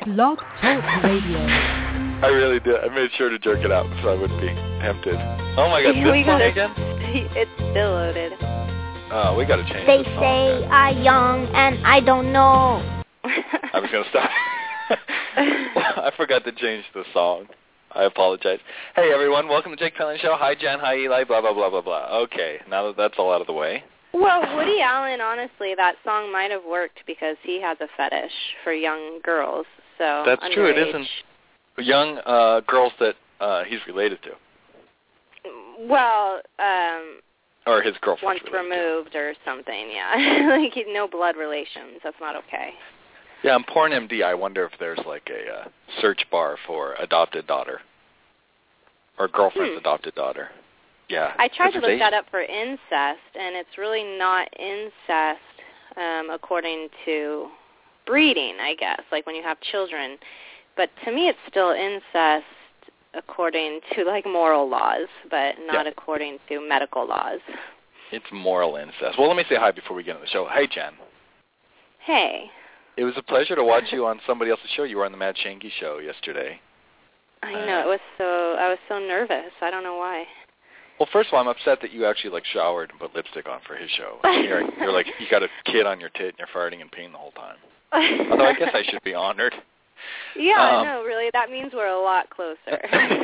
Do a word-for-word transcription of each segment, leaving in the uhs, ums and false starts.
Blog Talk Radio. I really did. I made sure to jerk it out so I wouldn't be tempted. Oh my god, this we song gotta, again? It's still loaded. Oh, we gotta change they this song. They say I'm young and I don't know. I was gonna stop. I forgot to change the song. I apologize. Hey everyone, welcome to Jake Pelling Show. Hi Jen, hi Eli, blah, blah, blah, blah, blah. Okay, now that that's all out of the way. Well, Woody Allen, honestly, that song might have worked because he has a fetish for young girls. So that's underage. true. It isn't young uh, girls that uh, he's related to. Well, um, or his girlfriend. Once removed to. or something, yeah. Like no blood relations. That's not okay. Yeah, on PornMD, I wonder if there's like a uh, search bar for adopted daughter or girlfriend's hmm. adopted daughter. Yeah. I tried to look they... that up for incest, and it's really not incest um, according to breeding, I guess, like when you have children. But to me, it's still incest according to, like, moral laws, but not yeah. according to medical laws. It's moral incest. Well, let me say hi before we get into the show. Hey, Jen. Hey. It was a pleasure to watch you on somebody else's show. You were on the Mad Shanky show yesterday. I know. It was so, I was so nervous. I don't know why. Well, first of all, I'm upset that you actually, like, showered and put lipstick on for his show. You're, you're like, you got a kid on your tit and you're farting and peeing the whole time. Although I guess I should be honored. Yeah, um, no, really, that means we're a lot closer.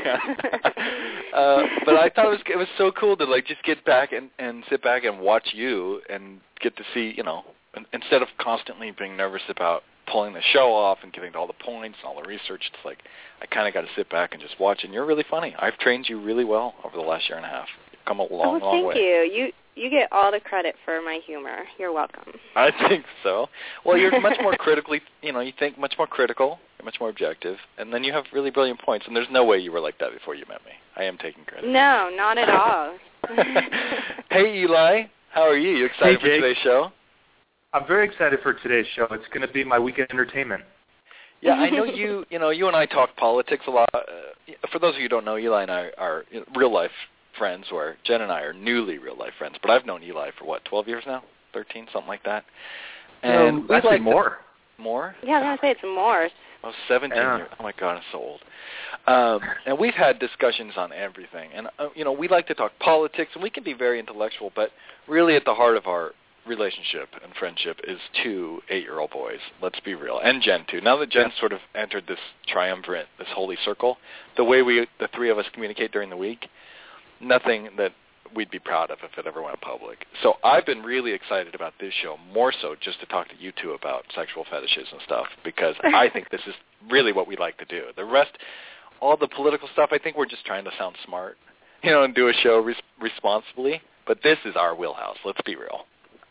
uh, but I thought it was it was so cool to, like, just get back and, and sit back and watch you and get to see, you know, instead of constantly being nervous about pulling the show off and getting to all the points and all the research, it's like I kind of got to sit back and just watch. And you're really funny. I've trained you really well over the last year and a half. You've come a long, oh, long way. Thank you. You you get all the credit for my humor. You're welcome. I think so. Well, you're much more critically, you know, you think much more critical, you're much more objective, and then you have really brilliant points. And there's no way you were like that before you met me. I am taking credit. No, not at all. Hey, Eli. How are you? You excited Hey, for Jake. today's show? I'm very excited for today's show. It's going to be my weekend entertainment. Yeah, I know you. You know, you and I talk politics a lot. Uh, for those of you who don't know, Eli and I are you know, real life friends. Where Jen and I are newly real life friends. But I've known Eli for what, twelve years now, thirteen, something like that. And no, actually like more. The, more? Yeah, I was gonna say it's more. Oh, seventeen yeah. years. Oh my God, I'm so old. Um, and we've had discussions on everything. And uh, you know, we like to talk politics, and we can be very intellectual. But really, at the heart of our relationship and friendship is two eight-year-old boys. Let's be real. And Jen, too. Now that Jen yeah. sort of entered this triumvirate, this holy circle, the way we, the three of us communicate during the week, nothing that we'd be proud of if it ever went public. So I've been really excited about this show, more so just to talk to you two about sexual fetishes and stuff, because I think this is really what we like to do. The rest, all the political stuff, I think we're just trying to sound smart, you know, and do a show res- responsibly. But this is our wheelhouse. Let's be real.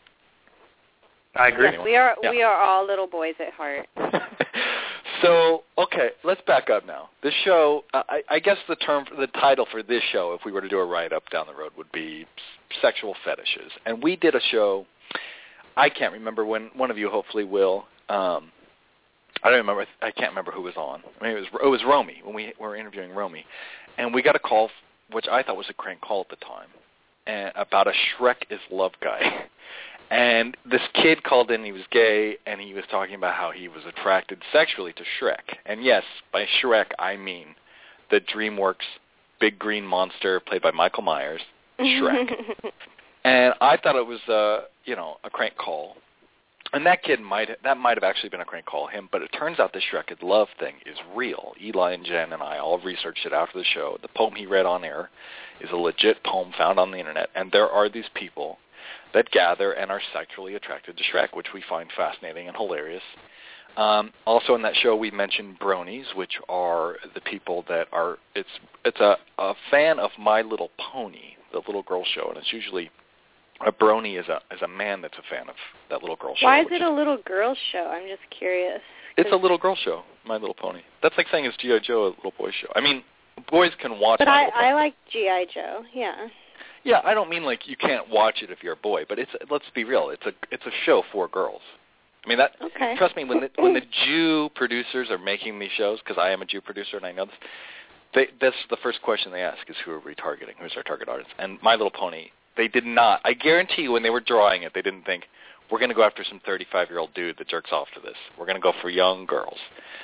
I agree. Yes, we are yeah. we are all little boys at heart. So, okay, let's back up now. This show, uh, I, I guess the term, the title for this show, if we were to do a write-up down the road, would be Sexual Fetishes. And we did a show, I can't remember when, one of you hopefully will. Um, I don't remember, I can't remember who was on. I mean, it was, it was Romy, when we were interviewing Romy. And we got a call, which I thought was a crank call at the time, and, about a Shrek is Love guy. And this kid called in, he was gay, and he was talking about how he was attracted sexually to Shrek. And yes, by Shrek, I mean the DreamWorks big green monster played by Michael Myers, Shrek. And I thought it was, uh, you know, a crank call. And that kid might, that might have actually been a crank call him, but it turns out the Shrek is Love thing is real. Eli and Jen and I all researched it after the show. The poem he read on air is a legit poem found on the Internet, and there are these people that gather and are sexually attracted to Shrek, which we find fascinating and hilarious. Um, also in that show we mentioned bronies, which are the people that are, it's it's a, a fan of My Little Pony, the little girl show, and it's usually, a brony is a is a man that's a fan of that little girl show. Why is it a little girl show? I'm just curious. It's a little girl show, My Little Pony. That's like saying it's G I. Joe, a little boy show. I mean, boys can watch But My I, Little Pony. I like G I. Joe, yeah. Yeah, I don't mean like you can't watch it if you're a boy, but it's let's be real, it's a it's a show for girls. I mean that. Okay. Trust me, when the, when the Jew producers are making these shows, because I am a Jew producer and I know this, they, that's the first question they ask is who are we targeting? Who's our target audience? And My Little Pony, they did not. I guarantee you, when they were drawing it, they didn't think we're going to go after some thirty-five-year-old dude that jerks off to this. We're going to go for young girls.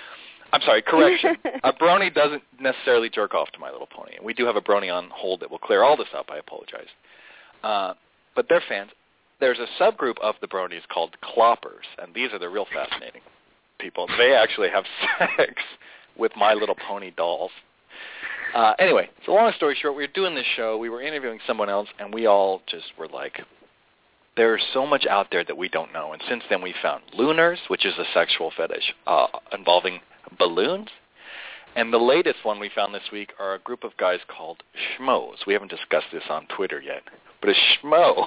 I'm sorry, correction. A brony doesn't necessarily jerk off to My Little Pony. And we do have a brony on hold that will clear all this up. I apologize. Uh, but they're fans. There's a subgroup of the bronies called cloppers, and these are the real fascinating people. They actually have sex with My Little Pony dolls. Uh, anyway, so long story short, we were doing this show. We were interviewing someone else, and we all just were like, there's so much out there that we don't know. And since then we found Lunars, which is a sexual fetish uh, involving balloons. And the latest one we found this week are a group of guys called schmoes. We haven't discussed this on Twitter yet. But a schmo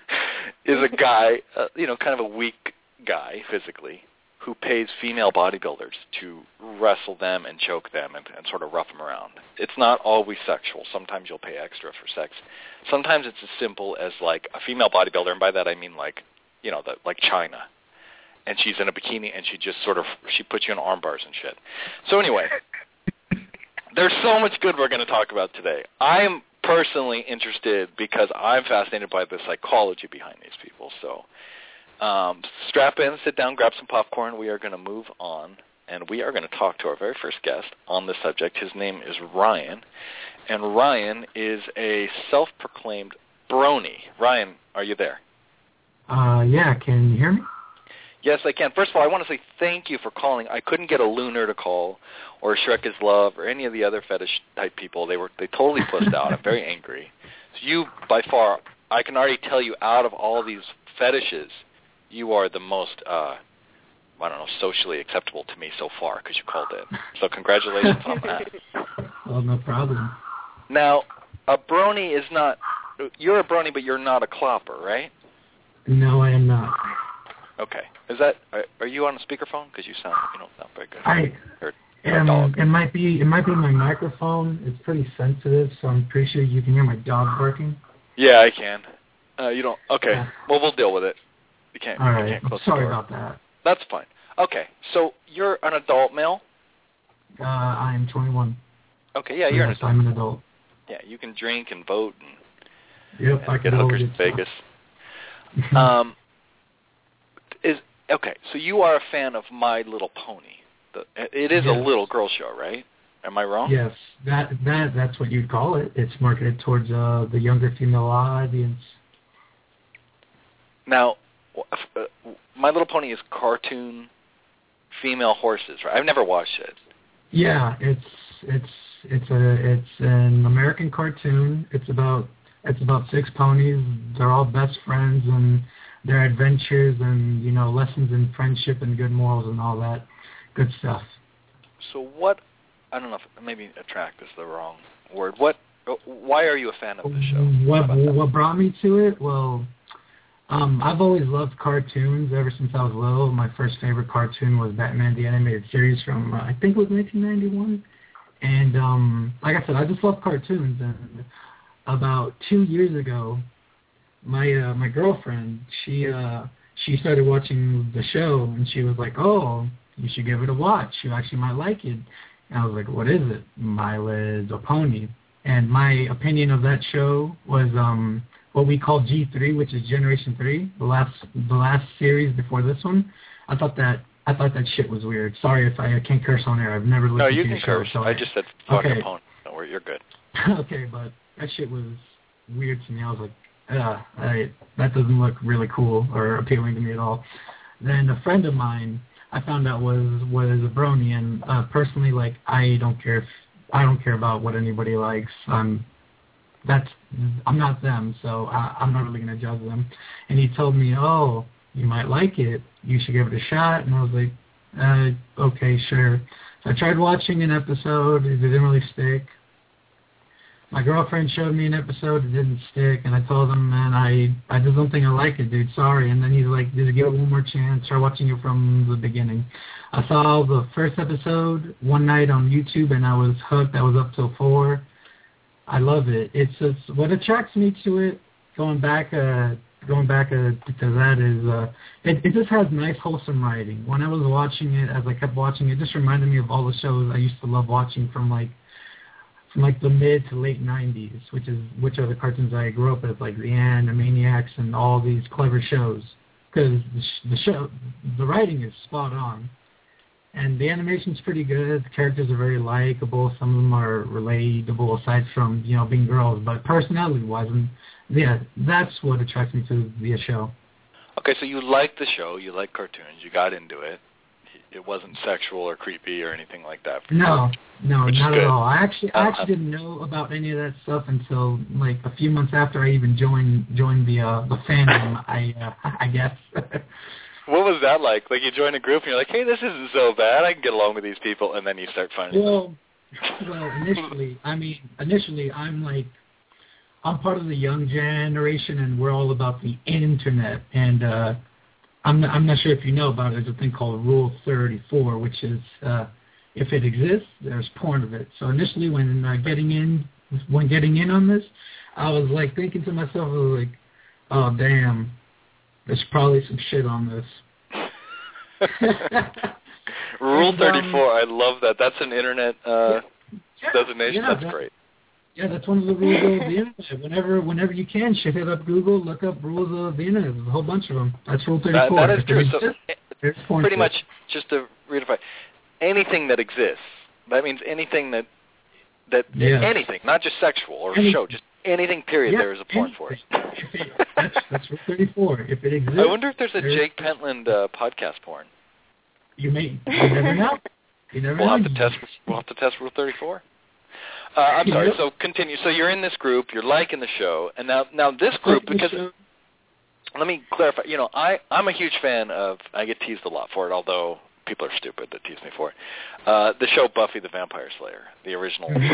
is a guy, uh, you know, kind of a weak guy physically, who pays female bodybuilders to wrestle them and choke them and, and sort of rough them around. It's not always sexual. Sometimes you'll pay extra for sex. Sometimes it's as simple as like a female bodybuilder, and by that I mean like, you know, the, like China. And she's in a bikini and she just sort of, she puts you in arm bars and shit. So anyway, there's so much good we're going to talk about today. I'm personally interested because I'm fascinated by the psychology behind these people. So Um, strap in, sit down, grab some popcorn. We are going to move on, and we are going to talk to our very first guest on this subject. His name is Ryan, and Ryan is a self-proclaimed brony. Ryan, are you there? Uh, yeah, can you hear me? Yes, I can. First of all, I want to say thank you for calling. I couldn't get a Lunar to call, or Shrek is Love, or any of the other fetish-type people. They were they totally pussed out. I'm very angry. So you, by far, I can already tell you, out of all these fetishes, you are the most, uh, I don't know, socially acceptable to me so far because you called in. So congratulations on that. Well, no problem. Now, a brony is not, you're a brony, but you're not a clopper, right? No, I am not. Okay. Is that, are, are you on a speakerphone? Because you sound, you don't sound very good. I, or, or um, it might be, it might be my microphone. It's pretty sensitive, so I'm pretty sure you can hear my dog barking. Yeah, I can. Uh, you don't, okay. Yeah. Well, we'll deal with it. You can't, All you right. can't close Sorry the door. about that. That's fine. Okay, so you're an adult male? Uh, I am twenty-one. Okay, yeah, you're yes, an adult. I'm an adult. Yeah, you can drink and vote and, Yep, and I get can hookers in Vegas. um, is okay, so you are a fan of My Little Pony. The, it is yes. a little girl show, right? Am I wrong? Yes, that that that's what you'd call it. It's marketed towards uh, the younger female audience. Now, uh, My Little Pony is cartoon female horses, right? I've never watched it. Yeah, it's it's it's a it's an American cartoon. It's about it's about six ponies. They're all best friends, and their adventures and, you know, lessons in friendship and good morals and all that good stuff. So what? I don't know if maybe attract is the wrong word. What? Why are you a fan of the show? What what brought me to it? Well, Um, I've always loved cartoons ever since I was little. My first favorite cartoon was Batman the Animated Series from, uh, I think it was nineteen ninety-one. And um, like I said, I just love cartoons. And about two years ago, my uh, my girlfriend, she uh, she started watching the show, and she was like, oh, you should give it a watch. You actually might like it. And I was like, what is it? My Little Pony. And my opinion of that show was um, what we call G three, which is Generation three, the last the last series before this one. I thought that I thought that shit was weird. Sorry if I can't curse on air. I've never listened no, you to can the show. curse. So I just said fucking okay. opponent. Don't worry, you're good. Okay, but that shit was weird to me. I was like, uh, I, that doesn't look really cool or appealing to me at all. Then a friend of mine, I found out was was a brony, and uh, personally, like, I don't care if I don't care about what anybody likes. Um, that's I'm not them, so I, I'm not really gonna judge them. And he told me, oh, you might like it. You should give it a shot. And I was like, uh, okay, sure. So I tried watching an episode. It didn't really stick. My girlfriend showed me an episode. It didn't stick. And I told him, man, I, I just don't think I like it, dude. Sorry. And then he's like, just give it one more chance. Try watching it from the beginning. I saw the first episode one night on YouTube, and I was hooked. I was up till four. I love it. It's just what attracts me to it. Going back, uh, going back uh, to that is uh, it, it just has nice, wholesome writing. When I was watching it, as I kept watching it, it just reminded me of all the shows I used to love watching from like from like the mid to late nineties, which is which are the cartoons I grew up with, like the Animaniacs and all these clever shows. Because the, sh- the show, the writing is spot on. and the animation's pretty good. The characters are very likable. Some of them are relatable, aside from you know being girls. But personality-wise, and yeah, that's what attracts me to the show. Okay, so you liked the show. You like cartoons. You got into it. It wasn't sexual or creepy or anything like that. For no, you, no, not at good. all. I actually, I Uh-huh. actually didn't know about any of that stuff until like a few months after I even joined joined the uh, the fandom. I uh, I guess. What was that like? Like you join a group and you're like, hey, this isn't so bad. I can get along with these people, and then you start finding. Well, well, initially, I mean, initially, I'm like, I'm part of the young generation, and we're all about the internet. And uh, I'm not, I'm not sure if you know about it. There's a thing called Rule thirty-four, which is uh, if it exists, there's porn of it. So initially, when uh, getting in, when getting in on this, I was like thinking to myself, I was like, oh damn. There's probably some shit on this. Rule and, thirty-four, um, I love that. That's an internet uh, yeah, designation. yeah, that's that, great. Yeah, that's one of the rules of the internet. Whenever, whenever you can, shit, hit up Google, look up rules of the internet. There's a whole bunch of them. That's Rule thirty-four. That, that is If true. it So exists, there's porn pretty shit. much, just to reiterate, anything that exists. That means anything that that Yeah. anything, not just sexual or Anything. show, just anything. Period. Yeah, there is a porn for it. If it that's, that's Rule thirty-four. If it exists, I wonder if there's a there's- Jake Pentland uh, podcast porn. You may, you never know. You never We'll know. have to test. We'll have to test Rule thirty-four. Uh, I'm sorry. Yep. So continue. So you're in this group. You're liking the show, and now now this group because. Let me clarify. You know, I, I'm a huge fan of, I get teased a lot for it, although people are stupid that tease me for it, uh, the show Buffy the Vampire Slayer, the original version.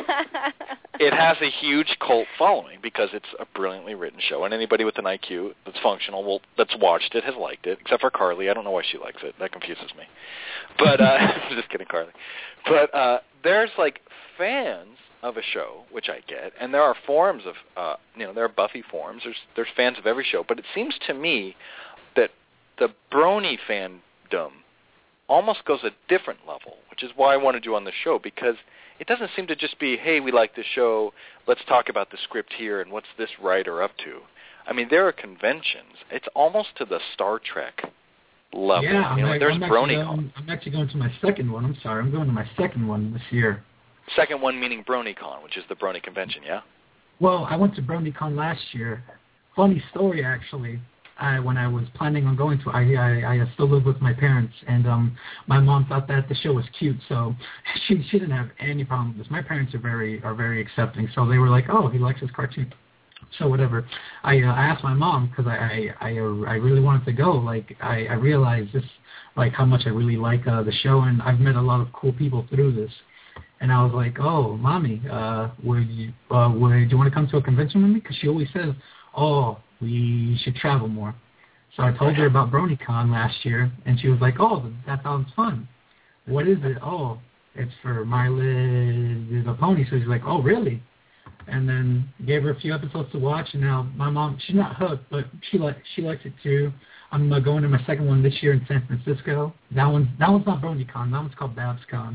It has a huge cult following because it's a brilliantly written show, and anybody with an I Q that's functional, will, that's watched it, has liked it, except for Carly. I don't know why she likes it. That confuses me. But, uh, just kidding, Carly. But uh, there's, like, fans of a show, which I get, and there are forums of, uh, you know, there are Buffy forums. There's there's fans of every show, but it seems to me that the Brony fandom almost goes a different level, which is why I wanted you on the show, because it doesn't seem to just be, hey, we like this show, let's talk about the script here and what's this writer up to. I mean, there are conventions. It's almost to the Star Trek level. Yeah, you know, I'm, there's I'm, actually BronyCon. going, I'm actually going to my second one. I'm sorry. I'm going to my second one this year. Second one meaning BronyCon, which is the Brony convention, yeah? Well, I went to BronyCon last year. Funny story, actually. I, when I was planning on going to, I, I I still live with my parents, and um, my mom thought that the show was cute, so she she didn't have any problem with this. My parents are very are very accepting, so they were like, oh, he likes his cartoon, so whatever. I uh, I asked my mom because I I I, uh, I really wanted to go. Like I I realized this, like how much I really like uh, the show, and I've met a lot of cool people through this. And I was like, oh, mommy, uh, would you, uh, would, do you want to come to a convention with me? Because she always says, oh, we should travel more. So I told her about BronyCon last year, and she was like, oh, that sounds fun. What is it? Oh, it's for My Little Pony. So she's like, oh, really? And then gave her a few episodes to watch, and now my mom, she's not hooked, but she li- she likes it too. I'm uh, going to my second one this year in San Francisco. That one's, that one's not BronyCon. That one's called BabsCon.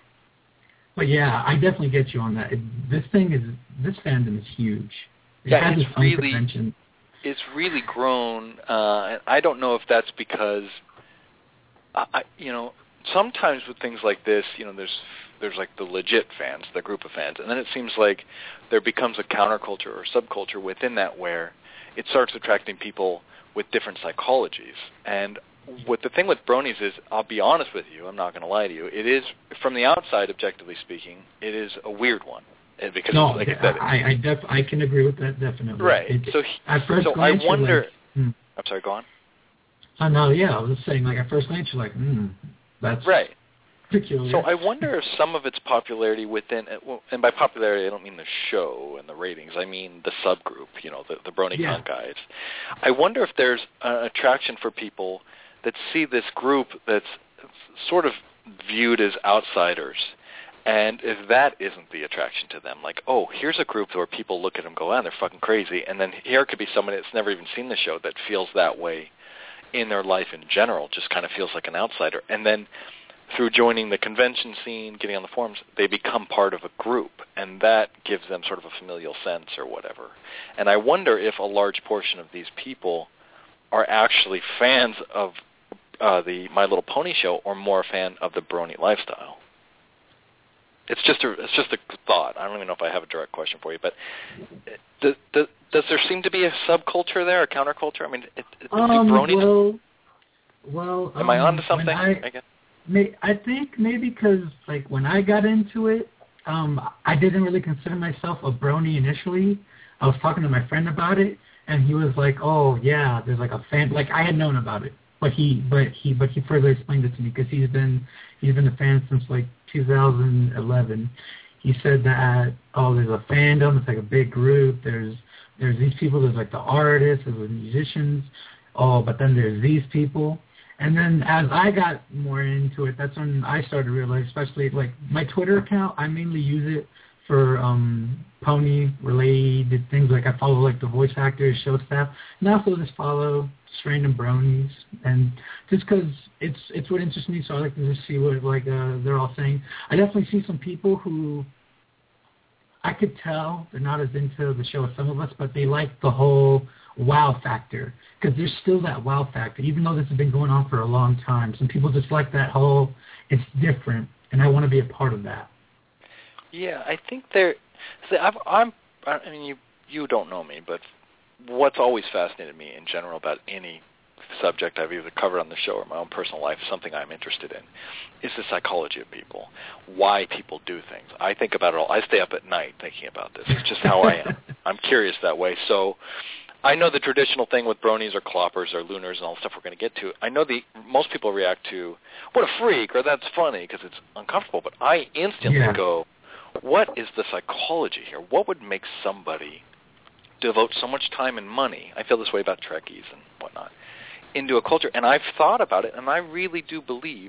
But yeah, I definitely get you on that. It, this thing is, this fandom is huge. It Yeah, has it's its own really, convention. it's really grown. Uh, and I don't know if that's because, I, I- you know, sometimes with things like this, you know, there's there's like the legit fans, the group of fans, and then it seems like there becomes a counterculture or subculture within that where it starts attracting people with different psychologies. And what the thing with Bronies is, I'll be honest with you, I'm not going to lie to you, it is, from the outside, objectively speaking, it is a weird one. Because, No, like I said, I I, def, I can agree with that definitely. right. It, so at first so I glance, you're wonder, like, hmm. I'm sorry, go on. Oh, no, yeah, I was just saying, like, at first glance, you're like, hmm, that's Right. peculiar. So I wonder if some of its popularity within, and by popularity I don't mean the show and the ratings, I mean the subgroup, you know, the, the BronyCon Yeah. guys. I wonder if there's an attraction for people that see this group that's sort of viewed as outsiders, and if that isn't the attraction to them, like, oh, here's a group where people look at them and go, ah, they're fucking crazy, and then here could be somebody that's never even seen the show that feels that way in their life in general, just kind of feels like an outsider, and then through joining the convention scene, getting on the forums, they become part of a group, and that gives them sort of a familial sense or whatever. And I wonder if a large portion of these people are actually fans of uh, the My Little Pony show, or more a fan of the Brony lifestyle? It's just a it's just a thought. I don't even know if I have a direct question for you, but does, does, does there seem to be a subculture there, a counterculture? I mean, it, it, um, do bronies? Well, well, am um, I onto something? I, I guess. May, I think maybe because like when I got into it, um, I didn't really consider myself a brony initially. I was talking to my friend about it, and he was like, "Oh yeah, there's like a fan." Like I had known about it, but he but he but he further explained it to me because he's been he's been a fan since like two thousand eleven. He said that oh, there's a fandom. It's like a big group. There's there's these people. There's like the artists. There's the musicians. Oh, but then there's these people. And then as I got more into it, that's when I started to realize, especially like my Twitter account, I mainly use it for um, pony-related things. Like I follow like the voice actors, show staff, and I also just follow just random bronies, and just because it's it's what interests me, so I like to just see what like uh, they're all saying. I definitely see some people who I could tell they're not as into the show as some of us, but they like the whole wow factor, because there's still that wow factor, even though this has been going on for a long time. Some people just like that whole, it's different, and I want to be a part of that. Yeah, I think there. See, I've, I'm. I mean, you you don't know me, but what's always fascinated me in general about any subject I've either covered on the show or my own personal life, something I'm interested in, is the psychology of people, why people do things. I think about it all. I stay up at night thinking about this. It's just how I am. I'm curious that way. So I know the traditional thing with bronies or cloppers or lunars and all the stuff we're going to get to. I know the most people react to, what a freak, or that's funny because it's uncomfortable. But I instantly yeah. go, what is the psychology here? What would make somebody devote so much time and money, I feel this way about Trekkies and whatnot, into a culture? And I've thought about it, and I really do believe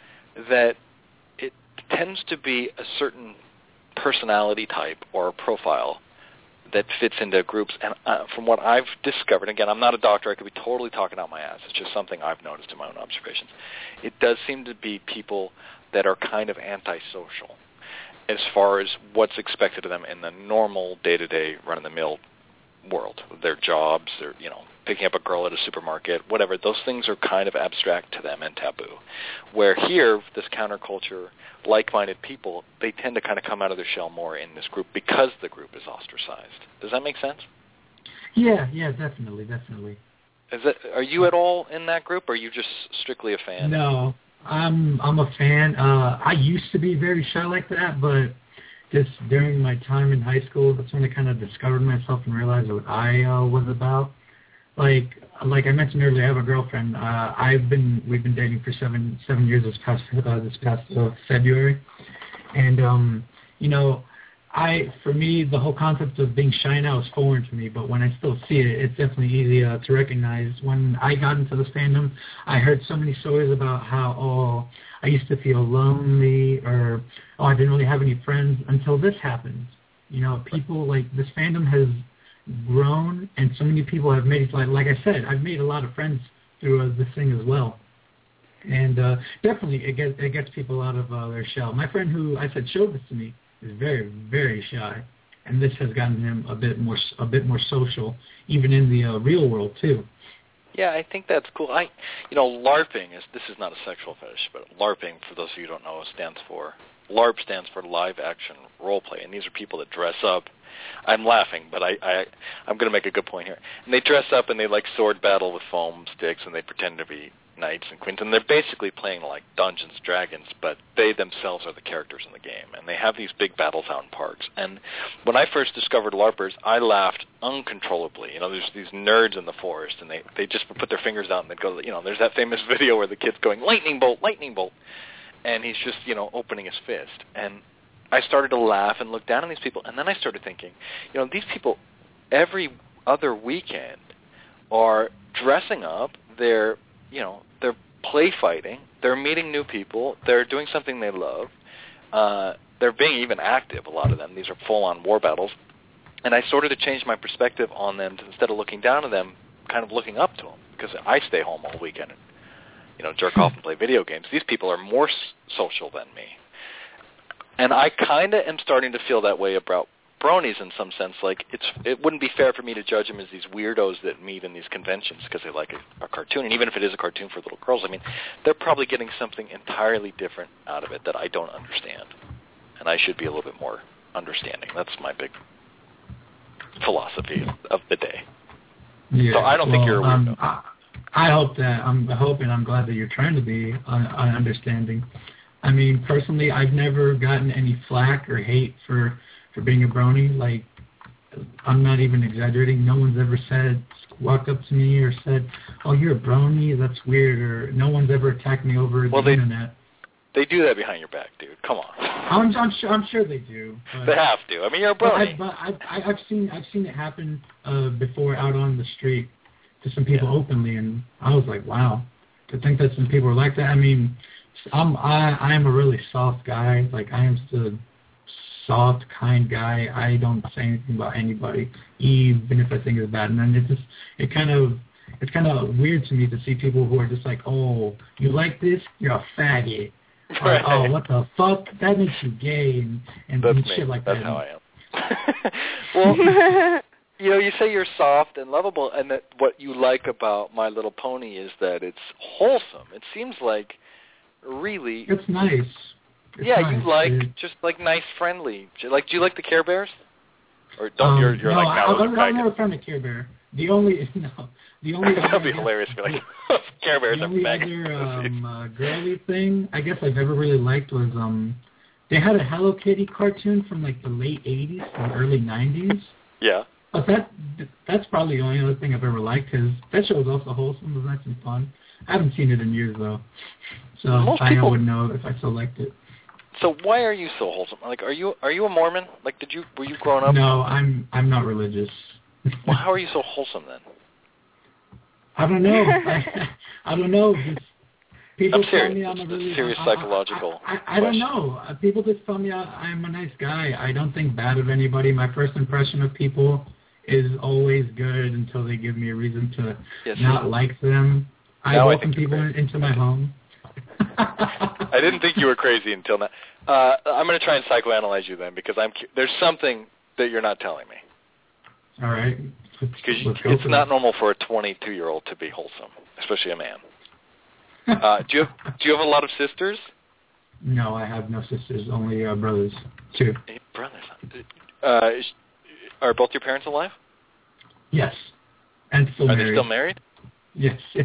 that it tends to be a certain personality type or profile that fits into groups. And uh, from what I've discovered, again, I'm not a doctor, I could be totally talking out my ass, it's just something I've noticed in my own observations, it does seem to be people that are kind of antisocial as far as what's expected of them in the normal day-to-day run-of-the-mill world. Their jobs, their, you know, picking up a girl at a supermarket, whatever, those things are kind of abstract to them and taboo. Where here, this counterculture, like-minded people, they tend to kind of come out of their shell more in this group because the group is ostracized. Does that make sense? Yeah, yeah, definitely, definitely. Is it, are you at all in that group, or are you just strictly a fan? No, I'm I'm a fan. Uh, I used to be very shy like that, but just during my time in high school, that's when I kind of discovered myself and realized what I uh, was about. Like like I mentioned earlier, I have a girlfriend. Uh, I've been we've been dating for seven seven years this past uh, this past uh, February, and um, you know, I for me the whole concept of being shy now is foreign to me. But when I still see it, it's definitely easy uh, to recognize. When I got into this fandom, I heard so many stories about how oh I used to feel lonely, or oh I didn't really have any friends until this happened. You know, people like this fandom has grown, and so many people have made, like, like I said, I've made a lot of friends through uh, this thing as well, and uh, definitely it gets it gets people out of uh, their shell. My friend who I said showed this to me is very very shy, and this has gotten him a bit more a bit more social, even in the uh, real world too. Yeah, I think that's cool. I, you know, LARPing is this is not a sexual fetish, but LARPing, for those of you who don't know, stands for LARP stands for live action role play, and these are people that dress up. I'm laughing, but I, I, I'm going to make a good point here. And they dress up and they like sword battle with foam sticks, and they pretend to be knights and queens, and they're basically playing like Dungeons and Dragons, but they themselves are the characters in the game, and they have these big battles out in parks. And when I first discovered LARPers, I laughed uncontrollably. You know, there's these nerds in the forest, and they, they just put their fingers out and they'd go, you know, there's that famous video where the kid's going, lightning bolt, lightning bolt, and he's just, you know, opening his fist. And I started to laugh and look down on these people, and then I started thinking, you know, these people every other weekend are dressing up, they're, you know, they're play fighting, they're meeting new people, they're doing something they love, uh, they're being even active, a lot of them. These are full-on war battles. And I started to change my perspective on them to, instead of looking down on them, kind of looking up to them, because I stay home all weekend and, you know, jerk off and play video games. These people are more s- social than me. And I kind of am starting to feel that way about bronies in some sense. Like it's it wouldn't be fair for me to judge them as these weirdos that meet in these conventions because they like a, a cartoon. And even if it is a cartoon for little girls, I mean, they're probably getting something entirely different out of it that I don't understand, and I should be a little bit more understanding. That's my big philosophy of the day. Yeah, so I don't well, think you're a weirdo. Um, I, I hope that I'm hoping I'm glad that you're trying to be un- un- understanding. I mean, personally, I've never gotten any flack or hate for, for being a brony. Like, I'm not even exaggerating. No one's ever said, walked up to me or said, "Oh, you're a brony. That's weird." Or no one's ever attacked me over well, the they, internet. They do that behind your back, dude. Come on. I'm, I'm sure. I'm sure they do. But, they have to. I mean, you're a but, brony. I, but I've, I- I've seen I've seen it happen uh, before out on the street to some people yeah. openly, and I was like, wow. To think that some people are like that. I mean, I'm I I am a really soft guy. Like I am just a soft, kind guy. I don't say anything about anybody, even if I think it's bad. And then it just it kind of it's kind of weird to me to see people who are just like, oh, you like this? You're a faggot. Right. Or, oh, what the fuck? That makes you gay and, and, That's and me. shit like That's that. how I am. Well, you know, you say you're soft and lovable, and that what you like about My Little Pony is that it's wholesome. It seems like really. It's nice. It's yeah, nice. you like it, just like nice, friendly. Like, do you like the Care Bears? Or don't um, you're you're no, like I, Mallow I'm, I'm never found a Care Bear. The only no, the only that'd be other, hilarious. If you're like Care Bears the are only faggots. other um, uh, girly thing I guess I've ever really liked was um they had a Hello Kitty cartoon from like the late eighties and early nineties. Yeah. But that that's probably the only other thing I've ever liked because that show was also wholesome, it was nice and fun. I haven't seen it in years though, so Most I people, wouldn't know if I still liked it. So why are you so wholesome? Like, are you are you a Mormon? Like, did you were you growing up? No, I'm I'm not religious. Well, how are you so wholesome then? I don't know. I, I don't know. Just people I'm serious. tell me I'm It's a really a serious I, psychological I, I, I, I don't know. Uh, People just tell me I, I'm a nice guy. I don't think bad of anybody. My first impression of people is always good until they give me a reason to yes, not like them. I now welcome I people crazy. into my home. I didn't think you were crazy until now. Uh, I'm going to try and psychoanalyze you then because I'm cu- there's something that you're not telling me. All right. Because it's not normal for a twenty-two-year-old to be wholesome, especially a man. Uh, do you have, do you have a lot of sisters? No, I have no sisters, only uh, brothers. Two. Hey, brothers. Uh, is, are both your parents alive? Yes. And still are married. they still married? Yes, yes.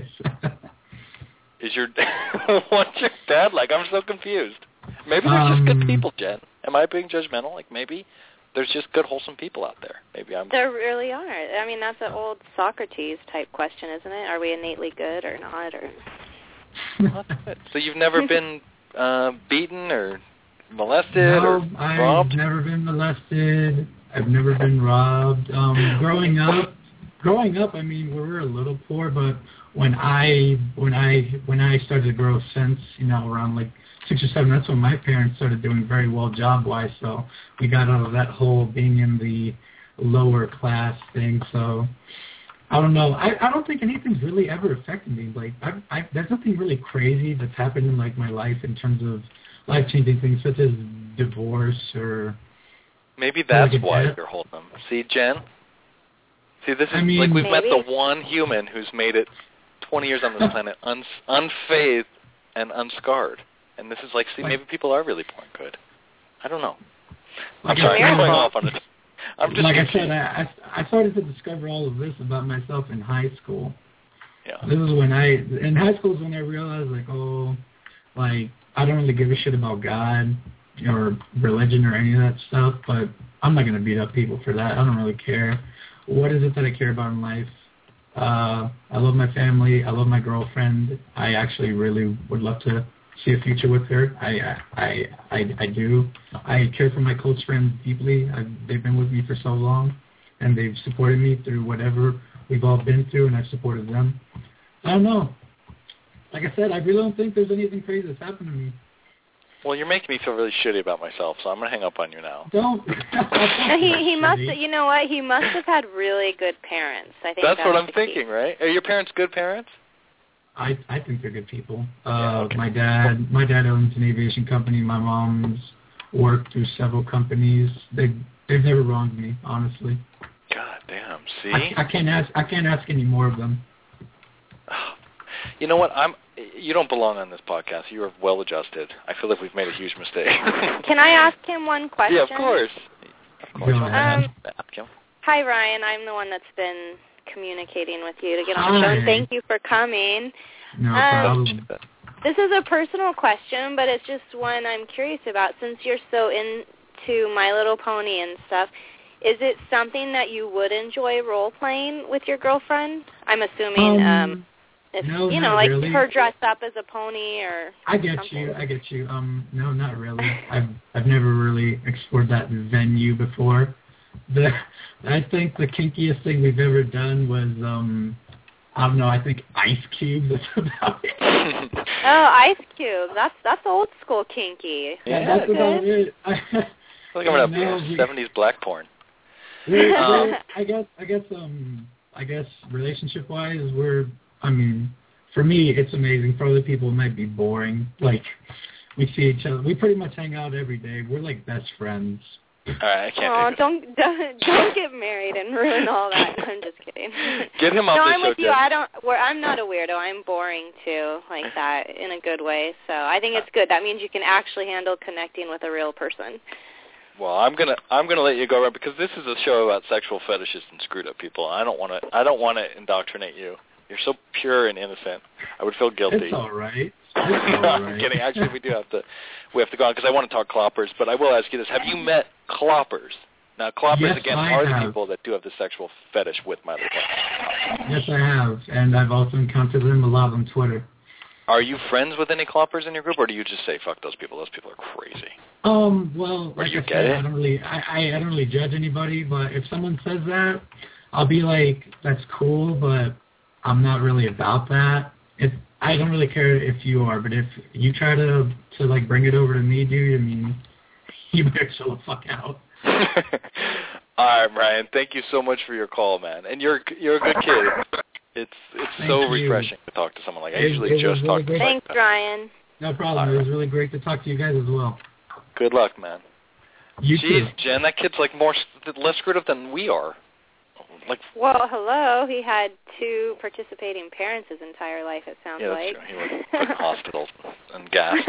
Is your what's your dad like? I'm so confused. Maybe they're just um, good people, Jen. Am I being judgmental? Like maybe there's just good, wholesome people out there. Maybe I'm. There really are. I mean, that's an old Socrates type question, isn't it? Are we innately good or not? Or Well, that's good. So you've never been uh, beaten or molested no, or I've robbed? never been molested. I've never been robbed. Um, growing up, growing up, I mean, we were a little poor, but when I when I when I started to grow sense, you know, around like six or seven, that's when my parents started doing very well job wise. So we got out of that whole being in the lower class thing. So I don't know. I, I don't think anything's really ever affected me. Like I, I there's nothing really crazy that's happened in like my life in terms of life changing things such as divorce or Maybe that's like why that. you're wholesome. See, Jen? See, this is I mean, like we've met Maybe. the one human who's made it twenty years on this planet un- unfazed and unscarred. And this is like, see, maybe people are really born good. I don't know. I'm Like sorry, I I'm said, going off on it. I'm just like I confused. said, I, I I started to discover all of this about myself in high school. Yeah. This is when I in high school is when I realized like, oh, like I don't really give a shit about God or religion or any of that stuff, but I'm not gonna beat up people for that. I don't really care. What is it that I care about in life? Uh, I love my family. I love my girlfriend. I actually really would love to see a future with her. I I I, I do. I care for my close friends deeply. I've, they've been with me for so long, and they've supported me through whatever we've all been through, and I've supported them. I don't know. Like I said, I really don't think there's anything crazy that's happened to me. Well, you're making me feel really shitty about myself, so I'm going to hang up on you now. Don't. he he must. You know what? He must have had really good parents. I think That's that's what I'm the thinking, key. right? Are your parents good parents? I I think they're good people. Uh, Yeah, okay. My dad, my dad owns an aviation company. My mom's worked through several companies. They they've never wronged me, honestly. God damn. See, I, I can't ask. I can't ask any more of them. You know what? I'm. You don't belong on this podcast. You are well adjusted. I feel like we've made a huge mistake. Can I ask him one question? Yeah, of course. Of course. Go ahead. Um, hi, Ryan. I'm the one that's been communicating with you to get on the show. And thank you for coming. No um, problem. This is a personal question, but it's just one I'm curious about. Since you're so into My Little Pony and stuff, is it something that you would enjoy role-playing with your girlfriend? I'm assuming... Um, um If, no, you know, not like really. her dressed up as a pony or I get something. you, I get you. Um, no, not really. I've I've never really explored that venue before. The I think the kinkiest thing we've ever done was um I don't know, I think Ice Cube. That's about it. Oh, Ice Cube. That's that's old school kinky. Yeah, Yeah, that's about it. I, like I'm no, gonna seventies black porn. we're, Um, we're, I guess I guess um I guess relationship wise we're I mean, for me, it's amazing. For other people, it might be boring. Like, we see each other. We pretty much hang out every day. We're like best friends. All right, I can't Oh, take it. don't, don't don't get married and ruin all that. I'm just kidding. Get him off no, the I'm show, with you. Jen. I don't. Where I'm not a weirdo. I'm boring too, like that, in a good way. So I think it's good. That means you can actually handle connecting with a real person. Well, I'm gonna I'm gonna let you go, right, because this is a show about sexual fetishes and screwed up people. I don't want to I don't want to indoctrinate you. You're so pure and innocent. I would feel guilty. It's all right. It's all no, I'm right. kidding. Actually, we do have to we have to go on because I want to talk cloppers. But I will ask you this: have you met cloppers? Now, cloppers Yes, again I are the have. people that do have the sexual fetish with My Little Pony. Yes, I have, and I've also encountered them a lot on Twitter. Are you friends with any cloppers in your group, or do you just say fuck those people? Those people are crazy. Um, well, Or like you I get said, it? I don't really, I, I, I don't really judge anybody. But if someone says that, I'll be like, that's cool, but I'm not really about that. If I don't really care if you are, but if you try to to like bring it over to me, dude, I mean, you better chill the fuck out. All right, Brian. Thank you so much for your call, man. And you're you're a good kid. It's it's Thank so you. refreshing to talk to someone like I It- usually it was just really talk to great. like Thanks, that. Ryan. No problem. It was really great to talk to you guys as well. Good luck, man. You Jeez, too. Jen, that kid's like more less screwed up than we are. Like, Well, hello. He had two participating parents his entire life, it sounds yeah, that's like. true. He was put in hospitals and gas.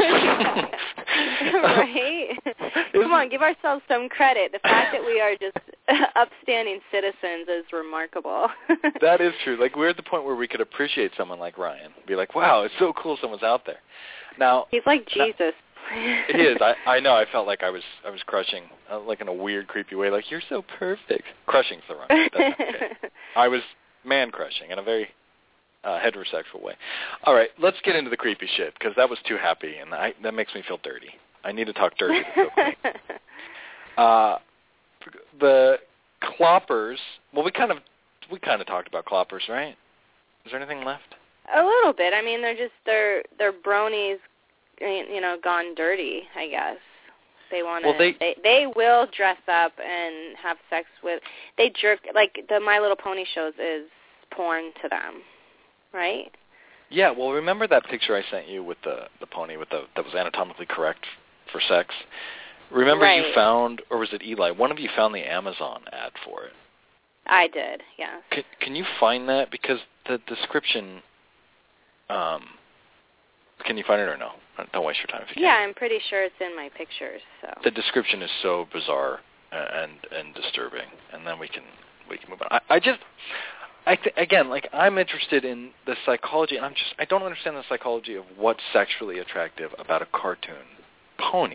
Right? Come on, give ourselves some credit. The fact that we are just upstanding citizens is remarkable. That is true. Like, we're at the point where we could appreciate someone like Ryan. Be like, wow, it's so cool someone's out there. Now, He's like Jesus. Now, it is. I, I know. I felt like I was I was crushing, uh, like in a weird, creepy way. Like, you're so perfect. Crushing's the wrong word. That's not okay. I was man-crushing in a very uh, heterosexual way. All right, let's get into the creepy shit, because that was too happy, and I, that makes me feel dirty. I need to talk dirty to feel clean. Uh, the cloppers, well, we kind of we kind of talked about cloppers, right? Is there anything left? A little bit. I mean, they're just, they're, they're bronies, you know, gone dirty, I guess. They want to, Well, they, they they will dress up and have sex with, they jerk, like the My Little Pony shows is porn to them, right? Yeah, well, remember that picture I sent you with the, the pony with the that was anatomically correct for sex? Remember Right. you found, or was it Eli? One of you found the Amazon ad for it. I did, yes. Can, can you find that? Because the description, um, can you find it or no? Don't waste your time if you Yeah, can. I'm pretty sure it's in my pictures. So The description is so bizarre and and disturbing, and then we can we can move on. I, I just, I th- again, like I'm interested in the psychology, and I'm just I don't understand the psychology of what's sexually attractive about a cartoon pony.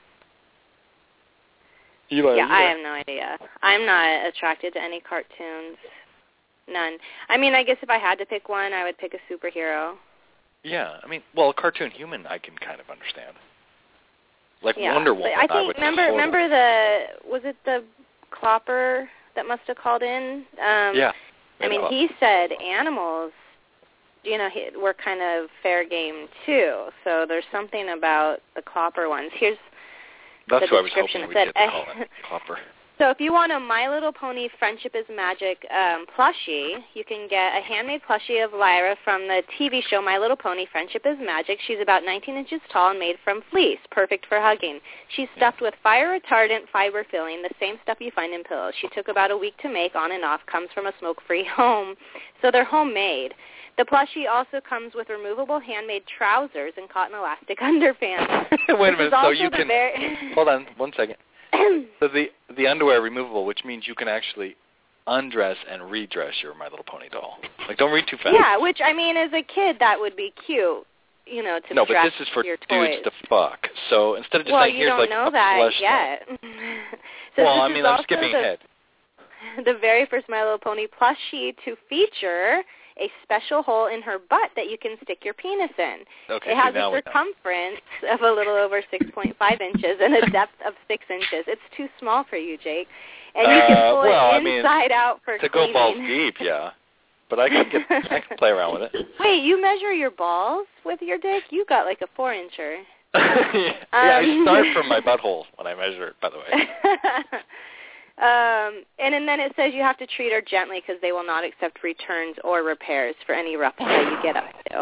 Eli, yeah, are you I there? have no idea. I'm not attracted to any cartoons. None. I mean, I guess if I had to pick one, I would pick a superhero. Yeah, I mean, well, a cartoon human I can kind of understand. Like Yeah. Wonder But Woman, I think would remember totally... remember the was it the Clopper that must have called in? Um, Yeah. I mean, know. he said animals, you know, he, were kind of fair game too. So there's something about the Clopper ones. Here's That's the who I was description. hoping It we'd said, get to call it, Clopper. So if you want a My Little Pony Friendship is Magic um, plushie, you can get a handmade plushie of Lyra from the T V show My Little Pony Friendship is Magic. She's about nineteen inches tall and made from fleece, perfect for hugging. She's stuffed with fire retardant fiber filling, the same stuff you find in pillows. She took about a week to make, on and off, comes from a smoke-free home. So they're homemade. The plushie also comes with removable handmade trousers and cotton elastic underpants. Wait a minute, so you can... Very... Hold on, one second. So the the underwear removable, which means you can actually undress and redress your My Little Pony doll. Like, don't read too fast. Yeah, which, I mean, as a kid, that would be cute, you know, to No, but dress this is for your dudes toys. to fuck. So instead of just well, saying, you here's don't like know a that plush yet. doll. So well, this I mean, is I'm also skipping the, ahead. The very first My Little Pony plushie to feature a special hole in her butt that you can stick your penis in. Okay, it has now a circumference of a little over six point five inches and a depth of six inches. It's too small for you, Jake. And you can Uh, pull well, it I mean, inside out for to cleaning. go balls deep, yeah. But I can get, I can play around with it. Wait, you measure your balls with your dick? You got like a four incher. yeah, Um, I start from my butthole when I measure it, by the way. Um, and, and then it says you have to treat her gently because they will not accept returns or repairs for any rough play you get up to.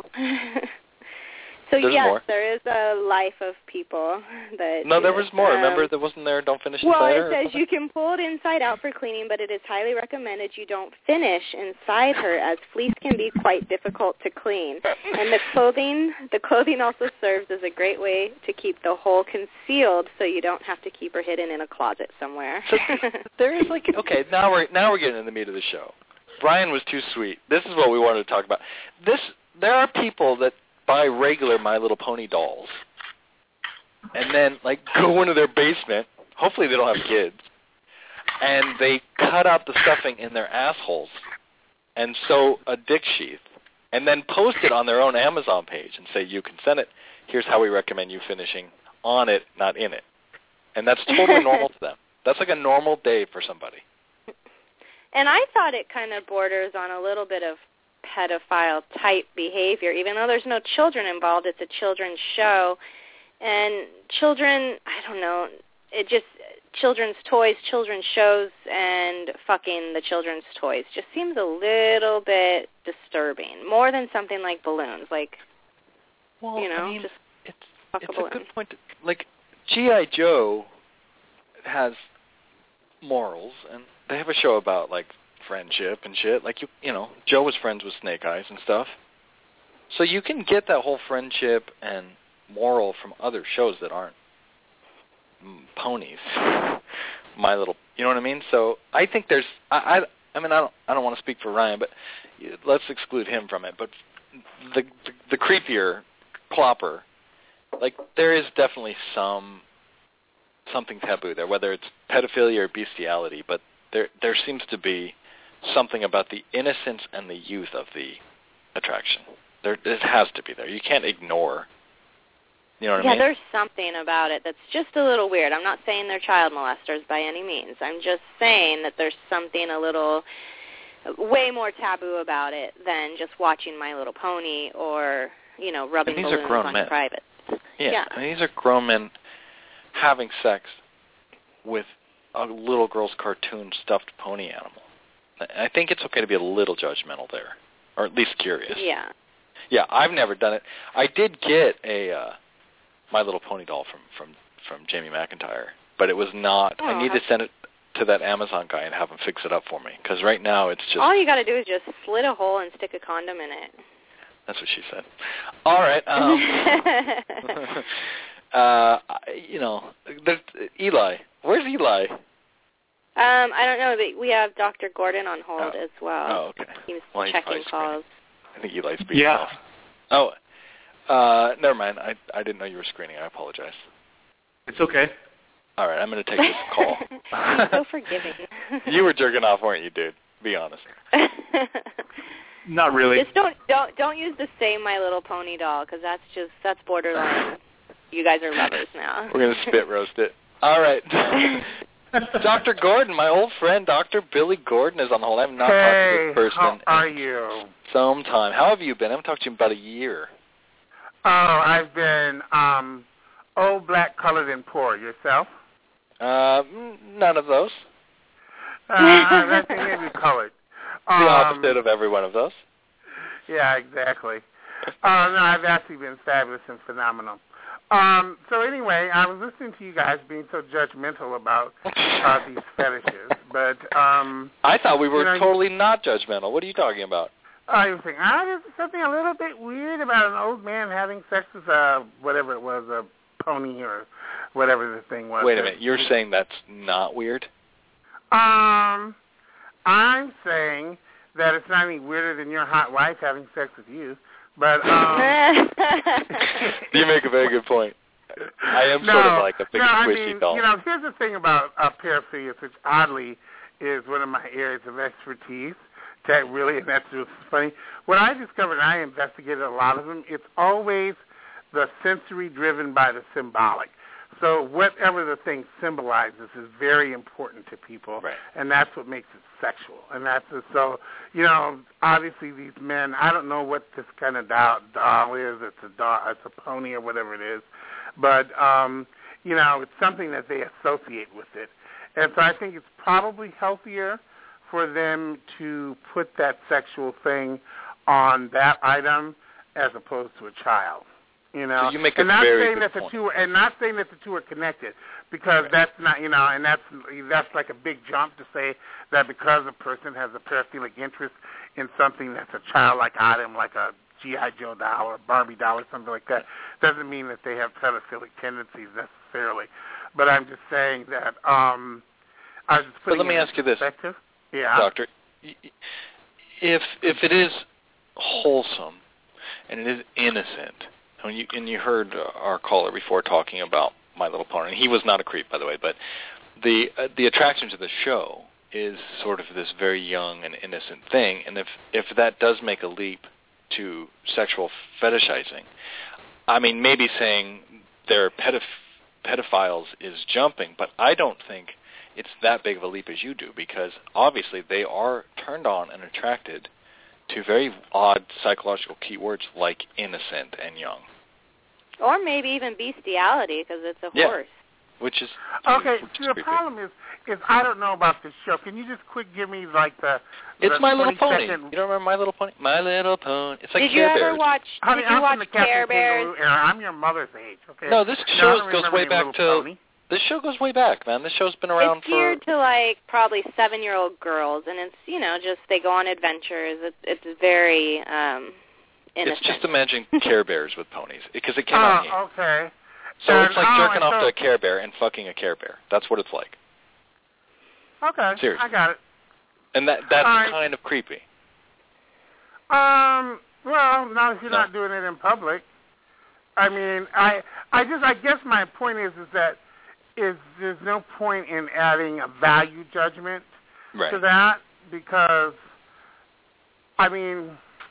So, There's yes, more. there is a life of people that... No, there know, was more. Um, Remember, there wasn't there Don't Finish well, Inside it Her? says you can pull it inside out for cleaning, but it is highly recommended you don't finish inside her, as fleece can be quite difficult to clean. And the clothing, the clothing also serves as a great way to keep the hole concealed, so you don't have to keep her hidden in a closet somewhere. So there is like, okay, now we're now we're getting in the meat of the show. Brian was too sweet. This is what we wanted to talk about. This there are people that buy regular My Little Pony dolls and then like go into their basement. Hopefully they don't have kids, and they cut out the stuffing in their assholes and sew a dick sheath, and then post it on their own Amazon page and say, you can send it. Here's how we recommend you finishing on it, not in it. And that's totally normal to them. That's like a normal day for somebody. And I thought it kind of borders on a little bit of pedophile-type behavior. Even though there's no children involved, it's a children's show. And children, I don't know, it just, children's toys, children's shows, and fucking the children's toys just seems a little bit disturbing. More than something like balloons. Like, well, you know, I mean, just it's, fuck it's a balloon. a good point. To, like, G I. Joe has morals, and they have a show about, like, friendship and shit. Like, you you know, Joe was friends with Snake Eyes and stuff. So you can get that whole friendship and moral from other shows that aren't mm, ponies. My Little, you know what I mean? So I think there's, I, I, I mean, I don't, I don't want to speak for Ryan, but let's exclude him from it. But the, the, the creepier Clopper, like, there is definitely some, something taboo there, whether it's pedophilia or bestiality, but there, there seems to be something about the innocence and the youth of the attraction. There, it has to be there. You can't ignore. You know what yeah, I mean? Yeah, there's something about it that's just a little weird. I'm not saying they're child molesters by any means. I'm just saying that there's something a little, way more taboo about it than just watching My Little Pony or, you know, rubbing and these balloons are grown on men. your privates. Yeah, yeah. I mean, these are grown men having sex with a little girl's cartoon stuffed pony animal. I think it's okay to be a little judgmental there, or at least curious. Yeah. Yeah, I've never done it. I did get a uh, My Little Pony doll from, from, from Jamie McIntyre, but it was not. Oh, I need to send it to that Amazon guy and have him fix it up for me, because right now it's just... All you got to do is just slit a hole and stick a condom in it. That's what she said. All right. Um, uh, you know, there's Eli. Where's Eli? Um, I don't know, but we have Doctor Gordon on hold Oh. as well. Oh, okay. He's Well, he's checking probably calls. I think Eli's being Yeah. off. Oh, uh, never mind. I I didn't know you were screening. I apologize. It's okay. All right, I'm going to take this call. He's so forgiving. You were jerking off, weren't you, dude? Be honest. Not really. Just don't don't don't use the same My Little Pony doll, because that's just that's borderline. You guys are lovers now. We're going to spit roast it. All right. Doctor Gordon, my old friend, Doctor Billy Gordon, is on the hold. I have not hey, talked to this person how are in you? some time. How have you been? I haven't talked to you in about a year. Oh, I've been um, old, black, colored, and poor. Yourself? Uh, none of those. Uh, I think maybe colored. Um, the opposite of every one of those. Yeah, exactly. Uh, no, I've actually been fabulous and phenomenal. Um, so anyway, I was listening to you guys being so judgmental about uh, these fetishes, but um, I thought we were you know, totally not judgmental. What are you talking about? I was thinking, ah, there's something a little bit weird about an old man having sex with a whatever it was, a pony or whatever the thing was. Wait a minute, you're saying that's not weird? Um, I'm saying that it's not any weirder than your hot wife having sex with you. But um, you make a very good point. I am no, sort of like a big no, I squishy mean, doll. You know, here's the thing about uh, paraphilias, which oddly is one of my areas of expertise. That really, and that's just funny. What I discovered, and I investigated a lot of them, it's always the sensory driven by the symbolic. So whatever the thing symbolizes is very important to people, right. And that's what makes it sexual. And that's a, so, you know, obviously these men, I don't know what this kind of doll, doll is. It's a doll, it's a pony or whatever it is, but um, you know, it's something that they associate with it. And so I think it's probably healthier for them to put that sexual thing on that item as opposed to a child. You know, so you make and a not very saying good that the point. two, and not saying that the two are connected, because right. that's not, you know, and that's that's like a big jump to say that because a person has a paraphilic interest in something that's a childlike item, like a G I Joe doll or a Barbie doll or something like that, doesn't mean that they have pedophilic tendencies necessarily. But I'm just saying that um, I was just putting. But let me ask you this, yeah, Doctor. If if it is wholesome and it is innocent. And you, and you heard our caller before talking about My Little Pony. And he was not a creep, by the way, but the uh, the attraction to the show is sort of this very young and innocent thing. And if, if that does make a leap to sexual fetishizing, I mean, maybe saying they're pedoph- pedophiles is jumping, but I don't think it's that big of a leap as you do, because obviously they are turned on and attracted to very odd psychological keywords like innocent and young. Or maybe even bestiality, because it's a yeah. horse. Which is okay. Which See, is the creepy. problem is, is I don't know about this show. Can you just quick give me like the? It's the My Little Pony. second... You don't remember My Little Pony? My Little Pony. It's like Did Care you ever Bears. watch? Honey, did you I'm watch from the Captain Care Bears? Kangaroo era. I'm your mother's age. Okay. No, this No, I show don't goes remember way any back Little to. Pony. This show goes way back, man. This show's been around It's for. geared to like probably seven-year-old girls, and it's you know just they go on adventures. It's it's very um, innocent. It's just imagine Care Bears with ponies, because it came out. Oh, okay. So And, it's like oh, jerking and off so, to a Care Bear and fucking a Care Bear. That's what it's like. Okay. Seriously. I got it. And that that's All right. kind of creepy. Um. Well, not if you're No. not doing it in public. I mean, I, I just, I guess my point is, is that is there's no point in adding a value judgment Right. to that, because, I mean,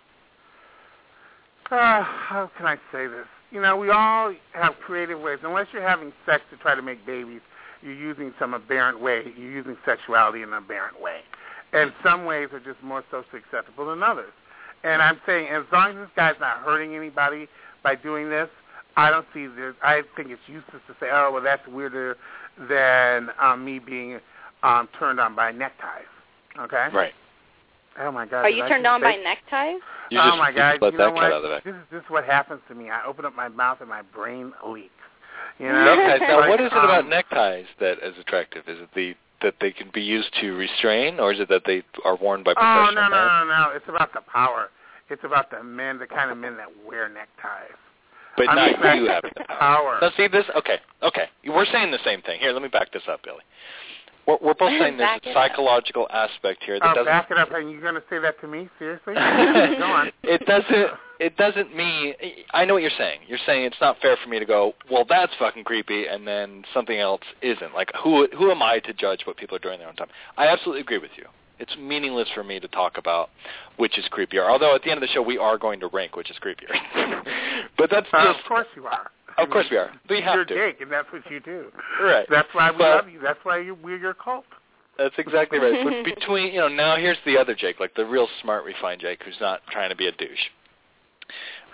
uh, how can I say this? You know, we all have creative ways. Unless you're having sex to try to make babies, you're using some aberrant way. You're using sexuality in an aberrant way. And some ways are just more socially acceptable than others. And I'm saying, as long as this guy's not hurting anybody by doing this, I don't see this. I think it's useless to say, oh, well, that's weirder than um, me being um, turned on by neckties. Okay? Right. Oh, my God. Are did you I turned just on say- by neckties? You oh, just, my you God. just let you that know cat what? out of the bag. This is, this is what happens to me. I open up my mouth and my brain leaks. You know? Neckties. Now, Like, what is it um, about neckties that is attractive? Is it the that they can be used to restrain, or is it that they are worn by Oh, professional no, no, men? no, no. It's about the power. It's about the men, the kind of men that wear neckties. But I'm not attracted you to having the power. power. Now, see this? Okay, okay. We're saying the same thing. Here, let me back this up, Billy. We're, we're both saying there's Back a it up. psychological aspect here that Oh, doesn't. back it up, and you're going to say that to me? Seriously? Go on. It doesn't. It doesn't mean. I know what you're saying. You're saying it's not fair for me to go, well, that's fucking creepy, and then something else isn't. Like, who who am I to judge what people are doing in their own time? I absolutely agree with you. It's meaningless for me to talk about which is creepier. Although at the end of the show, we are going to rank which is creepier. But that's Uh, just. of course you are. Of course we are. We have You're to. Jake, and that's what you do. Right. That's why we But- love you. That's why you, we're your cult. That's exactly right. But between, you know, now here's the other Jake, like the real smart, refined Jake, who's not trying to be a douche. Um,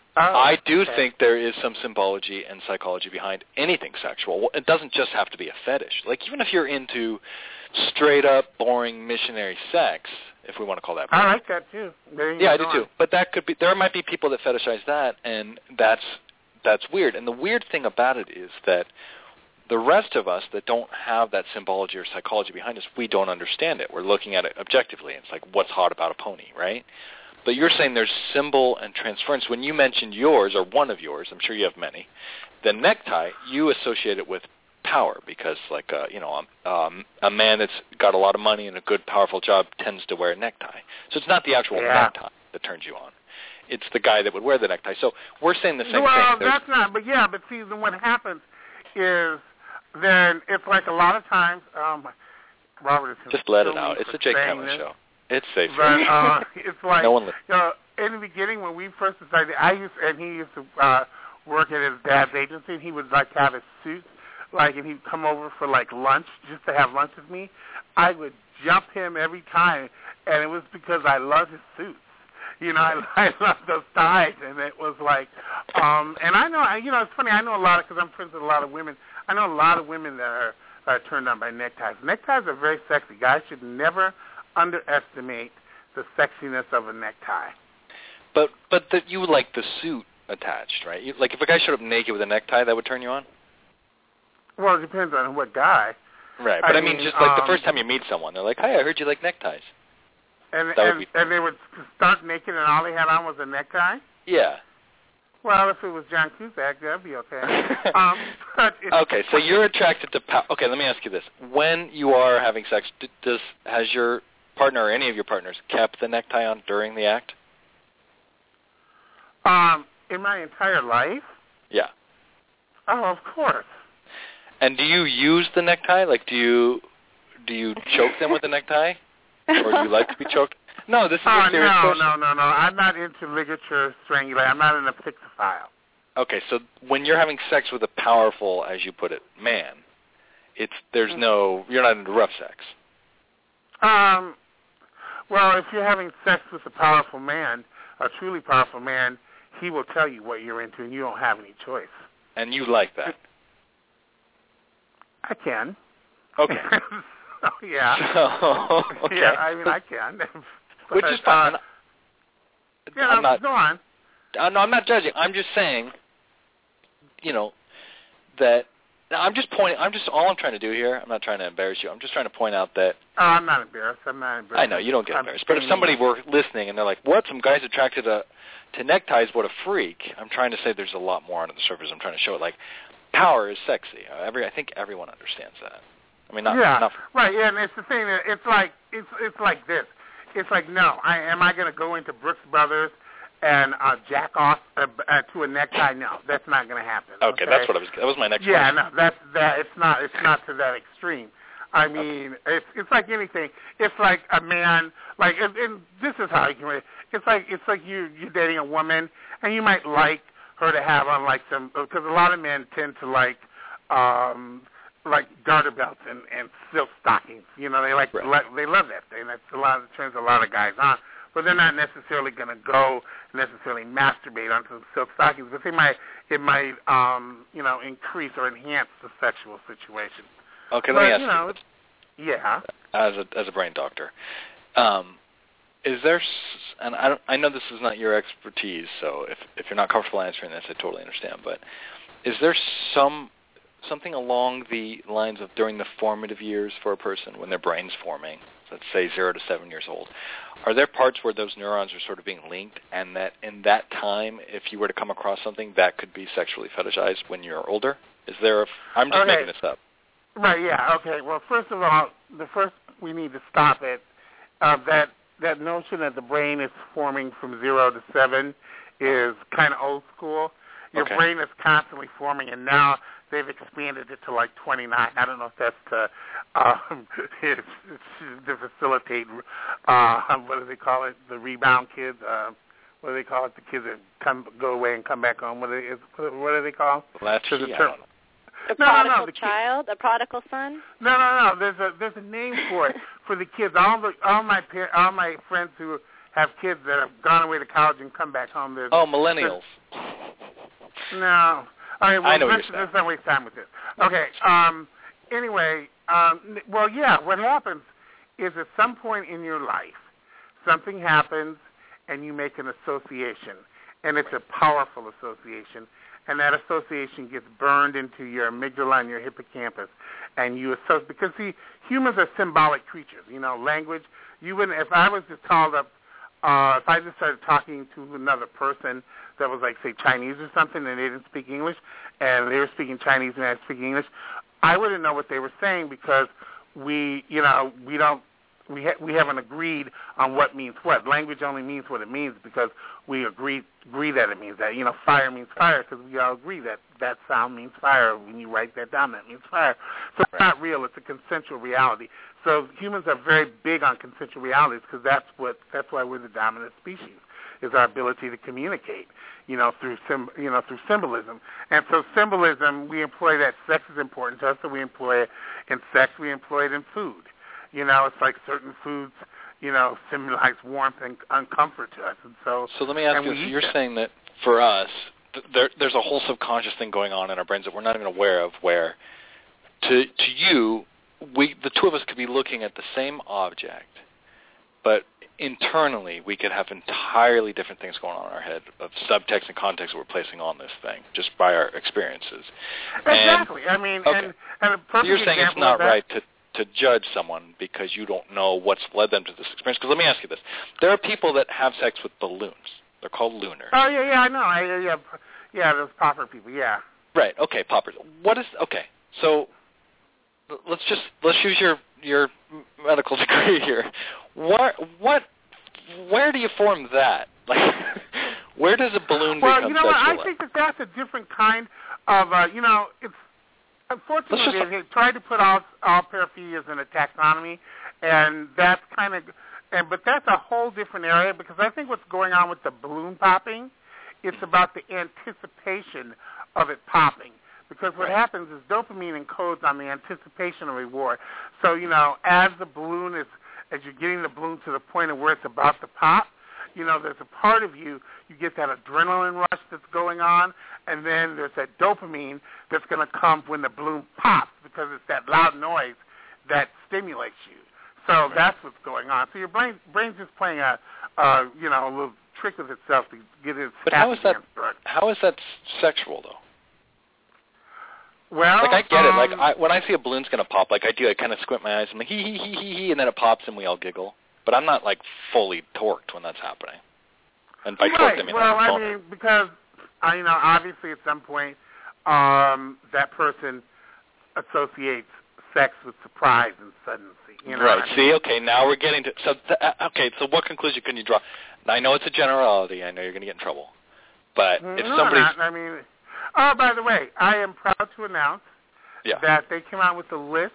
Oh, I do okay. think there is some symbology and psychology behind anything sexual. It doesn't just have to be a fetish. Like, even if you're into straight-up, boring missionary sex, if we want to call that. I like that, too. There you yeah, I go. do, too. But that could be, there might be people that fetishize that, and that's that's weird. And the weird thing about it is that the rest of us that don't have that symbology or psychology behind us, we don't understand it. We're looking at it objectively. It's like, what's hot about a pony, right? But you're saying there's symbol and transference. When you mentioned yours, or one of yours, I'm sure you have many, the necktie, you associate it with power because, like, uh, you know, um, a man that's got a lot of money and a good, powerful job tends to wear a necktie. So it's not the actual yeah. necktie that turns you on. It's the guy that would wear the necktie. So we're saying the same well, thing. Well, There's, that's not, but yeah, but see, then what happens is then it's like a lot of times, um, Robert is just let it out. It's a Jake Cameron show. It's safe. But uh, it's like, no one you know, in the beginning when we first decided, I used, and he used to uh, work at his dad's agency, and he would like have his suits, like, and he'd come over for like lunch, just to have lunch with me. I would jump him every time, and it was because I loved his suits. You know, I, I love those ties, and it was like, um, and I know, you know, it's funny, I know a lot of, because I'm friends with a lot of women, I know a lot of women that are, are turned on by neckties. Neckties are very sexy. Guys should never underestimate the sexiness of a necktie. But but that you would like the suit attached, right? You, like if a guy showed up naked with a necktie, that would turn you on? Well, it depends on what guy. Right, but I, I mean, mean, just like um, the first time you meet someone, they're like, "Hi, I heard you like neckties." And That would and, be- and they would start naked, and all they had on was a necktie. Yeah. Well, if it was John Cusack, that'd be okay. um, but it's, Okay, so you're attracted to power. Okay, let me ask you this: when you are having sex, d- does has your partner or any of your partners kept the necktie on during the act? Um, in my entire life? Yeah. Oh, of course. And do you use the necktie? Like, do you do you choke them with the necktie, or do you like to be choked? No, this is Oh, a serious no, question. no, no, no. I'm not into ligature strangulation. I'm not an asphyxiophile. Okay, so when you're having sex with a powerful, as you put it, man, it's there's no you're not into rough sex. Um, well, if you're having sex with a powerful man, a truly powerful man, he will tell you what you're into, and you don't have any choice. And you like that? I can. Okay. Oh, yeah. So, okay. Yeah, I mean, I can. Which But, is fine. Uh, yeah, I'm not. go on. Uh, no, I'm not judging. I'm just saying, you know, that now I'm just pointing. I'm just all I'm trying to do here. I'm not trying to embarrass you. I'm just trying to point out that. Oh, I'm not embarrassed. I'm not embarrassed. I know you don't get I'm embarrassed, but if somebody were listening and they're like, "What? Some guy's attracted to to neckties? What a freak!" I'm trying to say there's a lot more under the surface. I'm trying to show it. Like, power is sexy. Uh, every I think everyone understands that. I mean, not yeah, not. right. Yeah, and it's the thing. That it's like it's it's like this. It's like no. I am I going to go into Brooks Brothers and uh, jack off uh, uh, to a necktie? No, that's not going to happen. Okay, Okay, that's what I was. That was my next. Yeah, question. no, that's that. It's not. It's not to that extreme. I mean, okay. it's it's like anything. It's like a man. Like, and, and this is how you can. Relate. It's like it's like you you're dating a woman, and you might like her to have on like some because a lot of men tend to like. um like garter belts and, and silk stockings. You know, they like right. lo- they love that thing. That's a lot of turns a lot of guys on. But they're not necessarily going to go necessarily masturbate onto the silk stockings. But they might it might um you know increase or enhance the sexual situation. Okay, let but, me ask you. Know, you. Yeah. As a as a brain doctor, um, is there? S- and I don't, I know this is not your expertise, so if if you're not comfortable answering this, I totally understand. But is there some something along the lines of during the formative years for a person when their brain's forming, let's say zero to seven years old, are there parts where those neurons are sort of being linked and that in that time, if you were to come across something, that could be sexually fetishized when you're older? Is there a, I'm just Okay. making this up. Right, yeah, okay. Well, first of all, the first we need to stop it. Uh, that that notion that the brain is forming from zero to seven is kind of old school. Your Okay. brain is constantly forming, and now they've expanded it to like twenty-nine. I don't know if that's to um, it's, it's to facilitate uh, what do they call it? The rebound kids. Uh, what do they call it? The kids that come go away and come back home. What do they, what do they call? Latchkey, There's a I term. don't know. A No, no, no, prodigal the kid- child, a prodigal son. No, no, no. There's a there's a name for it for the kids. All the all my par- all my friends who have kids that have gone away to college and come back home. There's, oh, millennials. No. All right, well, I know what let's, you're saying. let's not waste time with this. Okay. Um, anyway, um, well, yeah, what happens is at some point in your life, something happens and you make an association, and it's a powerful association, and that association gets burned into your amygdala and your hippocampus, and you associate, because, see, humans are symbolic creatures, you know, language. You wouldn't, if I was just called up, uh, if I just started talking to another person that was like, say, Chinese or something, and they didn't speak English, and they were speaking Chinese and I was speaking English, I wouldn't know what they were saying because we, you know, we don't, we ha- we haven't agreed on what means what. Language only means what it means because we agree agree that it means that. You know, fire means fire because we all agree that that sound means fire. When you write that down, that means fire. So it's not real. It's a consensual reality. So humans are very big on consensual realities because that's what that's why we're the dominant species, is our ability to communicate, you know, through sim, you know, through symbolism. And so symbolism, we employ that. Sex is important to us, so we employ it in sex. We employ it in food. You know, it's like certain foods, you know, symbolize warmth and, and comfort to us. And so, so let me ask you: so you're them. saying that for us, th- there, there's a whole subconscious thing going on in our brains that we're not even aware of. Where, to to you, we the two of us could be looking at the same object, but internally we could have entirely different things going on in our head of subtext and context that we're placing on this thing just by our experiences. Exactly. And, I mean, okay. and, and a perfect so you're saying it's not that, right to. to judge someone because you don't know what's led them to this experience. Because let me ask you this. There are people that have sex with balloons. They're called lunar. Oh, yeah, yeah, I know. I, yeah, yeah, yeah, those popper people, yeah. Right, okay, poppers. What is, okay, so let's just, let's use your, your medical degree here. What, what, where do you form that? Like, where does a balloon well, become you know what, sexual? I think that that's a different kind of, uh, you know, it's, unfortunately, just, they tried to put all all paraphilias in a taxonomy, and that's kind of, and but that's a whole different area because I think what's going on with the balloon popping, it's about the anticipation of it popping. Because what happens is dopamine encodes on the anticipation of reward. So you know, as the balloon is, as you're getting the balloon to the point of where it's about to pop, you know, there's a part of you, you get that adrenaline rush that's going on, and then there's that dopamine that's going to come when the balloon pops because it's that loud noise that stimulates you. So that's what's going on. So your brain brain's just playing a, uh, you know, a little trick with itself to get its But how is that? Drug. How is that sexual though? Well, like I get um, it. Like I, when I see a balloon's going to pop, like I do, I kind of squint my eyes. I'm like hee hee hee hee hee, and then it pops, and we all giggle. But I'm not like fully torqued when that's happening. And by right. torqued, I mean well, like I mean because I, you know, obviously at some point um, that person associates sex with surprise and suddency. You know right. I mean? See, okay, now we're getting to so. Th- okay, so what conclusion can you draw? Now, I know it's a generality. I know you're going to get in trouble. But no, if somebody's, not, I mean, oh, by the way, I am proud to announce yeah. that they came out with a list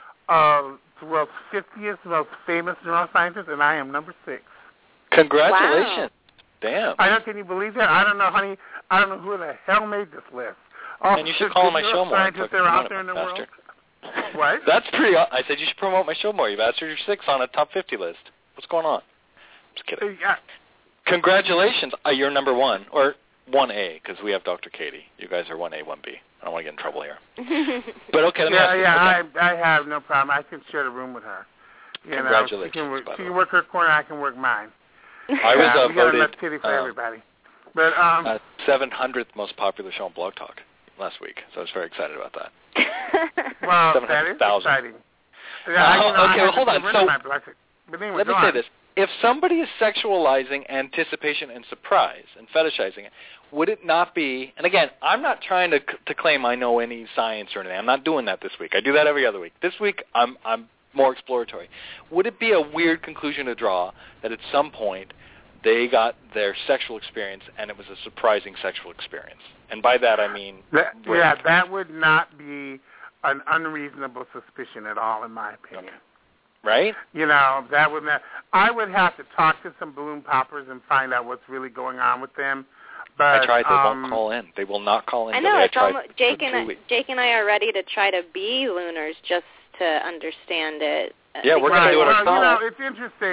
of the world's fiftieth most famous neuroscientists, and I am number six. Congratulations. Wow. Damn. I don't, can you believe that? I don't know, honey. I don't know who the hell made this list. Oh, and you should call on my show more. Scientists that are out there in the world. What? That's pretty. I said you should promote my show more. You bastard. You're six on a top fifty list. What's going on? Just kidding. Yeah. Congratulations. Uh, you're number one, or one A, because we have Doctor Katie. You guys are one A, one B. I don't want to get in trouble here. But okay, let me yeah, ask you. Yeah, okay. I, I have no problem. I can share the room with her. You Congratulations. Know, she can work, by she the can way. work her corner. I can work mine. I was uh, uh, we got voted enough kitty for uh, everybody. But um, uh, seven hundredth most popular show on Blog Talk last week, so I was very excited about that. Well, that is exciting. Yeah, I, you know, uh, okay, I well, hold on. So, but anyway, let me on. say this. If somebody is sexualizing anticipation and surprise and fetishizing it, would it not be, and again, I'm not trying to to claim I know any science or anything. I'm not doing that this week. I do that every other week. This week, I'm I'm more exploratory. Would it be a weird conclusion to draw that at some point they got their sexual experience and it was a surprising sexual experience? And by that I mean... That, yeah, that would not be an unreasonable suspicion at all, in my opinion. Okay. Right? You know, that would not... I would have to talk to some balloon poppers and find out what's really going on with them. But, I tried. They um, won't call in. They will not call in. I know. I It's almost, Jake for and I, weeks. Jake and I are ready to try to be lunars just to understand it. Yeah, we're right. going to do it well, ourselves. you know, it's interesting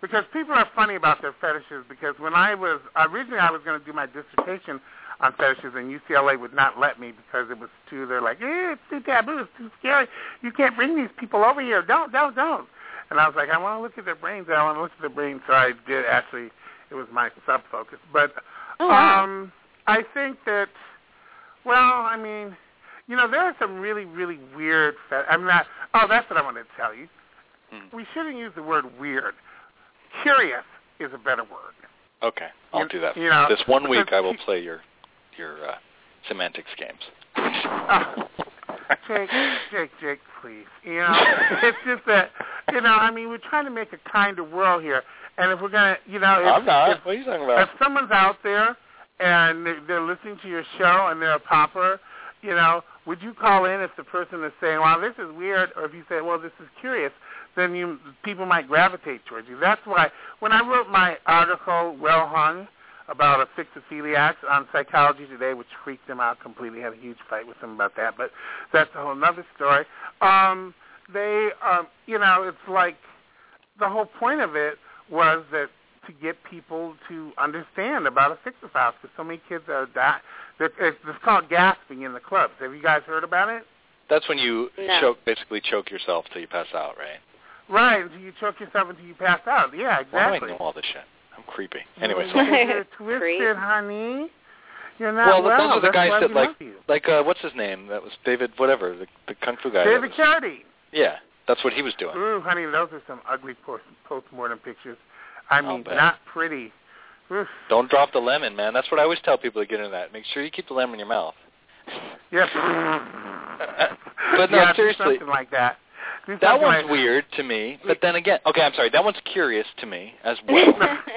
because people are funny about their fetishes. Because when I was originally I was going to do my dissertation on fetishes, and U C L A would not let me because it was too. They're like, eh, it's too taboo, it's too scary. You can't bring these people over here. Don't, don't, don't. And I was like, I want to look at their brains. I want to look at their brains. So I did actually. It was my sub focus, but oh, wow. um, I think that. Well, I mean, you know, there are some really, really weird. Fet- I'm not. Oh, that's what I wanted to tell you. Hmm. We shouldn't use the word weird. Curious is a better word. Okay, I'll you, do that. You know, this one week, I will play your your uh, semantics games. uh, Jake, Jake, Jake, please. You know, it's just that, you know, I mean, we're trying to make a kinder world here, and if we're gonna, you know, if, I'm not. If, what are you talking about? If someone's out there and they're listening to your show and they're a popper, you know, would you call in if the person is saying, "Well, this is weird," or if you say, "Well, this is curious"? Then you people might gravitate towards you. That's why when I wrote my article, Well Hung, about asphyxophiliacs on Psychology Today, which freaked them out completely, had a huge fight with them about that, but that's a whole other story. Um, they, um, you know, it's like the whole point of it was that to get people to understand about asphyxophiles, because so many kids are dying. It's, it's called gasping in the clubs. Have you guys heard about it? That's when you no. choke, basically choke yourself till you pass out, right? Right, until you choke yourself until you pass out. Yeah, exactly. Why do I know all this shit? I'm creepy. Anyway, so. You're twisted, honey. You're not well. well. Those are the That's guys why that we like, love you. like uh, what's his name? That was David, whatever, the, the kung fu guy. David was, Carradine. Yeah, that's what he was doing. Ooh, honey, those are some ugly post- post-mortem pictures. I mean, bet. not pretty. Oof. Don't drop the lemon, man. That's what I always tell people to get into that. Make sure you keep the lemon in your mouth. Yes. But no, yeah, seriously. Do something like that. Do That something one's like weird to me. But then again, okay, I'm sorry. That one's curious to me as well.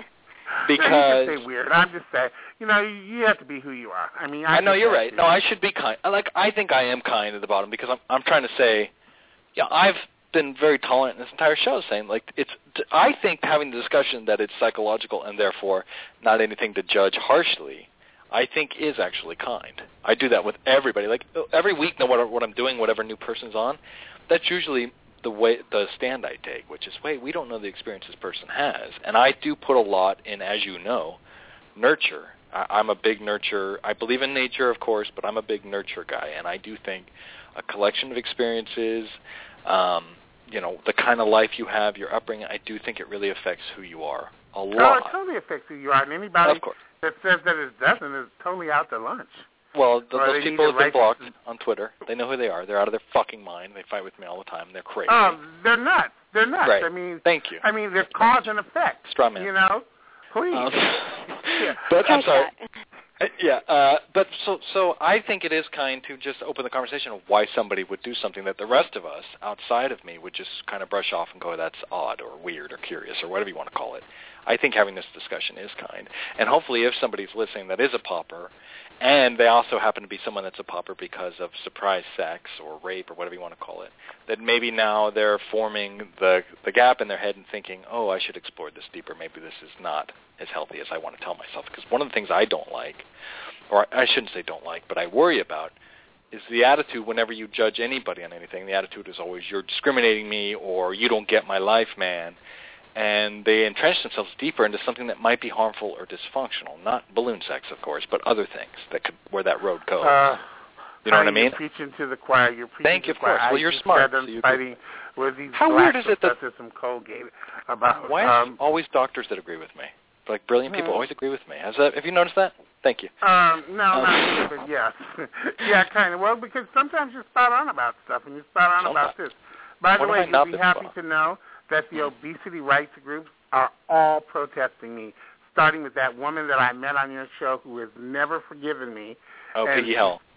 Because you can say weird. I'm just saying, you know, you, you have to be who you are. I mean, I, I know think you're that's right. it. No, I should be kind. Like I think I am kind at the bottom because I'm I'm trying to say, yeah, I've been very tolerant in this entire show, saying like it's. I think having the discussion that it's psychological and therefore not anything to judge harshly, I think is actually kind. I do that with everybody. Like every week, no matter what I'm doing, whatever new person's on, that's usually the way the stand I take, which is, wait, we don't know the experience this person has, and I do put a lot in, as you know, nurture. I, I'm a big nurture. I believe in nature, of course, but I'm a big nurture guy, and I do think a collection of experiences, um, you know, the kind of life you have, your upbringing, I do think it really affects who you are a lot. Oh, it totally affects who you are, and anybody of course. that says that it doesn't is totally out to lunch. Well, th- Or those they people need have to been write- blocked on Twitter. They know who they are. They're out of their fucking mind. They fight with me all the time. They're crazy. Um, they're nuts. They're nuts. Right. I mean, Thank you. I mean, they're cause and effect. Straw man. You know, please. Um, yeah. But I'm Catch sorry. that. Uh, Yeah, uh, but so so I think it is kind to just open the conversation of why somebody would do something that the rest of us outside of me would just kind of brush off and go, that's odd or weird or curious or whatever you want to call it. I think having this discussion is kind. And hopefully if somebody's listening that is a pauper, and they also happen to be someone that's a pauper because of surprise sex or rape or whatever you want to call it, that maybe now they're forming the the gap in their head and thinking, oh, I should explore this deeper. Maybe this is not as healthy as I want to tell myself. Because one of the things I don't like, or I shouldn't say don't like, but I worry about, is the attitude whenever you judge anybody on anything. The attitude is always, you're discriminating me, or you don't get my life, man. And they entrench themselves deeper into something that might be harmful or dysfunctional. Not balloon sex, of course, but other things that could where that road goes. Uh, you know what I mean? You're preaching to the choir. You're preaching Thank to you, the of course. choir. Well, I you're just smart, got done so you fighting with these How black weird is it that- professors from Colgate about. Why is um, it always doctors that agree with me? Like brilliant people Hmm. always agree with me. Has that? Have you noticed that? Thank you. Um, no, Um, not really, but yes. yeah, kind of. Well, because sometimes you're spot on about stuff, and you're spot on about this. By the When have way, I not you'll be been happy spot to know that the obesity rights groups are all protesting me, starting with that woman that I met on your show who has never forgiven me. Oh, And- Piggy Hell.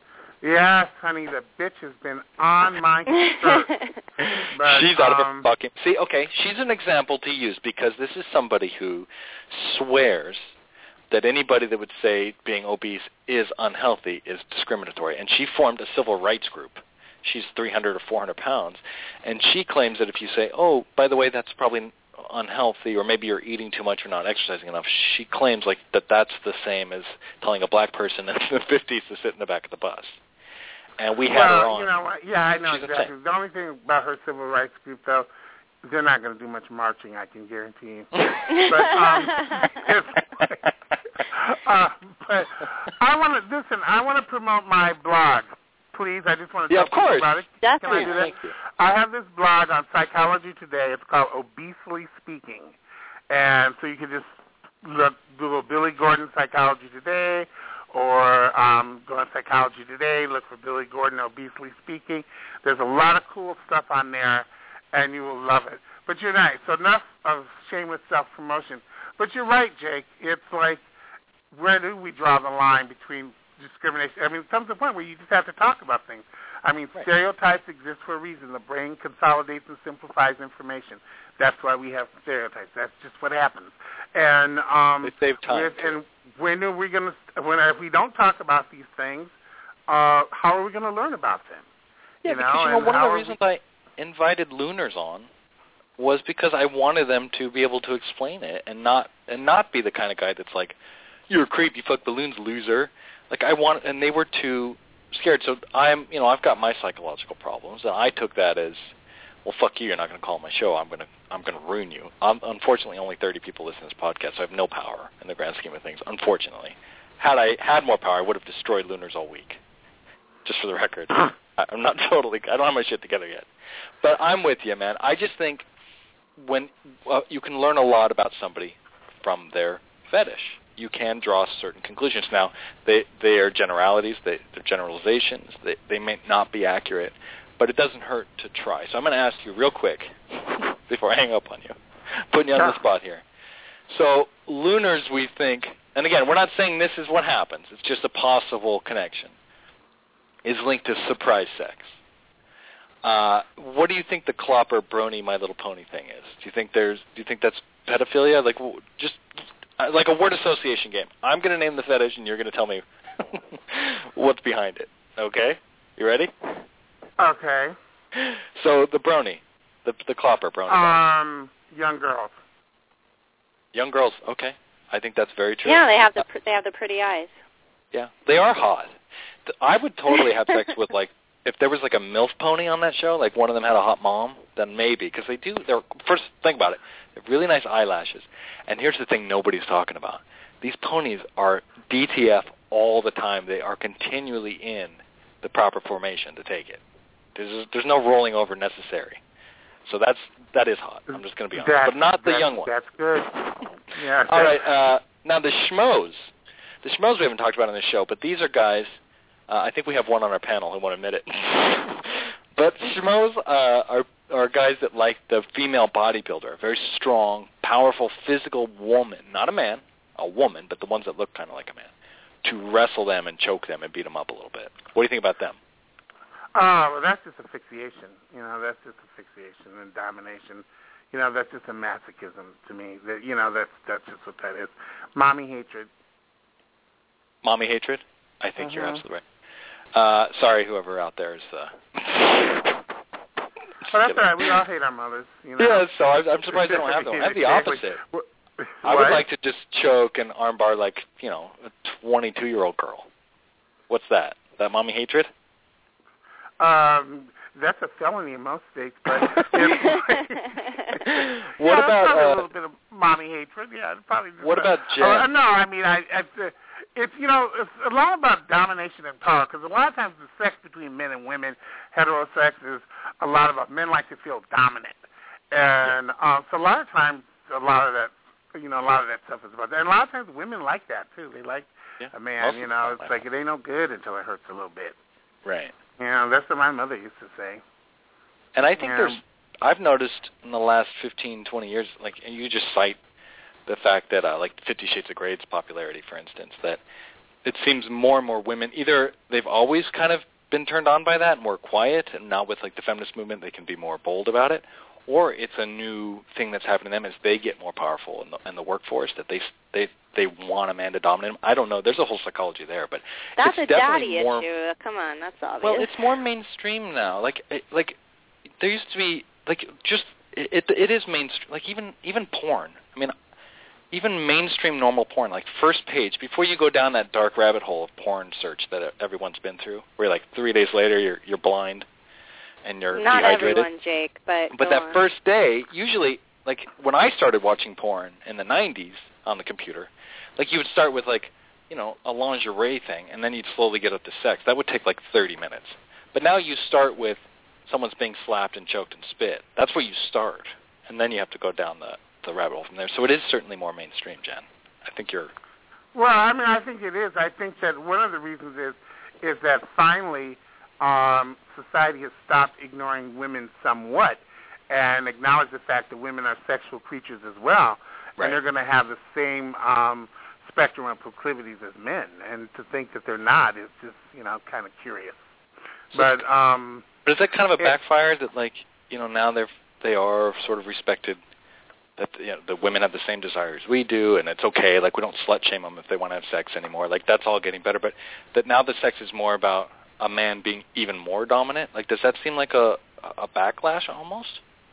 Yes, honey, the bitch has been on my skirt. But, she's out of um, her fucking... See, okay, she's an example to use because this is somebody who swears that anybody that would say being obese is unhealthy is discriminatory. And she formed a civil rights group. She's three hundred or four hundred pounds. And she claims that if you say, oh, by the way, that's probably unhealthy, or maybe you're eating too much or not exercising enough, she claims like that that's the same as telling a black person in the fifties to sit in the back of the bus. And we had well, her on. you know, what? yeah, I know She's exactly. insane. The only thing about her civil rights group, though, they're not going to do much marching, I can guarantee you. But, um, it's, uh, but I want to listen. I want to promote my blog, please. I just want to yeah, talk of course. about it. Definitely. Can I do that? I have this blog on Psychology Today. It's called Obesely Speaking, and so you can just look Google Billy Gordon Psychology Today, or um, go on Psychology Today, look for Billy Gordon Obesely Speaking. There's a lot of cool stuff on there, and you will love it. But you're right. So enough of shameless self-promotion. But you're right, Jake. It's like, where do we draw the line between discrimination? I mean, it comes to a point where you just have to talk about things. I mean, right. Stereotypes exist for a reason. The brain consolidates and simplifies information. That's why we have stereotypes. That's just what happens. And um, they save time. With, and when are we going to? When if we don't talk about these things, uh, how are we going to learn about them? Yeah, you because know, you know, and one of the we, reasons I invited Lunars on was because I wanted them to be able to explain it and not and not be the kind of guy that's like, "You're a creep, you fuck balloons, loser." Like I want, and they were too scared. So I'm, you know, I've got my psychological problems, and I took that as, well, fuck you. You're not going to call my show. I'm going to, I'm going to ruin you. Um, unfortunately, only thirty people listen to this podcast, so I have no power in the grand scheme of things. Unfortunately, had I had more power, I would have destroyed Lunars all week. Just for the record, I'm not totally. I don't have my shit together yet, but I'm with you, man. I just think when uh, you can learn a lot about somebody from their fetish. You can draw certain conclusions. Now, they they are generalities, they, they're generalizations, they, they may not be accurate, but it doesn't hurt to try. So I'm going to ask you real quick, before I hang up on you, putting you on the spot here. So Lunars, we think, and again, we're not saying this is what happens, it's just a possible connection, is linked to surprise sex. Uh, what do you think the Clopper Brony My Little Pony thing is? Do you think there's? Do you think that's pedophilia? Like, just like a word association game. I'm going to name the fetish, and you're going to tell me what's behind it. Okay? You ready? Okay. So the Brony, the the Clopper Brony. Um, young girls. Young girls. Okay. I think that's very true. Yeah, they have the they have the pretty eyes. Yeah, they are hot. I would totally have sex with, like, if there was like a MILF pony on that show, like one of them had a hot mom, then maybe, because they do. They're first think about it. They have really nice eyelashes, and here's the thing nobody's talking about: these ponies are D T F all the time. They are continually in the proper formation to take it. There's there's no rolling over necessary. So that's that is hot. I'm just going to be honest, that's, but not the young one. That's good. Yeah. All right. Uh, now the schmoes, the schmoes we haven't talked about on this show, but these are guys. Uh, I think we have one on our panel who won't admit it. But schmoes uh, are are guys that like the female bodybuilder, a very strong, powerful, physical woman, not a man, a woman, but the ones that look kind of like a man, to wrestle them and choke them and beat them up a little bit. What do you think about them? Oh, well, that's just asphyxiation. You know, that's just asphyxiation and domination. You know, that's just a masochism to me. That you know, that's that's just what that is. Mommy hatred. Mommy hatred? I think uh-huh. you're absolutely right. Uh, sorry, whoever out there is. Uh, well, that's all right. We all hate our mothers. You know? Yeah, so I'm, I'm surprised I don't have them. I have the opposite. What? I would like to just choke and armbar like, you know, a twenty-two-year-old girl. What's that? That mommy hatred? Um, that's a felony in most states, but it's like, what yeah, about probably uh, a little bit of mommy hatred? Yeah, probably. Just what a, about Jen? Uh, no, I mean, I. I uh, It's, you know, it's a lot about domination and power, because a lot of times the sex between men and women, heterosex, is a lot about men like to feel dominant. And uh, so a lot of times, a lot of that, you know, a lot of that stuff is about that. And a lot of times women like that, too. They like yeah, a man, you know, it's like, that. it ain't no good until it hurts a little bit. Right. You know, that's what my mother used to say. And I think yeah. there's, I've noticed in the last fifteen, twenty years, like, and you just cite the fact that, uh, like, Fifty Shades of Grey's popularity, for instance, that it seems more and more women, either they've always kind of been turned on by that and more quiet, and now with, like, the feminist movement, they can be more bold about it, or it's a new thing that's happening to them as they get more powerful in the, in the workforce, that they they they want a man to dominate them. I don't know. There's a whole psychology there, but that's it's a definitely daddy more, issue. Come on, that's obvious. Well, it's more mainstream now. Like, it, like there used to be, like, just it, it it is mainstream. Like even even porn. I mean, even mainstream normal porn, like first page, before you go down that dark rabbit hole of porn search that everyone's been through, where like three days later you're you're blind, and you're Not dehydrated. everyone, Jake, but But go that on. first day, usually, like when I started watching porn in the nineties on the computer, like you would start with like, you know, a lingerie thing, and then you'd slowly get up to sex. That would take like thirty minutes. But now you start with someone's being slapped and choked and spit. That's where you start, and then you have to go down the, the rabbit hole from there. So it is certainly more mainstream, Jen. I think you're... Well, I mean, I think it is. I think that one of the reasons is is that finally um, society has stopped ignoring women somewhat and acknowledged the fact that women are sexual creatures as well, Right. and they're going to have the same um, spectrum of proclivities as men. And to think that they're not is just, you know, kind of curious. So, But um, but is that kind of a it, backfire that, like, you know, now they're they are sort of respected, that, you know, the women have the same desires we do, and it's okay. Like, we don't slut shame them if they want to have sex anymore. Like, that's all getting better. But that now the sex is more about a man being even more dominant. Like, does that seem like a a backlash almost?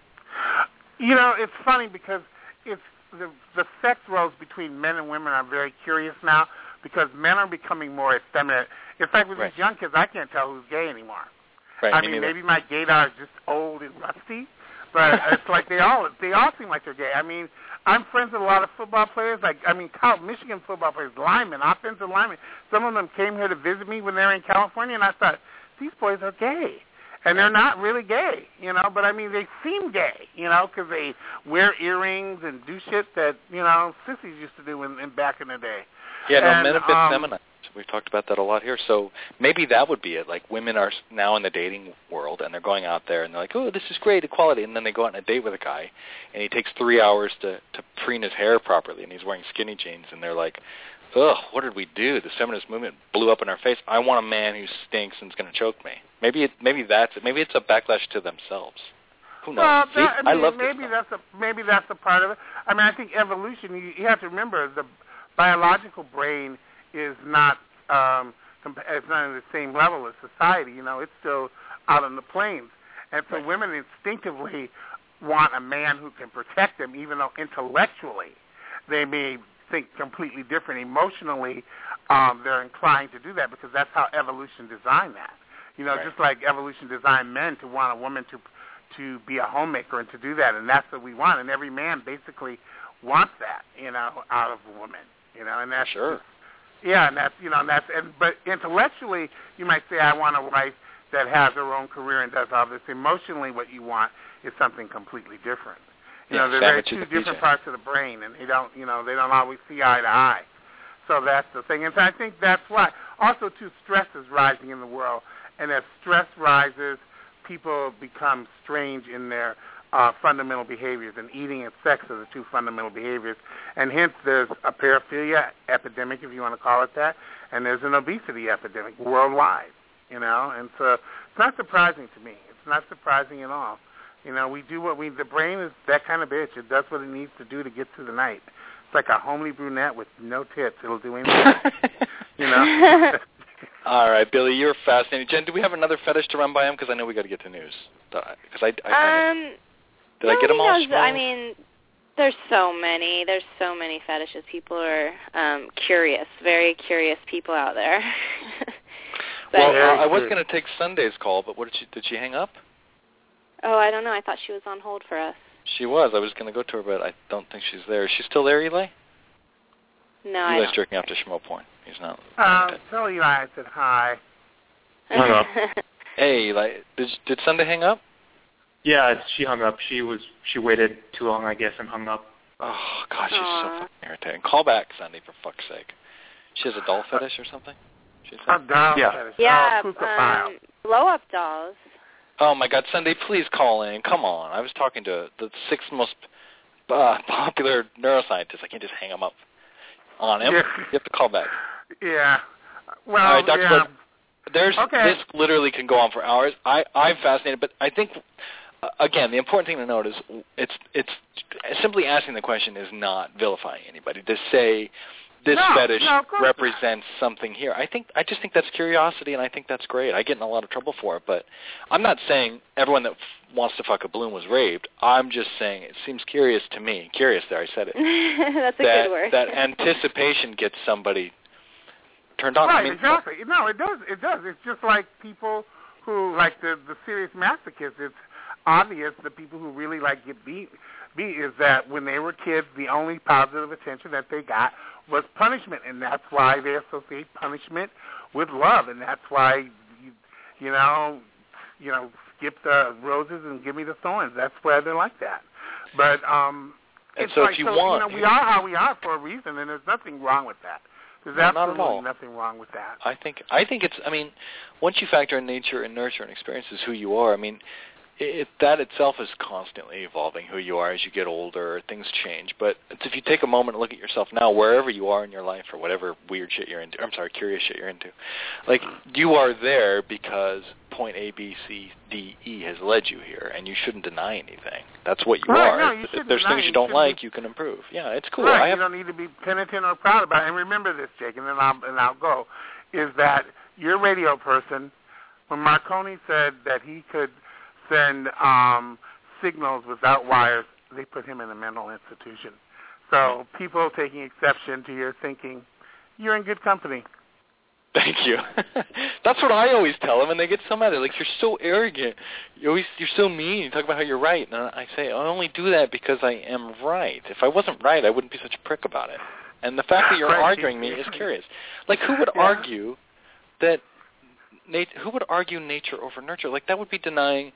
You know, it's funny because it's the the sex roles between men and women are very curious now because men are becoming more effeminate. In fact, with Right. these young kids, I can't tell who's gay anymore. Right. I me mean, neither. maybe my gaydar is just old and rusty, but it's like they all they all seem like they're gay. I mean, I'm friends with a lot of football players. Like, I mean, college, Michigan football players, linemen, offensive linemen. Some of them came here to visit me when they were in California, and I thought these boys are gay. And they're not really gay, you know, but I mean, they seem gay, you know, because they wear earrings and do shit that, you know, sissies used to do in, in back in the day. Yeah, no, and, men have been um, feminized. We've talked about that a lot here. So maybe that would be it. Like, women are now in the dating world, and they're going out there, and they're like, oh, this is great, equality. And then they go out on a date with a guy, and he takes three hours to, to preen his hair properly, and he's wearing skinny jeans, and they're like, ugh, what did we do? The feminist movement blew up in our face. I want a man who stinks and is going to choke me. Maybe it, maybe that's it. Maybe it's a backlash to themselves. Who knows? Well, See, that, I, mean, I love maybe this that's a maybe that's a part of it. I mean, I think evolution. You, you have to remember the biological brain is not um, comp- it's not on the same level as society. You know, it's still out on the plains, and so Right. women instinctively want a man who can protect them, even though intellectually they may think completely different. Emotionally, um, they're inclined to do that because that's how evolution designed that. You know, Right. just like evolution designed men to want a woman to to be a homemaker and to do that, and that's what we want. And every man basically wants that, you know, out of a woman. You know, and that's Sure. just, yeah, and that's you know, and that's and but intellectually, you might say, I want a wife that has her own career and does all this. Emotionally, what you want is something completely different. You Yeah, know, they're very savage is two a different P J. parts of the brain, and they don't, you know, they don't always see eye to eye. So that's the thing, and so I think that's why. Also, too, stress is rising in the world, and as stress rises, people become strange in their uh, fundamental behaviors, and eating and sex are the two fundamental behaviors, and hence there's a paraphilia epidemic, if you want to call it that, and there's an obesity epidemic worldwide, you know, and so it's not surprising to me. It's not surprising at all. You know, we do what we, the brain is that kind of bitch. It does what it needs to do to get through the night. It's like a homely brunette with no tits. It'll do anything, you know. All right, Billy, you're fascinating. Jen, do we have another fetish to run by him? Because I know we got to get to news. Because I, I find it, Um, did I get them all? nobody knows- I small? mean, there's so many. There's so many fetishes. People are um, curious, very curious people out there. But, well, Very uh, I was true. going to take Sunday's call, but what did she? Did she hang up? oh, I don't know. I thought she was on hold for us. She was. I was going to go to her, but I don't think she's there. Is she still there, Eli? No, I Eli's don't. jerking off to Schmo porn. He's not. Um, tell Eli I said hi. Hung up. Hey, Eli, did did Sunday hang up? Yeah, she hung up. She was she waited too long, I guess, and hung up. Oh, God, she's Aw. so fucking irritating. Call back, Sunday, for fuck's sake. She has a doll fetish or something? She A said? doll Yeah. fetish. yeah, Oh, kookaphile. um, blow-up dolls. Oh, my God, Sunday, please call in. Come on. I was talking to the sixth most uh, popular neuroscientist. I can't just hang him up on him. Yeah. You have to call back. Yeah. Well, All right, Doctor yeah. Bird, There's Okay. This literally can go on for hours. I, I'm fascinated, but I think, uh, again, the important thing to note is it's it's simply asking the question is not vilifying anybody. To say this No, fetish no, of course not. represents something here, I think I just think that's curiosity, and I think that's great. I get in a lot of trouble for it, but I'm not saying everyone that f- wants to fuck a balloon was raped. I'm just saying it seems curious to me. Curious there, I said it. That's a that good word. that anticipation gets somebody turned on. Right, I mean, exactly. No, it does. It does. It's just like people who, like the, the serious masochists, it's obvious the people who really, like, get beat, beat is that when they were kids, the only positive attention that they got was punishment, and that's why they associate punishment with love, and that's why, you, you know, you know, skip the roses and give me the thorns. That's why they're like that. But um, and it's so like, if you so, want, you know, we are how we are for a reason, and there's nothing wrong with that. There's no, absolutely not at all. nothing wrong with that. I think I think it's. I mean, once you factor in nature and nurture and experiences who you are, I mean, it, that itself is constantly evolving who you are as you get older. Things change. But it's if you take a moment and look at yourself now, wherever you are in your life or whatever weird shit you're into, I'm sorry, curious shit you're into, like you are there because point A, B, C, D, E has led you here, and you shouldn't deny anything. That's what you right, are. No, you if there's things you don't like, you can improve. Yeah, it's cool. Right, I have, you don't need to be penitent or proud about it. And remember this, Jake, and then I'll, and I'll go, is that your radio person, when Marconi said that he could send um, signals without wires, they put him in a mental institution. So people taking exception to your thinking, you're in good company. Thank you. That's what I always tell them, and they get so mad. They're like, "You're so arrogant. You always, you're so mean. You talk about how you're right." And I say, "I only do that because I am right. If I wasn't right, I wouldn't be such a prick about it." And the fact that you're right. arguing me is curious. Like, who would yeah. argue that? Nat- who would argue nature over nurture? Like, that would be denying.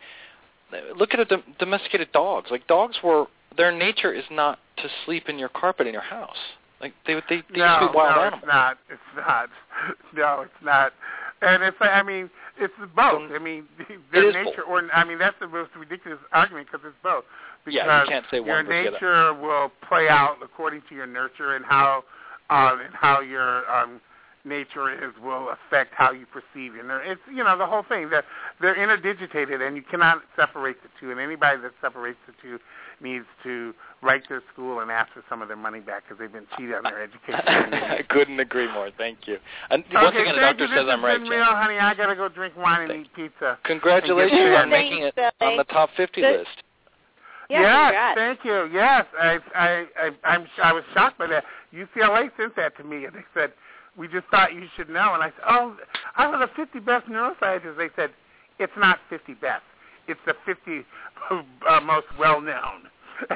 Look at a dom- domesticated dogs. Like, dogs were their nature is not to sleep in your carpet in your house. Like they they, they no, used to be wild no, animals. it's not. It's not. No, it's not. And it's I mean it's both. I mean their nature, or I mean that's the most ridiculous argument because it's both. Because yeah, you can't say your one versus nature the other. will play out according to your nurture, and how um, and how your um, nature is will affect how you perceive your nurture. It's you know the whole thing. That they're, they're interdigitated, and you cannot separate the two. And anybody that separates the two needs to write their school and ask for some of their money back because they've been cheated on their education. I couldn't agree more. Thank you. And okay, once again, the doctor you. says This I'm right. Real, honey, I gotta go drink wine and Thanks. eat pizza. Congratulations and on making it Thanks, on the top fifty Good. list. Yeah, yes, congrats. thank you. Yes, I, I, I, I'm, I was shocked by that. U C L A sent that to me, and they said, "We just thought you should know." And I said, "Oh, out of the fifty best neuroscientists," they said, "It's not fifty best. It's the fifty uh, most well known." Oh.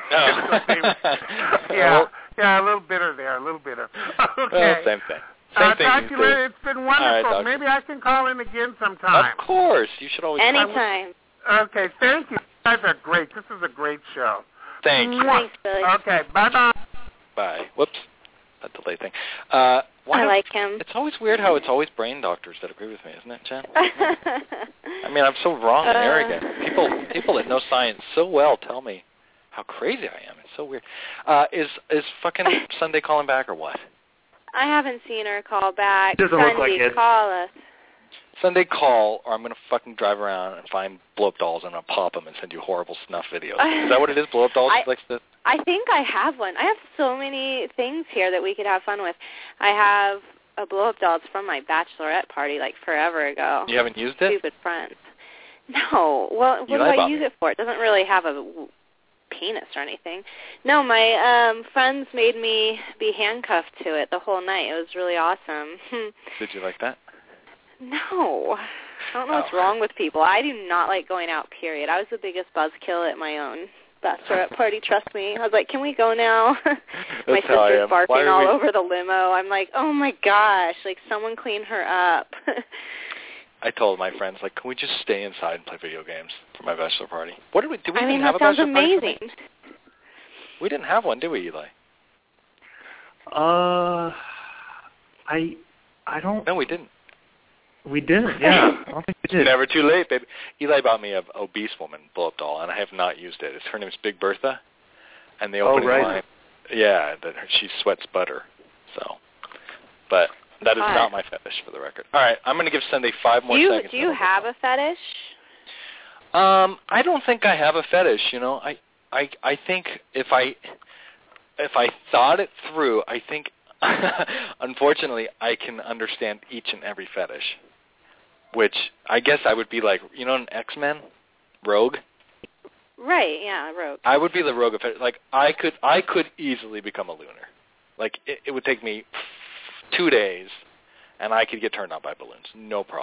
yeah, yeah, a little bitter there, a little bitter. Okay. Well, same thing. Same uh, thing. talk to you later. It's been wonderful. Right, Maybe I can call in again sometime. Of course, you should always. Anytime. Okay, thank you. You guys are great. This is a great show. Thank you. Thanks, Billy. Okay, bye-bye. Bye. Whoops. That delay thing. Uh, why I don't- like him. It's always weird how it's always brain doctors that agree with me, isn't it, Jen? I mean, I'm so wrong and Uh. arrogant. People, people that know science so well tell me how crazy I am. It's so weird. Uh, is is fucking Sunday calling back or what? I haven't seen her call back. Doesn't look Sunday, like it. call us. Sunday call, or I'm going to fucking drive around and find blow-up dolls and I'm going to pop them and send you horrible snuff videos. Is that what it is, blow-up dolls? I- Like the, I think I have one. I have so many things here that we could have fun with. I have a blow-up doll. It's from my bachelorette party, like forever ago. you haven't used it? Stupid friends. No. Well, what You do lie I about use me. it for? It doesn't really have a w- penis or anything. No, my um friends made me be handcuffed to it the whole night. It was really awesome. Did you like that? No. I don't know what's Oh. wrong with people. I do not like going out, period. I was the biggest buzzkill at my own bachelorette party, trust me. I was like, can we go now? my That's how I sister's am. barking Why are all we- over the limo. I'm like, oh my gosh, like someone clean her up. I told my friends, like, can we just stay inside and play video games for my bachelor party? What did we do? We I didn't mean, have that a sounds bachelor party for me? amazing. We didn't have one, did we, Eli? Uh, I, I don't. No, we didn't. We didn't. Yeah, I don't think we did. Never too late, baby. Eli bought me a obese woman blow-up doll, and I have not used it. It's, her name's Big Bertha, and the Oh, opening right. line, yeah, that her, she sweats butter. So, but that is Hot. not my fetish, for the record. All right, I'm going to give Sunday five more do you, seconds. do you have a fetish? Um, I don't think I have a fetish. You know, I, I, I think if I, if I thought it through, I think, unfortunately, I can understand each and every fetish. Which I guess I would be like, you know, an X-Men, Rogue. Right, yeah, Rogue. I would be the Rogue of fetish. Like I could, I could easily become a lunar. Like it, it would take me two days, and I could get turned on by balloons, no problem.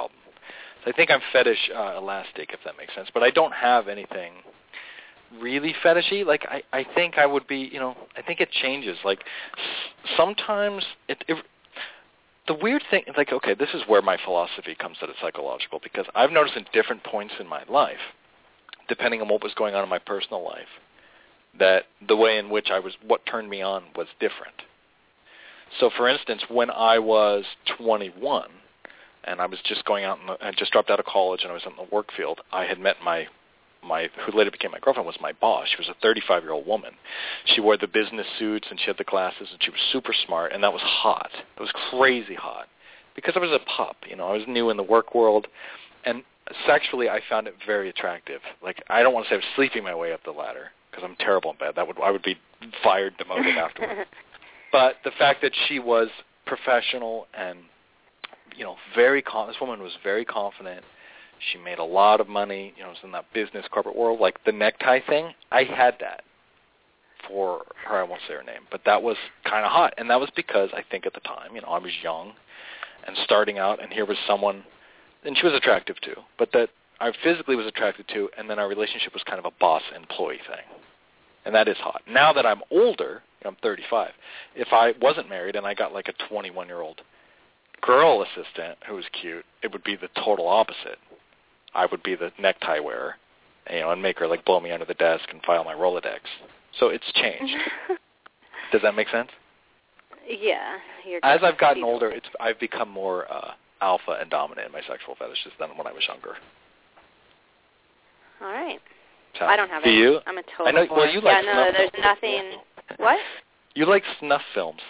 So I think I'm fetish uh, elastic, if that makes sense. But I don't have anything really fetishy. Like, I, I think I would be, you know, I think it changes. Like, s- sometimes it, it the weird thing, like, okay, this is where my philosophy comes at it psychological, because I've noticed in different points in my life, depending on what was going on in my personal life, that the way in which I was, what turned me on was different. So, for instance, when I was twenty-one, and I was just going out, in the, I just dropped out of college, and I was in the work field, I had met my, my, who later became my girlfriend, was my boss. She was a thirty-five-year-old woman. She wore the business suits, and she had the glasses, and she was super smart, and that was hot. It was crazy hot, because I was a pup, you know, I was new in the work world, and sexually I found it very attractive. Like, I don't want to say I was sleeping my way up the ladder, because I'm terrible in bed. That would, I would be fired, demoted afterwards. But the fact that she was professional and, you know, very con- this woman was very confident. She made a lot of money, you know, was in that business corporate world. Like the necktie thing, I had that for her. I won't say her name, but that was kind of hot. And that was because I think at the time, you know, I was young and starting out, and here was someone, and she was attractive too, but that I physically was attracted to, and then our relationship was kind of a boss-employee thing. And that is hot. Now that I'm older, I'm thirty-five, if I wasn't married and I got like a twenty-one-year-old girl assistant who was cute, it would be the total opposite. I would be the necktie wearer, you know, and make her like blow me under the desk and file my Rolodex. So it's changed. Does that make sense? Yeah. You're As I've gotten older, it's I've become more uh, alpha and dominant in my sexual fetishes than when I was younger. All right. So, I don't have do any. you? I'm a total I know. boy. Well, you like yeah, no, snuff there's films. nothing. What? You like snuff films.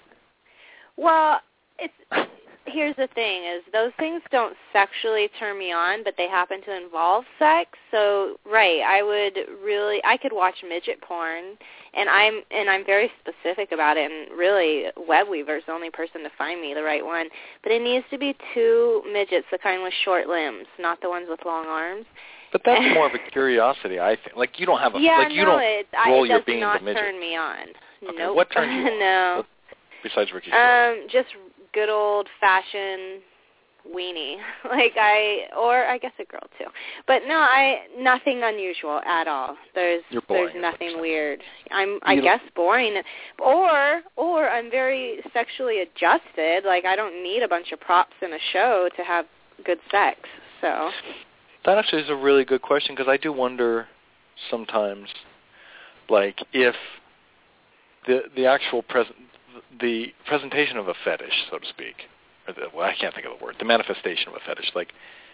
Well, it's here's the thing: is those things don't sexually turn me on, but they happen to involve sex. So, right, I would really, I could watch midget porn, and I'm and I'm very specific about it. And really, Webweaver's the only person to find me the right one. But it needs to be two midgets, the kind with short limbs, not the ones with long arms. But that's more of a curiosity, I think. Like you don't have a yeah, like you no, don't it, I, roll it your does beans not a midget. turn me on. Okay. Nope. What turns you on? No. Besides Ricky Shore. Um, just good old fashioned weenie, like I, or I guess a girl too. But no, I nothing unusual at all. There's You're boring, there's nothing weird. I'm I You guess boring, or or I'm very sexually adjusted. Like I don't need a bunch of props in a show to have good sex. So that actually is a really good question, because I do wonder sometimes, like if the the actual present the presentation of a fetish, so to speak, or the, well, I can't think of the word, the manifestation of a fetish, like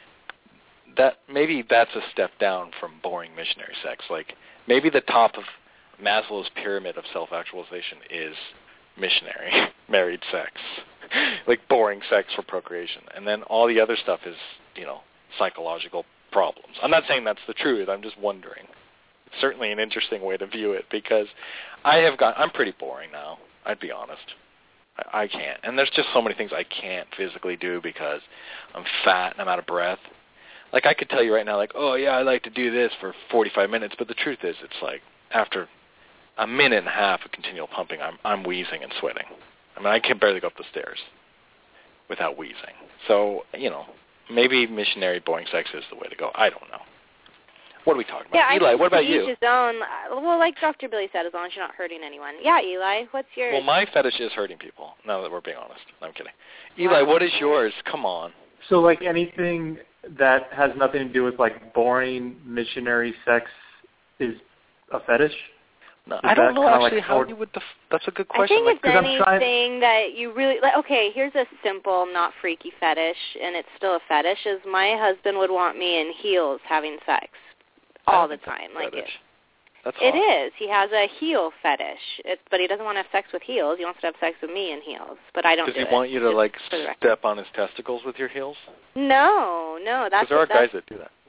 that, maybe that's a step down from boring missionary sex. Like maybe the top of Maslow's pyramid of self-actualization is missionary married sex, like boring sex for procreation, and then all the other stuff is, you know, psychological problems. I'm not saying that's the truth. I'm just wondering. It's certainly an interesting way to view it, because I have got, I'm pretty boring now. I'd be honest. I, I can't. And there's just so many things I can't physically do because I'm fat and I'm out of breath. Like I could tell you right now, like, oh, yeah, I like to do this for forty-five minutes, but the truth is it's like after a minute and a half of continual pumping, I'm I'm wheezing and sweating. I mean, I can barely go up the stairs without wheezing. So, you know, maybe missionary boring sex is the way to go. I don't know. What are we talking about? yeah, Eli, I what about each you? his own. Well, like Doctor Billy said, as long as you're not hurting anyone. Yeah, Eli, what's yours? Well, my fetish is hurting people, now that we're being honest. No, I'm kidding. Eli, Wow. what is yours? Come on. So, like, anything that has nothing to do with, like, boring missionary sex is a fetish? No, Is I don't that know kinda actually like how sort- you would. Def- that's a good I question. think Like, it's 'cause I'm anything trying- that you really like. Okay, here's a simple, not freaky fetish, and it's still a fetish. Is my husband would want me in heels having sex I all don't the think that's time. a Like fetish. it. That's It hot. is. He has a heel fetish, it's, but he doesn't want to have sex with heels. He wants to have sex with me in heels, but I don't. Does do he it, want you to just like for the record. step on his testicles with your heels? No, no, Because that's there are that's, guys that do that.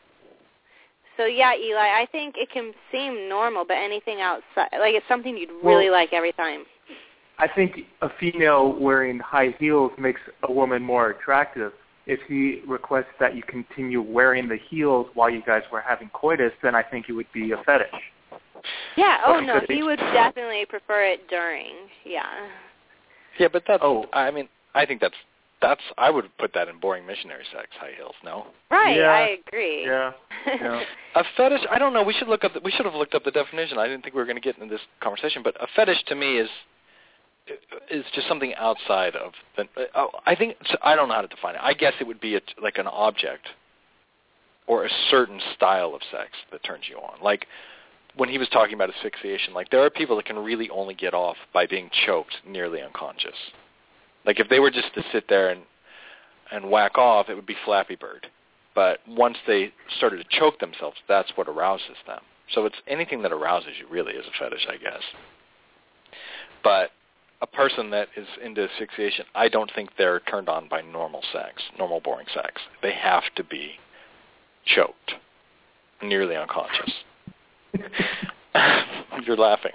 So yeah, Eli, I think it can seem normal, but anything outside, like it's something you'd really Well, like every time. I think a female wearing high heels makes a woman more attractive. If he requests that you continue wearing the heels while you guys were having coitus, then I think it would be a fetish. Yeah. Oh Okay. no, he would definitely prefer it during. Yeah. Yeah, but that's. Oh. I mean, I think that's that's I would put that in boring missionary sex, high heels. No. Right. Yeah. I agree. Yeah. Yeah. A fetish. I don't know. We should look up. The, we should have looked up the definition. I didn't think we were going to get into this conversation, but a fetish to me is is just something outside of the. Uh, I think I don't know how to define it. I guess it would be a, like an object or a certain style of sex that turns you on. Like when he was talking about asphyxiation, like there are people that can really only get off by being choked nearly unconscious. Like if they were just to sit there and and whack off, it would be Flappy Bird. But once they started to choke themselves, that's what arouses them. So it's anything that arouses you really is a fetish, I guess. But a person that is into asphyxiation, I don't think they're turned on by normal sex, normal boring sex. They have to be choked, nearly unconscious. You're laughing.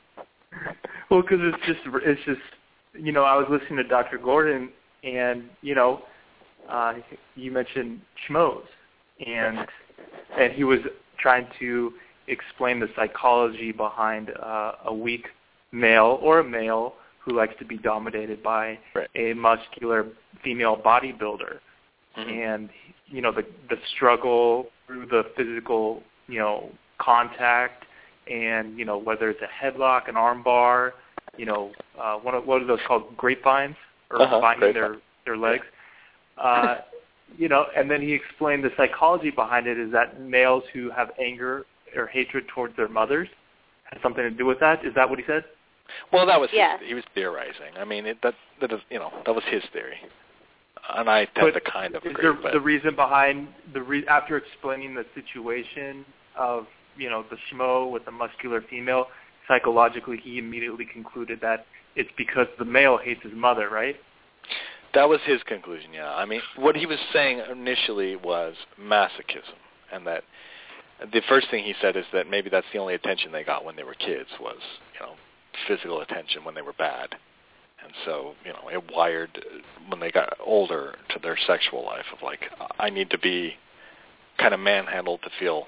Well, because it's just, it's just, you know, I was listening to Doctor Gordon, and, you know, uh, you mentioned schmoes, and and he was trying to explain the psychology behind uh, a weak male or a male who likes to be dominated by right. a muscular female bodybuilder. Mm-hmm. And, you know, the the struggle through the physical, you know, contact, and, you know, whether it's a headlock, an arm bar, you know, uh, what, are, what are those called, grapevines, or uh-huh, binding grapevine. their, their legs? Uh, you know, and then he explained the psychology behind it is that males who have anger or hatred towards their mothers has something to do with that. Is that what he said? Well, that was yes. his, he was theorizing. I mean, it, that that is, you know, that was his theory, and I But tend to kind of is agree. there But the reason behind the re- after explaining the situation of, you know, the schmo with the muscular female, psychologically he immediately concluded that it's because the male hates his mother, right? that was his conclusion. Yeah, I mean, what he was saying initially was masochism, and that the first thing he said is that maybe that's the only attention they got when they were kids was, you know, physical attention when they were bad. And so, you know, it wired when they got older to their sexual life of like, I need to be kind of manhandled to feel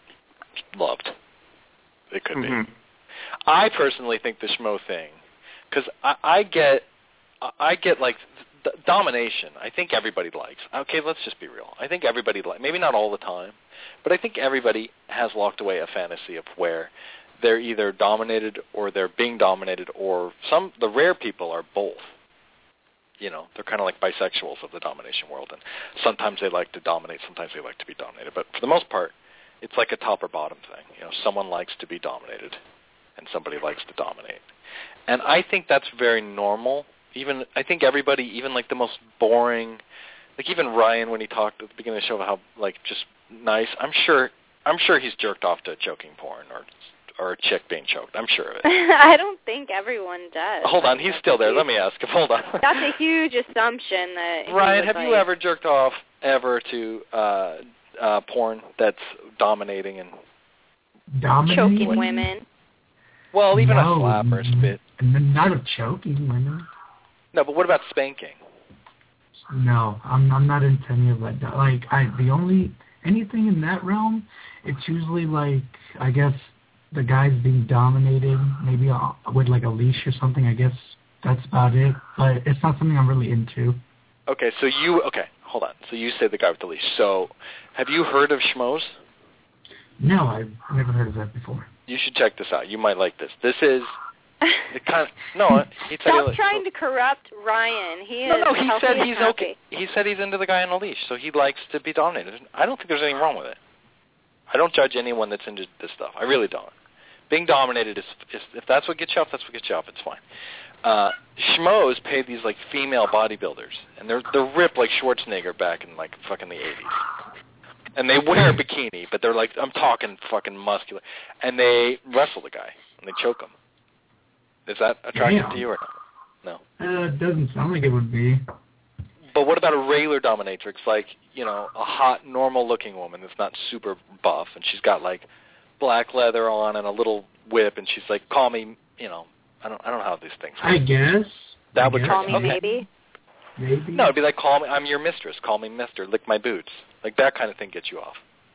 loved. It could mm-hmm. be. I personally think the schmo thing, because I, I get, I get like th- domination. I think everybody likes. Okay, let's just be real. I think everybody likes, maybe not all the time, but I think everybody has locked away a fantasy of where they're either dominated or they're being dominated, or some, the rare people are both. You know, they're kind of like bisexuals of the domination world, and sometimes they like to dominate, sometimes they like to be dominated. But for the most part, it's like a top or bottom thing. You know, someone likes to be dominated, and somebody likes to dominate. And I think that's very normal. Even I think everybody, even like the most boring, like even Ryan when he talked at the beginning of the show about how like just nice. I'm sure, I'm sure he's jerked off to choking porn or or a chick being choked. I'm sure of it. I don't think everyone does. Hold on, he's still there. Let me ask him. Hold on. That's a huge assumption that. Ryan, have like, you ever jerked off ever to uh, uh, porn that's dominating and Dominating? choking women? Well, even no, a slap or a spit. Not of choking women. No, but what about spanking? No, I'm I'm not into any of that. Like I, the only anything in that realm, it's usually like I guess the guy's being dominated, maybe a, with like a leash or something. I guess that's about it. But it's not something I'm really into. Okay, so you okay? Hold on. So you say the guy with the leash. So, have you heard of schmoes? No, I've never heard of that before. You should check this out. You might like this. This is the kind of, no. He said Stop he, trying to corrupt Ryan. He no, is no. He healthy said and he's happy. okay. He said he's into the guy on a leash, so he likes to be dominated. I don't think there's anything wrong with it. I don't judge anyone that's into this stuff. I really don't. Being dominated is, is if that's what gets you off, that's what gets you off. It's fine. Uh, schmoes pay these like female bodybuilders, and they're they're ripped like Schwarzenegger back in like fucking the eighties. And they wear a bikini, but they're like, I'm talking fucking muscular. And they wrestle the guy, and they choke him. Is that attractive Damn. to you or not? No. Uh, it doesn't sound like it would be. But what about a regular dominatrix, like, you know, a hot, normal-looking woman that's not super buff, and she's got, like, black leather on and a little whip, and she's like, call me, you know, I don't I don't know how these things work. I guess. That I would guess. Call me okay. maybe. Maybe. No, it'd be like, call me, I'm your mistress, call me mister, lick my boots. Like, that kind of thing gets you off.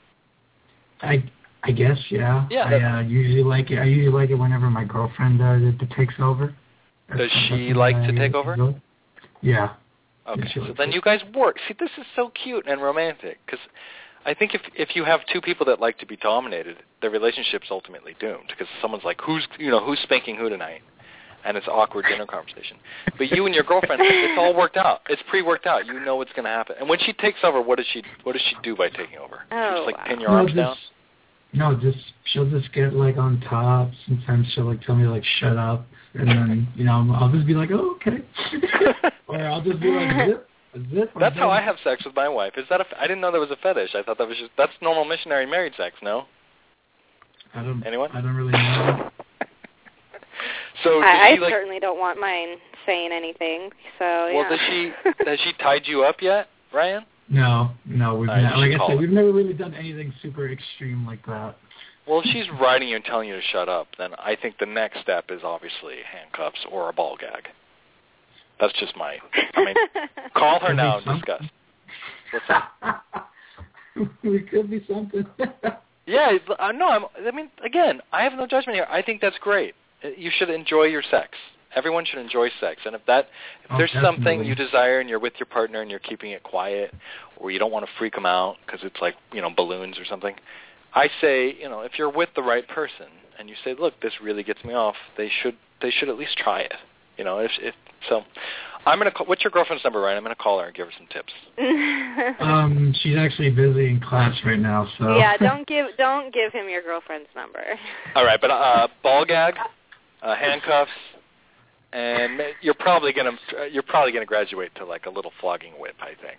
I I guess yeah. Yeah, I uh, usually like it. I usually like it whenever my girlfriend uh, it, it takes over. Does That's she something like I to take usually over? do. Yeah. Okay, so then you guys work. See, this is so cute and romantic because I think if if you have two people that like to be dominated, their relationship's ultimately doomed because someone's like, who's you know who's spanking who tonight, and it's awkward dinner conversation. But you and your girlfriend, it's all worked out. It's pre-worked out. You know what's going to happen. And when she takes over, what does she what does she do by taking over? Oh, she just like wow. pin your No, arms just, down. No, just she'll just get like on top. Sometimes she'll like tell me like shut up, and then you know I'll just be like, oh okay, or I'll just be like zip, zip. That's how I have sex with my wife. Is that a? I didn't know that was a fetish. I thought that was just that's normal missionary married sex. No. I don't. Anyone? I don't really know. So does I, she, I like, certainly don't want mine saying anything. So well, yeah. does she has she tied you up yet, Ryan? No, no, we've All right, not, you should like I call said, it. we've never really done anything super extreme like that. Well, if she's riding you and telling you to shut up, then I think the next step is obviously handcuffs or a ball gag. That's just my. I mean, call her now and discuss. What's that? We could be something. Yeah, I no, I'm. I mean, again, I have no judgment here. I think that's great. You should enjoy your sex. Everyone should enjoy sex, and if that, if Oh, there's definitely. something you desire and you're with your partner and you're keeping it quiet, or you don't want to freak them out because it's like you know balloons or something, I say you know if you're with the right person and you say, look, this really gets me off, they should they should at least try it. You know, if, if so, I'm gonna. Call, what's your girlfriend's number, Ryan? I'm gonna call her and give her some tips. um, she's actually busy in class right now, so. Yeah, don't give don't give him your girlfriend's number. All right, but uh, ball gag, uh, handcuffs. And you're probably gonna you're probably gonna graduate to like a little flogging whip, I think.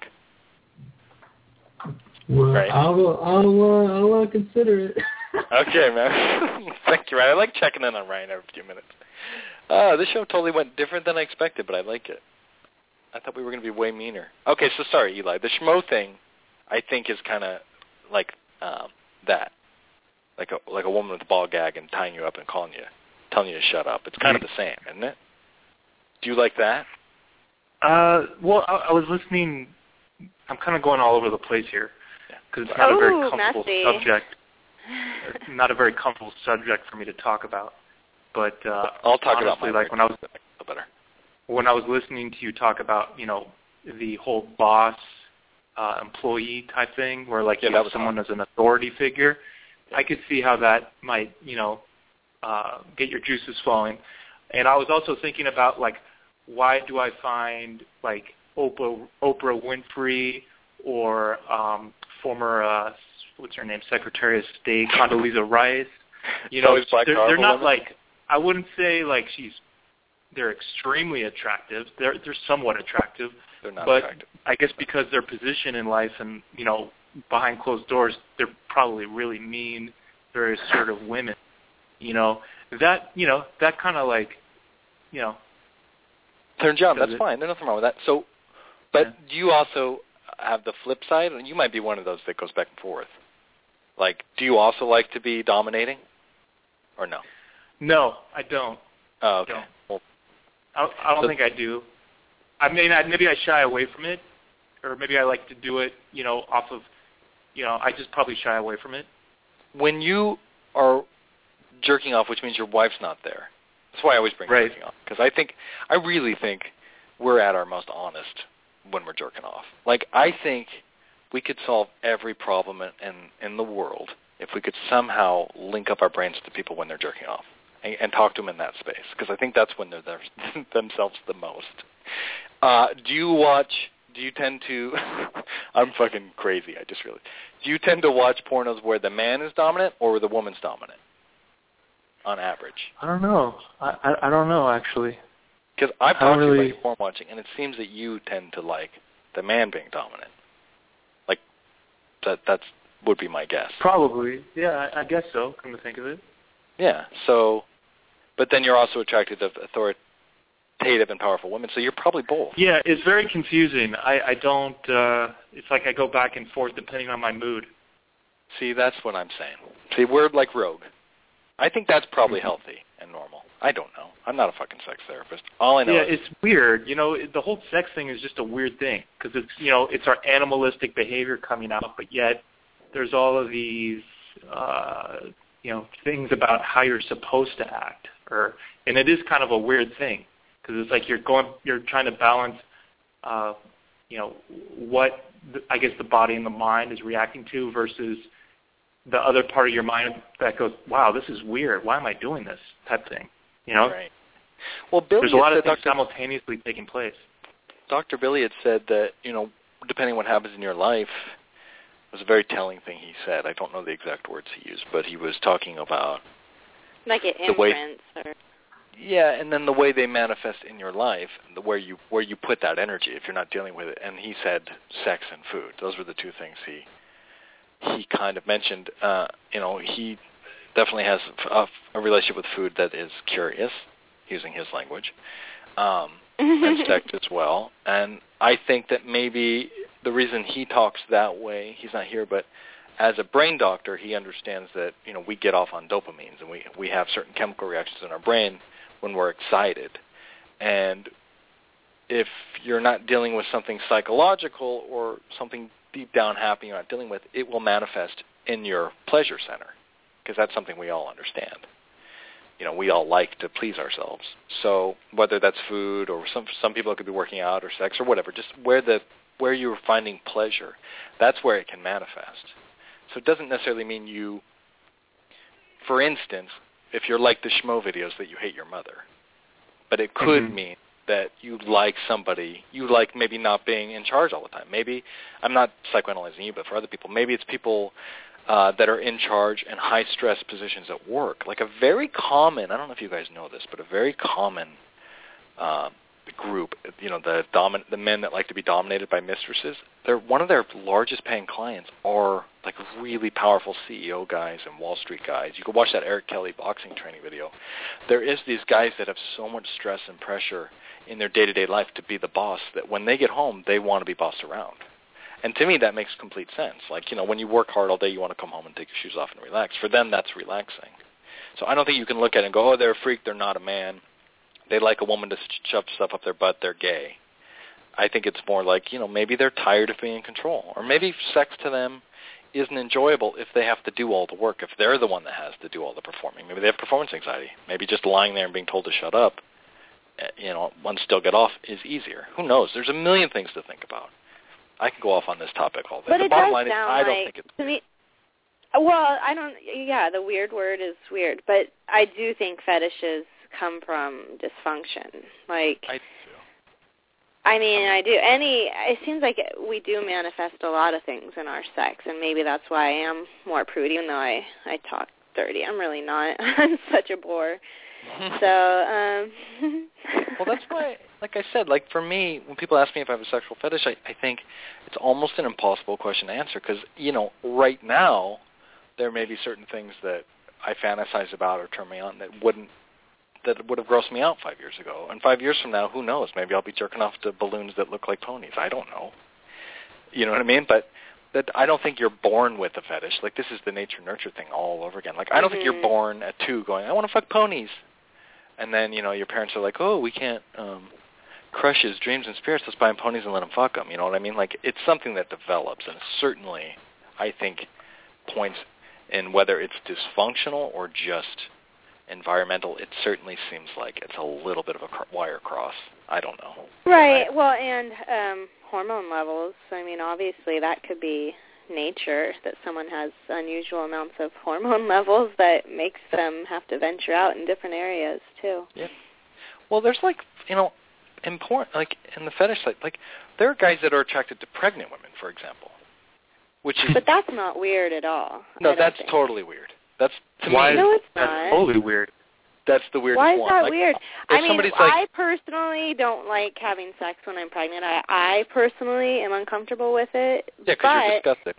Well, right. I'll I'll uh, I'll uh, consider it. Okay, man. Thank you, Ryan. I like checking in on Ryan every few minutes. Uh, this show totally went different than I expected, but I like it. I thought we were gonna be way meaner. Okay, so sorry, Eli. The schmo thing, I think, is kind of like um, that, like a like a woman with a ball gag and tying you up and calling you, telling you to shut up. It's kind of the same, isn't it? Do you like that? Uh, well, I, I was listening. I'm kind of going all over the place here because it's not Ooh, a very comfortable messy. subject. It's not a very comfortable subject for me to talk about. But uh, I'll talk honestly, about my like when I was better. when I was listening to you talk about, you know, the whole boss uh, employee type thing, where like yeah, you that have was someone hard. as an authority figure. I could see how that might, you know, uh, get your juices flowing. And I was also thinking about, like, why do I find, like, Oprah, Oprah Winfrey or um, former, uh, what's her name, Secretary of State, Condoleezza Rice, you know, Black they're, they're not, women. like, I wouldn't say, like, she's, they're extremely attractive. They're, they're somewhat attractive. They're not but attractive. I guess because their position in life and, you know, behind closed doors, they're probably really mean, very assertive women, you know. That, you know, that kind of like, you know. Turn John, that's it. fine. There's nothing wrong with that. So, but Yeah. do you also have the flip side? You might be one of those that goes back and forth. Like, do you also like to be dominating or no? No, I don't. Oh, okay. Don't. Well, I, I don't so, think I do. I mean, I, maybe I shy away from it, or maybe I like to do it, you know, off of, you know, I just probably shy away from it. when you are jerking off, which means your wife's not there, that's why I always bring right. jerking off, because I think, I really think we're at our most honest when we're jerking off. Like, I think we could solve every problem in, in, in the world if we could somehow link up our brains to people when they're jerking off and, and talk to them in that space, because I think that's when they're their, themselves the most. Uh, do you watch, do you tend to, I'm fucking crazy, I just really, do you tend to watch pornos where the man is dominant or where the woman's dominant on average? I don't know. I, I, I don't know, actually. Because I've I don't talked to really- you about porn watching, and it seems that you tend to like the man being dominant. Like, that that's would be my guess. Probably. Yeah, I, I guess so, come to think of it. Yeah, so, but then you're also attracted to authoritative and powerful women, so you're probably both. Yeah, it's very confusing. I, I don't, uh, it's like I go back and forth depending on my mood. See, that's what I'm saying. See, we're like Rogue. I think that's probably healthy and normal. I don't know. I'm not a fucking sex therapist. All I know Yeah, is it's weird. You know, it- the whole sex thing is just a weird thing because it's, you know, it's our animalistic behavior coming out, but yet there's all of these, uh, you know, things about how you're supposed to act, or and it is kind of a weird thing because it's like you're going, you're trying to balance, uh, you know, what the, I guess the body and the mind is reacting to versus the other part of your mind that goes, wow, this is weird. Why am I doing this type thing? You know? Right. Well, Billy There's a lot of things Doctor simultaneously taking place. Doctor Billy had said that, you know, depending on what happens in your life, it was a very telling thing he said. I don't know the exact words he used, but he was talking about like an the way, imprints or yeah, and then the way they manifest in your life, the where you where you put that energy if you're not dealing with it. And he said sex and food. Those were the two things he he kind of mentioned. Uh, you know, he definitely has a, a relationship with food that is curious, using his language, um, and sex as well. And I think that maybe the reason he talks that way, he's not here, but as a brain doctor, he understands that, you know, we get off on dopamines and we we have certain chemical reactions in our brain when we're excited. And if you're not dealing with something psychological or something deep down happy you're not dealing with, it will manifest in your pleasure center, because that's something we all understand. You know, we all like to please ourselves. So whether that's food or some some people it could be working out or sex or whatever, just where the where you're finding pleasure, that's where it can manifest. So it doesn't necessarily mean you, for instance, if you're like the schmo videos, that you hate your mother. But it could mm-hmm. mean that you like somebody, you like maybe not being in charge all the time. Maybe, I'm not psychoanalyzing you, but for other people, maybe it's people uh, that are in charge in high-stress positions at work. Like a very common, I don't know if you guys know this, but a very common uh, group, you know, the domin- the men that like to be dominated by mistresses, they're one of their largest paying clients are like really powerful C E O guys and Wall Street guys. You can watch that Eric Kelly boxing training video. There is these guys that have so much stress and pressure in their day-to-day life to be the boss that when they get home, they want to be bossed around. And to me, that makes complete sense. Like, you know, when you work hard all day, you want to come home and take your shoes off and relax. For them, that's relaxing. So I don't think you can look at it and go, oh, they're a freak, they're not a man. They like a woman to shove stuff up their butt, they're gay. I think it's more like, you know, maybe they're tired of being in control. Or maybe sex to them isn't enjoyable if they have to do all the work, if they're the one that has to do all the performing. Maybe they have performance anxiety. Maybe just lying there and being told to shut up, you know, once still get off is easier. Who knows? There's a million things to think about. I could go off on this topic all day. But the it bottom does line is sound I don't like, think it's to me, well, I don't, yeah, the weird word is weird, but I do think fetishes come from dysfunction. Like, I do. I mean, I do. Any, it seems like we do manifest a lot of things in our sex, and maybe that's why I am more prude, even though I, I talk dirty. I'm really not. I'm such a bore. So, um... well, that's why, like I said, like for me, when people ask me if I have a sexual fetish, I, I think it's almost an impossible question to answer because, you know, right now, there may be certain things that I fantasize about or turn me on that wouldn't that would have grossed me out five years ago. And five years from now, who knows? Maybe I'll be jerking off to balloons that look like ponies. I don't know. You know what I mean? But that I don't think you're born with a fetish. Like, this is the nature-nurture thing all over again. Like, I don't mm-hmm. think you're born at two going, I want to fuck ponies. And then, you know, your parents are like, oh, we can't um, crush his dreams and spirits. Let's buy him ponies and let him fuck them. You know what I mean? Like, it's something that develops. And certainly, I think, points in whether it's dysfunctional or just environmental, it certainly seems like it's a little bit of a cr- wire cross. I don't know. Right. I, well, and um, hormone levels. I mean, obviously that could be nature, that someone has unusual amounts of hormone levels that makes them have to venture out in different areas, too. Yeah. Well, there's like, you know, important, like in the fetish side, like there are guys that are attracted to pregnant women, for example. Which is, but that's not weird at all. No, that's think. totally weird. That's to Why me. No, it's that's not. totally weird. That's the weirdest one. Why is one. that like, weird? I mean, like, I personally don't like having sex when I'm pregnant. I, I personally am uncomfortable with it. Yeah, because you're disgusting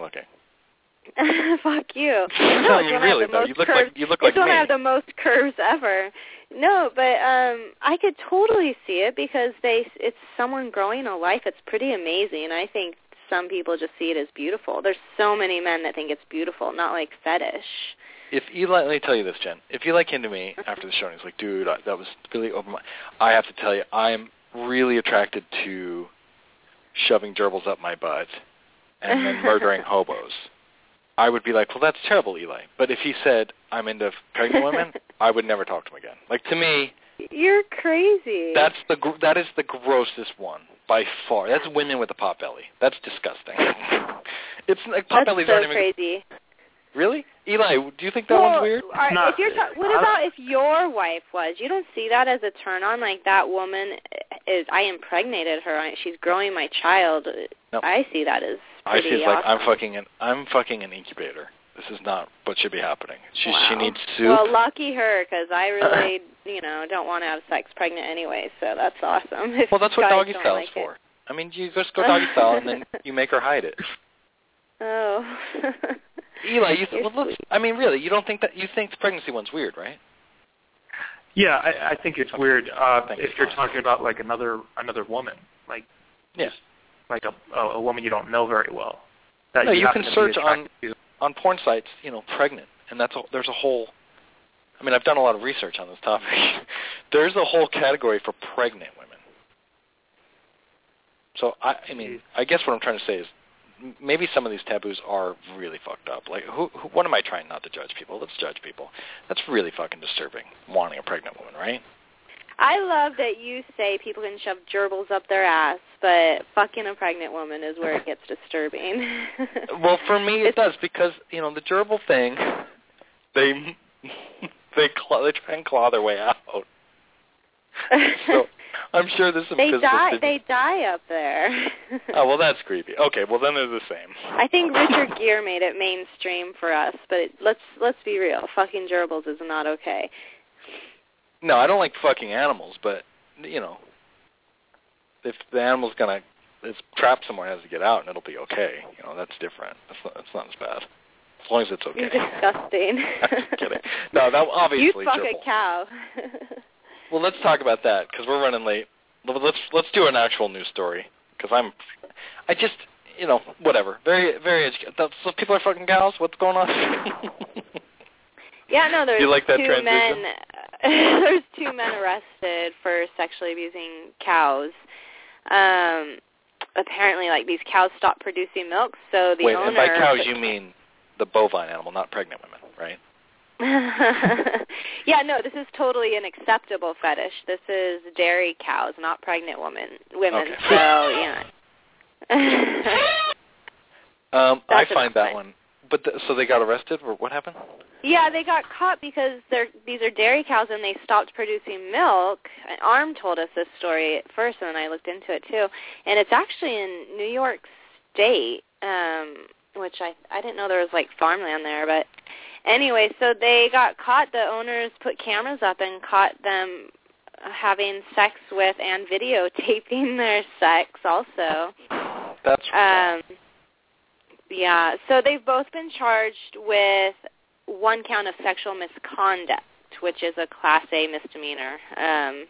looking. Fuck you. No, I mean, really, though. You look curves. like, you look like it's when me. I have the most curves ever. No, but um, I could totally see it because they it's someone growing a life. It's pretty amazing. I think some people just see it as beautiful. There's so many men that think it's beautiful, not like fetish. If Eli, let me tell you this, Jen. If Eli came to me after the show and he's like, dude, I, that was really open my, I have to tell you, I'm really attracted to shoving gerbils up my butt and then murdering hobos. I would be like, well, that's terrible, Eli. But if he said, I'm into pregnant women, I would never talk to him again. Like, to me, you're crazy. That's the that is the grossest one. by far. That's women with a pot belly. That's disgusting. It's like pot That's bellies so aren't even crazy. Really? Eli, do you think that well, one's weird? Are, not, if you're ta- what about if your wife was? You don't see that as a turn on? Like, that woman is, I impregnated her. I, she's growing my child. No. I see that as I pretty see it's like awesome. I'm fucking an I'm fucking an incubator. This is not what should be happening. She wow. she needs soup. Well, lucky her, because I really, you know, don't want to have sex pregnant anyway. So that's awesome. If well, that's what guys doggy don't style like is for. It. I mean, you just go doggy style and then you make her hide it. Oh. Eli, you th- You're well, let's, sweet. I mean, really, you don't think that you think the pregnancy one's weird, right? Yeah, I, I think it's weird uh, Thank if you. you're talking about like another another woman, like Yes. like a a, a woman you don't know very well. That No, you happen can to be search on attracted to. on porn sites, you know, pregnant, and that's a, there's a whole. I mean, I've done a lot of research on this topic. There's a whole category for pregnant women. So I, I mean, I guess what I'm trying to say is m- maybe some of these taboos are really fucked up. Like, who, who? What am I trying not to judge people? Let's judge people. That's really fucking disturbing. Wanting a pregnant woman, right? I love that you say people can shove gerbils up their ass, but fucking a pregnant woman is where it gets disturbing. Well, for me it does because you know the gerbil thing. They they claw, they try and claw their way out. So I'm sure there's some they physical. die. stigma. They die up there. Oh well, that's creepy. Okay, well then they're the same. I think Richard Gere made it mainstream for us, but it, let's let's be real. Fucking gerbils is not okay. No, I don't like fucking animals, but you know, if the animal's gonna it's trapped somewhere and has to get out, and it'll be okay. You know, that's different. That's not that's not as bad. As long as it's okay. You're disgusting. I'm kidding. No, that obviously. You fuck gerbil. a cow. Well, let's talk about that because we're running late. Let's let's do an actual news story because I'm, I just you know whatever. Very very educated. So people are fucking cows. What's going on? Yeah, no, there's you like that two transition? men. There's two men arrested for sexually abusing cows. Um, apparently, like these cows stopped producing milk, so the Wait, owner. and by cows put, you mean the bovine animal, not pregnant women, right? Yeah, no, this is totally an acceptable fetish. This is dairy cows, not pregnant women. Women. Okay. So yeah. um, I That's find that fine. one. But the, so they got arrested, or what happened? Yeah, they got caught because they're these are dairy cows and they stopped producing milk. Arm told us this story at first, and then I looked into it too. And it's actually in New York State, um, which I I didn't know there was like farmland there. But anyway, so they got caught. The owners put cameras up and caught them having sex with and videotaping their sex also. That's Um, yeah, so they've both been charged with one count of sexual misconduct, which is a Class A misdemeanor. Um,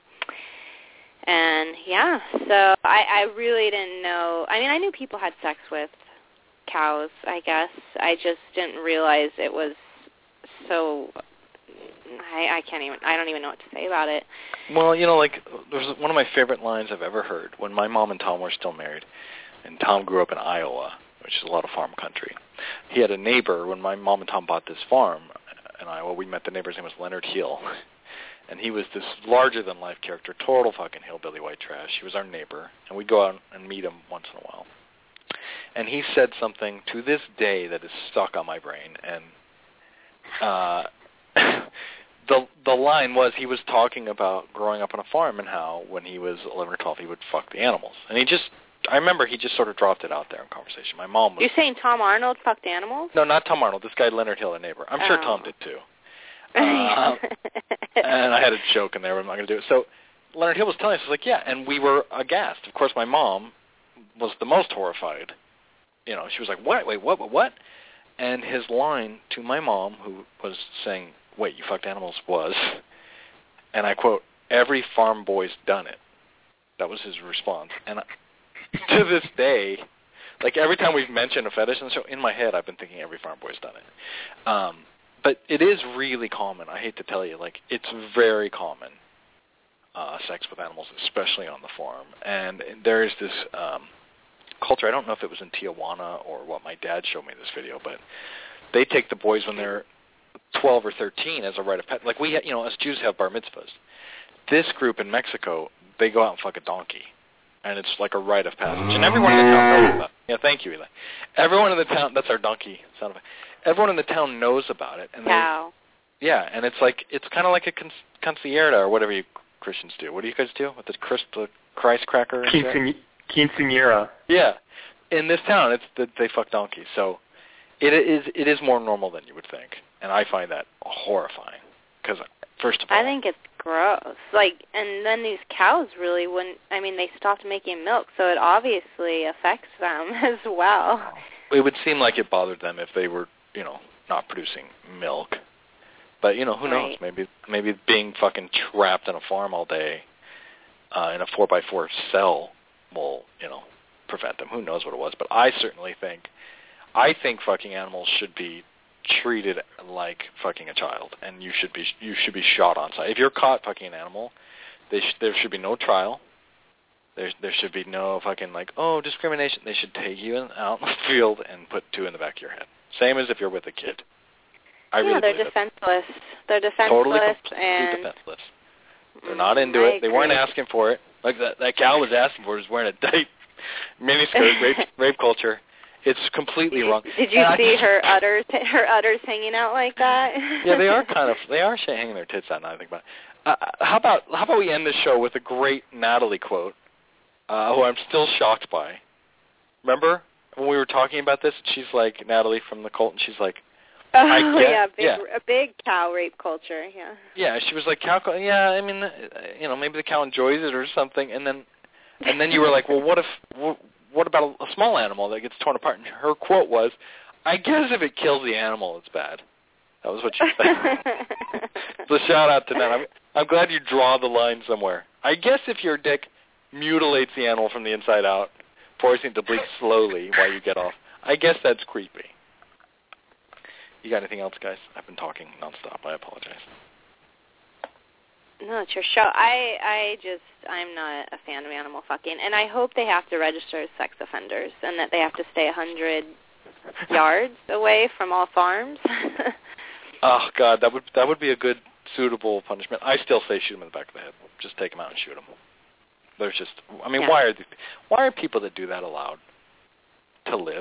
and, yeah, so I, I really didn't know. I mean, I knew people had sex with cows, I guess. I just didn't realize it was so... I, I can't even, I don't even know what to say about it. Well, you know, like, there's one of my favorite lines I've ever heard when my mom and Tom were still married, and Tom grew up in Iowa, which is a lot of farm country. He had a neighbor, when my mom and Tom bought this farm in Iowa, we met the neighbor's name was Leonard Hill, and he was this larger-than-life character, total fucking hillbilly white trash. He was our neighbor, and we'd go out and meet him once in a while. And he said something to this day that is stuck on my brain, and uh, the the line was he was talking about growing up on a farm and how when he was eleven or twelve he would fuck the animals. And he just, I remember he just sort of dropped it out there in conversation. My mom was... You're saying Tom Arnold fucked animals? No, not Tom Arnold. This guy Leonard Hill, a neighbor. I'm sure Oh. Tom did too. Uh, and I had a joke in there, but I'm not going to do it. So Leonard Hill was telling us, he was like, yeah, and we were aghast. Of course, my mom was the most horrified. You know, she was like, what? Wait, what, what, what? And his line to my mom, who was saying, wait, you fucked animals, was, and I quote, every farm boy's done it. That was his response. And to this day, like every time we've mentioned a fetish on the show, in my head I've been thinking every farm boy's done it. Um, but it is really common. I hate to tell you, like it's very common, uh, sex with animals, especially on the farm. And there is this um, culture. I don't know if it was in Tijuana or what. My dad showed me this video, but they take the boys when they're twelve or thirteen as a rite of passage. Like we, you know, as Jews have bar mitzvahs. This group in Mexico, they go out and fuck a donkey. and it's like a rite of passage, and everyone in the town knows about it. Yeah, thank you, Eli. Everyone in the town, that's our donkey sound effect. Everyone in the town knows about it. And Cow. They, yeah, and it's like, it's kind of like a con- concierge or whatever you Christians do. What do you guys do with the Christ, the Christ cracker? And Quinceañera. Quinceañera. Yeah. In this town, it's the, they fuck donkeys, so it is it is more normal than you would think, and I find that horrifying. Because first of all, I think it's gross. Like, and then these cows really wouldn't. I mean, they stopped making milk, so it obviously affects them as well. It would seem like it bothered them if they were, you know, not producing milk. But you know, who knows? Right. Maybe maybe being fucking trapped in a farm all day uh, in a four by four cell will, you know, prevent them. Who knows what it was? But I certainly think, I think fucking animals should be treated like fucking a child, and you should be you should be shot on sight. If you're caught fucking an animal, they sh- there should be no trial. There there should be no fucking like oh discrimination. They should take you in, out in the field and put two in the back of your head. Same as if you're with a kid. I yeah, really they're believe defenseless. They're defenseless totally completely and defenseless. They're not into I it. They weren't agree. asking for it. Like that that cow was asking for it, was wearing a tight miniskirt, rape rape culture. It's completely Did you, wrong. did you And see I, her udders her udders hanging out like that? Yeah, they are kind of they are hanging their tits out now. I think about it. Uh, how about how about we end the show with a great Natalie quote, uh, who I'm still shocked by. Remember when we were talking about this? She's like Natalie from the cult, and she's like, Oh I get, yeah, big, yeah, a big cow rape culture. Yeah. yeah. She was like cow. Yeah, I mean, uh, you know, maybe the cow enjoys it or something, and then and then you were like, well, what if what, what about a, a small animal that gets torn apart? And her quote was, I guess if it kills the animal, it's bad. That was what she said. So shout out to that. I'm, I'm glad you draw the line somewhere. I guess if your dick mutilates the animal from the inside out, forcing it to bleed slowly while you get off, I guess that's creepy. You got anything else, guys? I've been talking nonstop. I apologize. No, it's your show. I I just I'm not a fan of animal fucking, and I hope they have to register as sex offenders, and that they have to stay a hundred yards away from all farms. Oh God, that would that would be a good suitable punishment. I still say shoot them in the back of the head. Just take them out and shoot them. There's just, I mean, Yeah. why are these, why are people that do that allowed to live?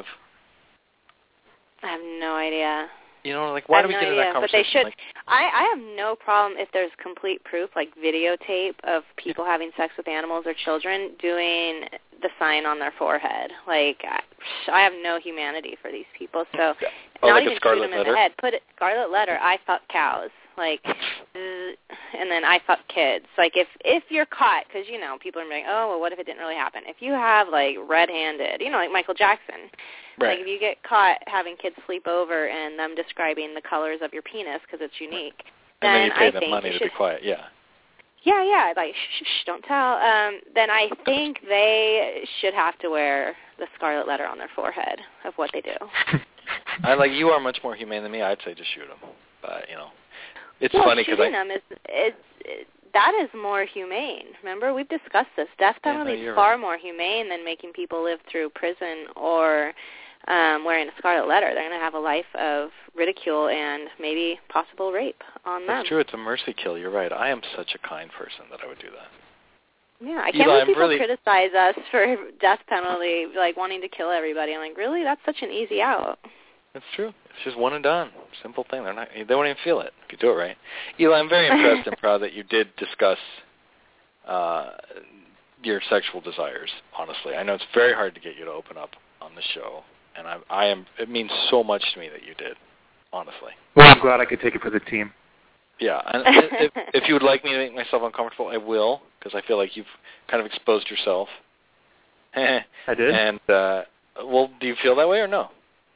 I have no idea. You know, like why I do have we no get into idea, that but they conversation? should. Like, I, I have no problem if there's complete proof, like videotape of people having sex with animals or children doing the sign on their forehead. Like, I, I have no humanity for these people. So, oh, not like even a shoot scarlet them in letter? the head. Put it scarlet letter. I fuck cows. Like, and then I fuck kids. Like, if if you're caught, because you know people are like, oh, well, what if it didn't really happen? If you have like red-handed, you know, like Michael Jackson. Right. Like if you get caught having kids sleep over and them describing the colors of your penis because it's unique, and then you pay I them think money you to should, be quiet. Yeah. Yeah, yeah, like shh, shh, shh, don't tell. Um, then I think they should have to wear the scarlet letter on their forehead of what they do. I like you are much more humane than me. I'd say just shoot them, but you know, it's well, funny because shooting I. them is it's it, that is more humane. Remember, we've discussed this. Death Yeah, no, penalty is you're far right. more humane than making people live through prison or um, wearing a scarlet letter. They're going to have a life of ridicule and maybe possible rape on them. That's true. It's a mercy kill. You're right. I am such a kind person that I would do that. Yeah, I can't Eli, believe I'm people really- criticize us for death penalty, like wanting to kill everybody. I'm like, really? That's such an easy out. It's true. It's just one and done. Simple thing. They're not. They won't even feel it if you do it right. Eli, I'm very impressed and proud that you did discuss uh, your sexual desires. Honestly, I know it's very hard to get you to open up on the show, and I, I am. It means so much to me that you did. Honestly. Well, I'm glad I could take it for the team. Yeah, and if, if you would like me to make myself uncomfortable, I will, because I feel like you've kind of exposed yourself. I did. And uh, well, do you feel that way or no?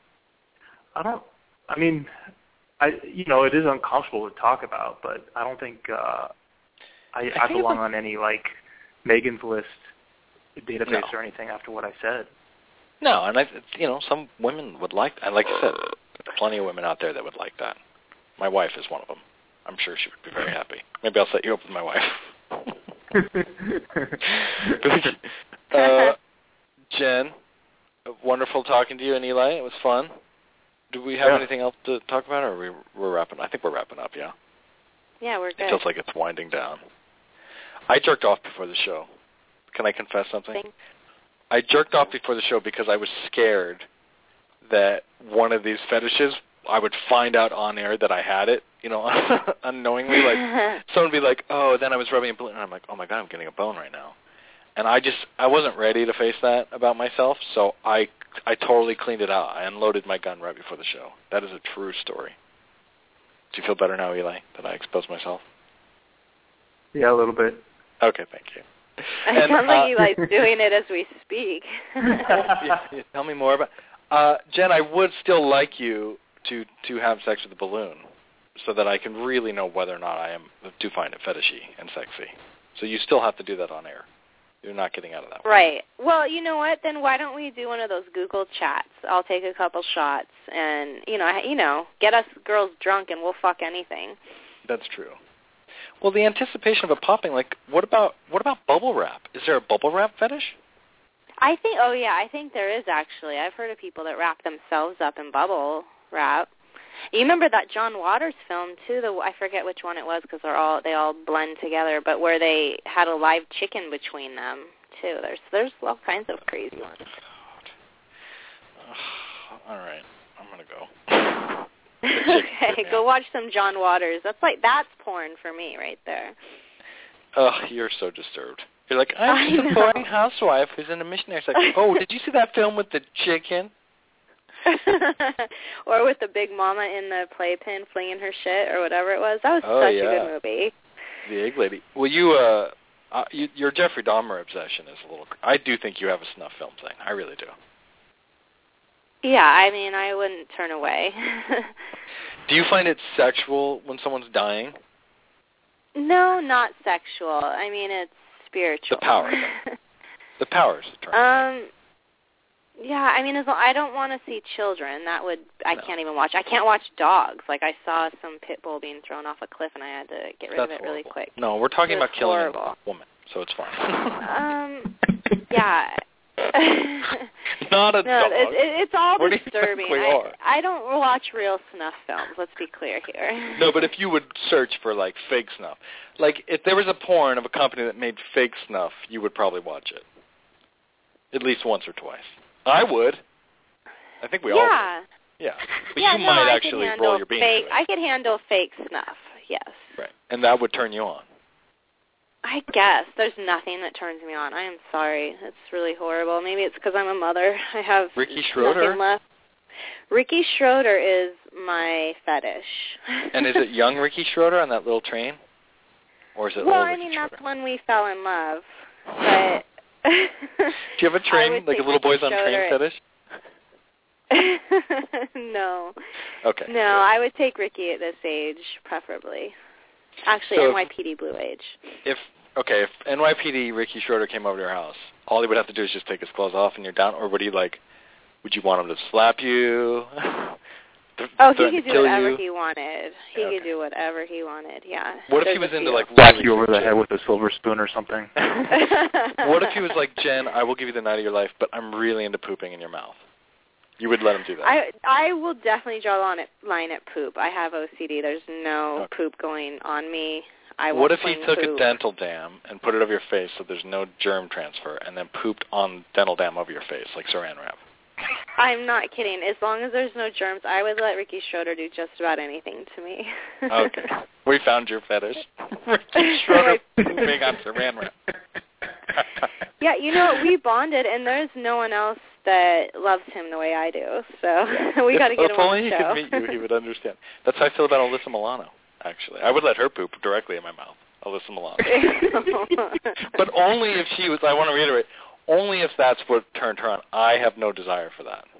I don't. I mean, I you know it is uncomfortable to talk about, but I don't think uh, I, I I think belong it's on any like Megan's List database No. or anything after what I said. No, and I, you know, some women would like that. Like I said, plenty of women out there that would like that. My wife is one of them. I'm sure she would be very happy. Maybe I'll set you up with my wife. uh, Jen, wonderful talking to you and Eli. It was fun. Do we have Yeah. anything else to talk about, or are we, we're wrapping? I think we're wrapping up. Yeah. Yeah, we're It good. feels like it's winding down. I jerked off before the show Can I confess something? Thanks. I jerked off before the show because I was scared that one of these fetishes, I would find out on air that I had it, you know, unknowingly. Like, someone would be like, oh, then I was rubbing a balloon, and I'm like, oh, my God, I'm getting a bone right now. And I just, I wasn't ready to face that about myself, so I, I totally cleaned it out. I unloaded my gun right before the show. That is a true story. Do you feel better now, Eli, that I exposed myself? Yeah, a little bit. Okay, thank you. I sound like uh, Eli's doing it as we speak. yeah, yeah, tell me more about. Uh, Jen, I would still like you to to have sex with a balloon, so that I can really know whether or not I am do find it fetishy and sexy. So you still have to do that on air. You're not getting out of that one. Right. Well, you know what? Then why don't we do one of those Google chats? I'll take a couple shots, and you know, you know, get us girls drunk, and we'll fuck anything. That's true. Well, the anticipation of it popping, like, what about what about bubble wrap? Is there a bubble wrap fetish? I think, oh yeah, I think there is actually. I've heard of people that wrap themselves up in bubble wrap. You remember that John Waters film too? The I forget which one it was because they're all they all blend together, but where they had a live chicken between them too. There's there's all kinds of crazy ones. All right, I'm gonna go. Okay, go watch some John Waters. That's like that's porn for me right there. Oh, you're so disturbed. You're like, I'm just a boring housewife who's in a missionary sex. Oh, did you see that film with the chicken? Or with the big mama in the playpen flinging her shit or whatever it was. That was oh, such yeah. a good movie. The Egg Lady. Well, you, uh, uh, you, your Jeffrey Dahmer obsession is a little. I do think you have a snuff film thing. I really do. Yeah, I mean, I wouldn't turn away. Do you find it sexual when someone's dying? No, not sexual. I mean, it's spiritual. The power. The power is the term. Um, yeah, I mean, as long, I don't want to see children. That would I no. can't even watch. I can't watch dogs. Like I saw some pit bull being thrown off a cliff, and I had to get rid That's of it horrible. really quick. No, we're talking about killing horrible. a woman, so it's fine. um, yeah. Not a no, dog. It, it, it's all what disturbing. Do you think we I, are? I don't watch real snuff films. Let's be clear here. No, but if you would search for like fake snuff, like if there was a porn of a company that made fake snuff, you would probably watch it at least once or twice. I would. I think we yeah. all would. Yeah. But yeah, you no, might I actually could roll handle your beans fake. to it. I could handle fake snuff. Yes. Right, and that would turn you on. I guess. There's nothing that turns me on. I am sorry. It's really horrible. Maybe it's because I'm a mother. I have Ricky Schroeder? nothing left. Ricky Schroeder is my fetish. And is it young Ricky Schroeder on that little train? Or is it well, old I Ricky mean, Schroeder? that's when we fell in love. But do you have a train, like a little boys on train fetish? No. Okay. No, good. I would take Ricky at this age, preferably. Actually, so N Y P D Blue Age. If okay, if N Y P D Ricky Schroeder came over to your house, all he would have to do is just take his clothes off and you're down, or would he like? Would you want him to slap you? Oh, he could do whatever you? he wanted. He okay. could do whatever he wanted. Yeah. What if There's he was a into few. like Whack really you over the shit? head with a silver spoon or something? What if he was like, Jen, I will give you the night of your life, but I'm really into pooping in your mouth? You would let him do that? I I will definitely draw a line at, line at poop. I have O C D. There's no okay. poop going on me. I What won't if he fling took poop. a dental dam and put it over your face so there's no germ transfer, and then pooped on dental dam over your face like Saran wrap? I'm not kidding. As long as there's no germs, I would let Ricky Schroeder do just about anything to me. Okay. We found your fetish. Ricky Schroeder pooping on Saran wrap. Yeah, you know, we bonded, and there's no one else that loves him the way I do. So we got to get if him on only the he show. could meet you, he would understand. That's how I feel about Alyssa Milano, actually. I would let her poop directly in my mouth, Alyssa Milano. But only if she was, I want to reiterate, only if that's what turned her on. I have no desire for that.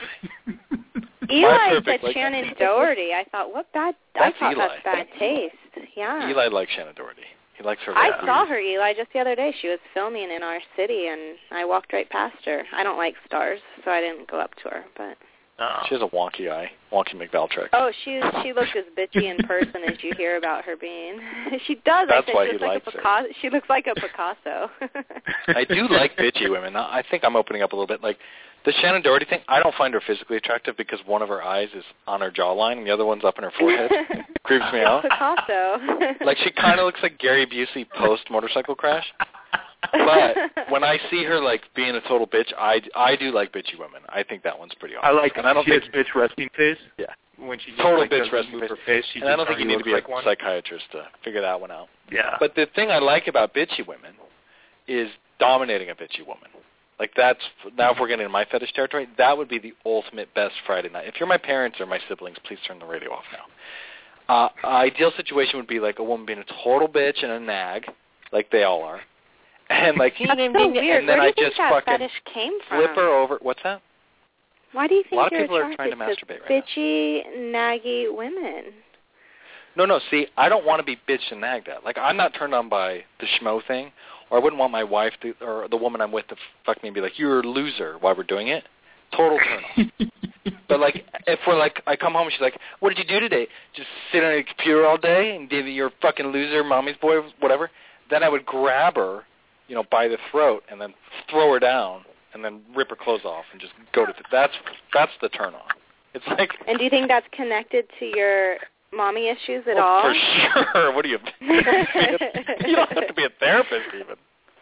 Eli perfect, said like, Shannon Doherty. I thought, what bad? That's I thought Eli. that's bad taste. Yeah. Eli likes Shannon Doherty. He likes her. I values. saw her, Eli, just the other day. She was filming in our city, and I walked right past her. I don't like stars, so I didn't go up to her. But Oh. She has a wonky eye, wonky McValtrick. oh, she she looks as bitchy in person as you hear about her being. She does. That's I said why she he looks like likes a her. Picasso. She looks like a Picasso. I do like bitchy women. I think I'm opening up a little bit. Like the Shannon Doherty thing, I don't find her physically attractive because one of her eyes is on her jawline and the other one's up in her forehead. Creeps me out. Picasso. Like she kind of looks like Gary Busey post motorcycle crash. But when I see her like being a total bitch, I, I do like bitchy women. I think that one's pretty awesome. I like and I don't she think has bitch resting face. Yeah. When she just, total like, bitch doesn't resting move face. her face, she and I don't just think you need to be like a one. psychiatrist to figure that one out. Yeah. But the thing I like about bitchy women is dominating a bitchy woman. Like that's, now if we're getting into my fetish territory, that would be the ultimate best Friday night. If you're my parents or my siblings, please turn the radio off now. Uh, ideal situation would be like a woman being a total bitch and a nag, like they all are. And like, That's so weird. and then Where I do you just think that fucking fetish came from? flip her over. What's that? Why do you think a lot of you're people are attracted trying to to masturbate right bitchy, naggy women? No, no, see, I don't want to be bitched and nagged at. Like, I'm not turned on by the schmo thing, or I wouldn't want my wife to, or the woman I'm with to fuck me and be like, you're a loser while we're doing it. Total turn on. But, like, if we're like, I come home and she's like, what did you do today? Just sit on your computer all day and give you're a fucking loser, mommy's boy, whatever. Then I would grab her, you know, by the throat and then throw her down and then rip her clothes off and just go to th- that's that's the turn on. It's like. And do you think that's connected to your mommy issues at oh, all? For sure. What do you? You don't have to be a therapist even.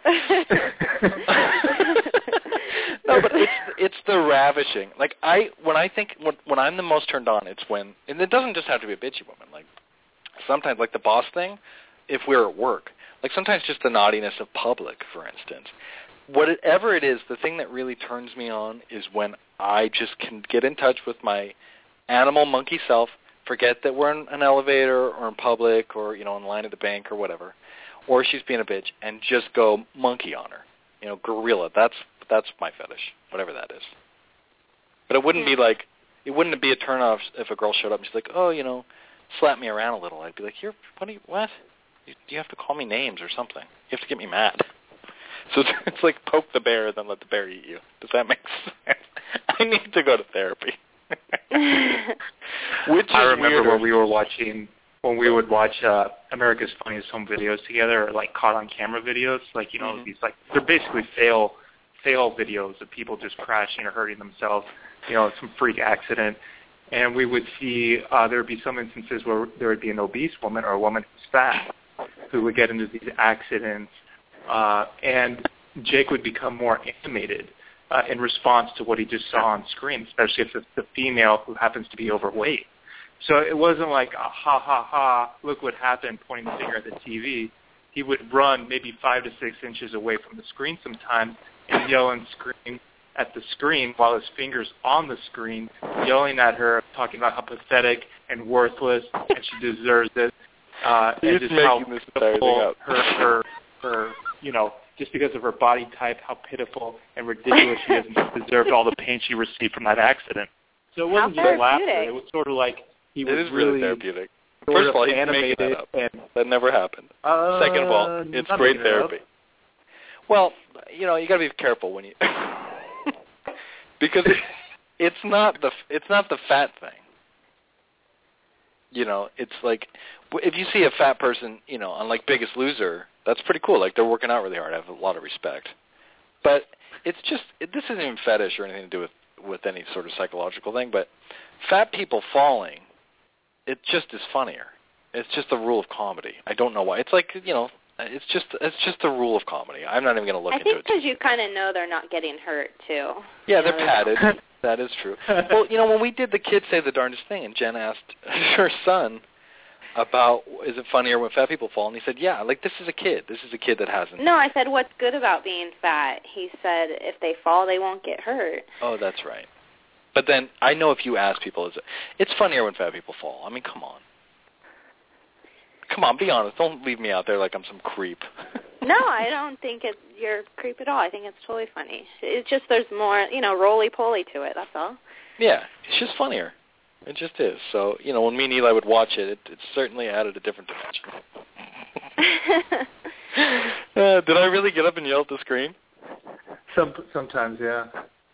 No, but it's it's the ravishing. Like I when I think when when I'm the most turned on, it's when, and it doesn't just have to be a bitchy woman. Like sometimes, like the boss thing, if we're at work, like sometimes just the naughtiness of public, for instance. Whatever it is, the thing that really turns me on is when I just can get in touch with my animal monkey self, forget that we're in an elevator or in public or, you know, in line at the bank or whatever, or she's being a bitch, and just go monkey on her. You know, gorilla. That's that's my fetish, whatever that is. But it wouldn't be like, it wouldn't be a turn off if a girl showed up and she's like, oh, you know, slap me around a little. I'd be like, you're, what? Do you, what? You, you have to call me names or something. You have to get me mad. So it's, it's like poke the bear, then let the bear eat you. Does that make sense? I need to go to therapy. Which is I remember weirder. when we were watching, when we would watch uh, America's Funniest Home Videos together, or like caught on camera videos, like, you know, mm-hmm. these like, they're basically fail, fail videos of people just crashing or hurting themselves, you know, some freak accident. And we would see, uh, there would be some instances where there would be an obese woman or a woman who's fat who would get into these accidents. Uh, and Jake would become more animated uh, in response to what he just saw on screen, especially if it's the female who happens to be overweight. So it wasn't like, a ha, ha, ha, look what happened, pointing the finger at the T V. He would run maybe five to six inches away from the screen sometimes and yell and scream at the screen while his finger's on the screen, yelling at her, talking about how pathetic and worthless and she deserves it. Uh, He's and just making how this entire thing up. her, her, her, you know, just because of her body type, how pitiful and ridiculous she is, and she deserved all the pain she received from that accident. So it wasn't How just laughter. therapeutic. It was sort of like he It was is really really therapeutic. sort First of all, he's animated making that up. and That never happened. uh, Second of all, it's not great making it up. therapy. Well, you know, you got to be careful when you because it, it's not the it's not the fat thing. You know, it's like if you see a fat person, you know, on like Biggest Loser, that's pretty cool. Like they're working out really hard. I have a lot of respect. But it's just it, this isn't even fetish or anything to do with with any sort of psychological thing. But fat people falling, it just is funnier. It's just the rule of comedy. I don't know why. It's like, you know, it's just it's just the rule of comedy. I'm not even going to look I into it. think because you kind of know they're not getting hurt, too. Yeah, You they're know, padded. That is true. Well, you know, when we did the Kids Say the Darndest Thing, and Jen asked her son about, is it funnier when fat people fall? And he said, yeah, like this is a kid. This is a kid that hasn't. No, I said, what's good about being fat? He said, if they fall, they won't get hurt. Oh, that's right. But then I know if you ask people, is it, it's funnier when fat people fall. I mean, come on. Come on, be honest. Don't leave me out there like I'm some creep. No, I don't think it, you're a creep at all. I think it's totally funny. It's just there's more, you know, roly-poly to it, that's all. Yeah, it's just funnier. It just is. So, you know, when me and Eli would watch it, it, it certainly added a different dimension. uh, did I really get up and yell at the screen? Some sometimes, yeah.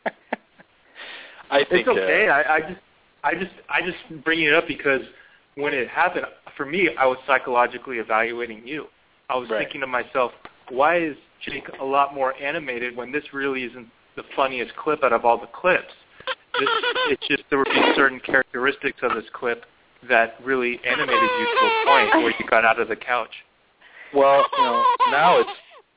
I think it's okay. Uh, I, I just, I just, I just bring it up because when it happened, for me, I was psychologically evaluating you. I was right. thinking to myself, why is Jake a lot more animated when this really isn't the funniest clip out of all the clips? This, it's just there would be certain characteristics of this clip that really animated you to a point where you got out of the couch. Well, you know, now it's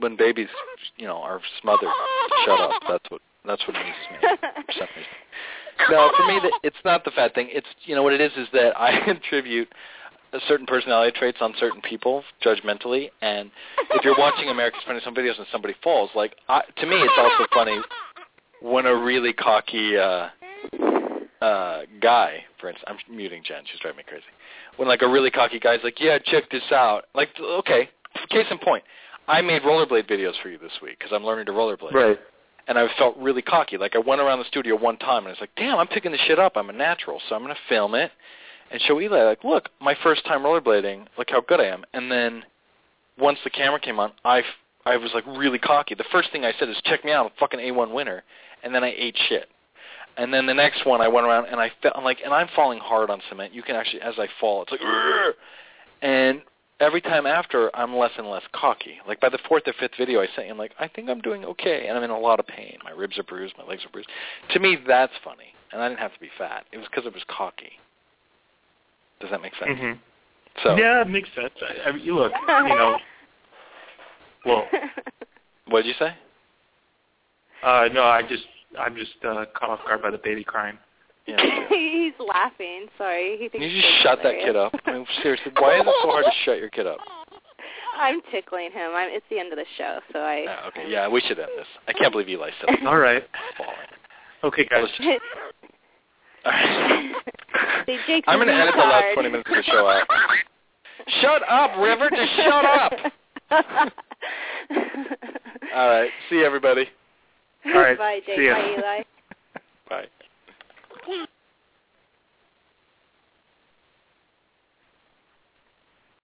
when babies, you know, are smothered, shut up. That's what that's what amuses me for some reason. No, for me, the, it's not the fat thing. It's, you know, what it is is that I attribute a certain personality traits on certain people judgmentally, and if you're watching America's Funniest Home Videos and somebody falls, like, I, to me, it's also funny when a really cocky uh, uh, guy, for instance, I'm muting Jen, she's driving me crazy. When, like, a really cocky guy's like, yeah, check this out. Like, okay, case in point, I made rollerblade videos for you this week because I'm learning to rollerblade. Right. And I felt really cocky. Like, I went around the studio one time, and I was like, damn, I'm picking this shit up. I'm a natural, so I'm going to film it and show Eli, like, look, my first time rollerblading, look how good I am. And then once the camera came on, I, I was, like, really cocky. The first thing I said is, check me out, I'm a fucking A one winner. And then I ate shit. And then the next one, I went around, and I felt, I'm like, and I'm falling hard on cement. You can actually, as I fall, it's like, Rrr! And every time after, I'm less and less cocky. Like, by the fourth or fifth video I sent you, I'm like, I think I'm doing okay, and I'm in a lot of pain. My ribs are bruised, my legs are bruised. To me, that's funny, and I didn't have to be fat. It was because it was cocky. Does that make sense? Mm-hmm. So yeah, it makes sense. I, I mean, you look, you know, well. What did you say? Uh, no, I just, I'm just uh, caught off guard by the baby crying. Yeah. He's laughing. Sorry, he thinks. Can you just shut that kid up? I mean, seriously, why is it so hard to shut your kid up? I'm tickling him. I'm, it's the end of the show, so I. Uh, okay, yeah, we should end this. I can't believe Eli said it. All right. Falling. Okay, guys. All right. See, Jake's I'm going to edit the last twenty minutes of the show out. Shut up, River. Just shut up. All right. See you, everybody. All right. Bye, Jake. See ya. Bye, Eli. Bye.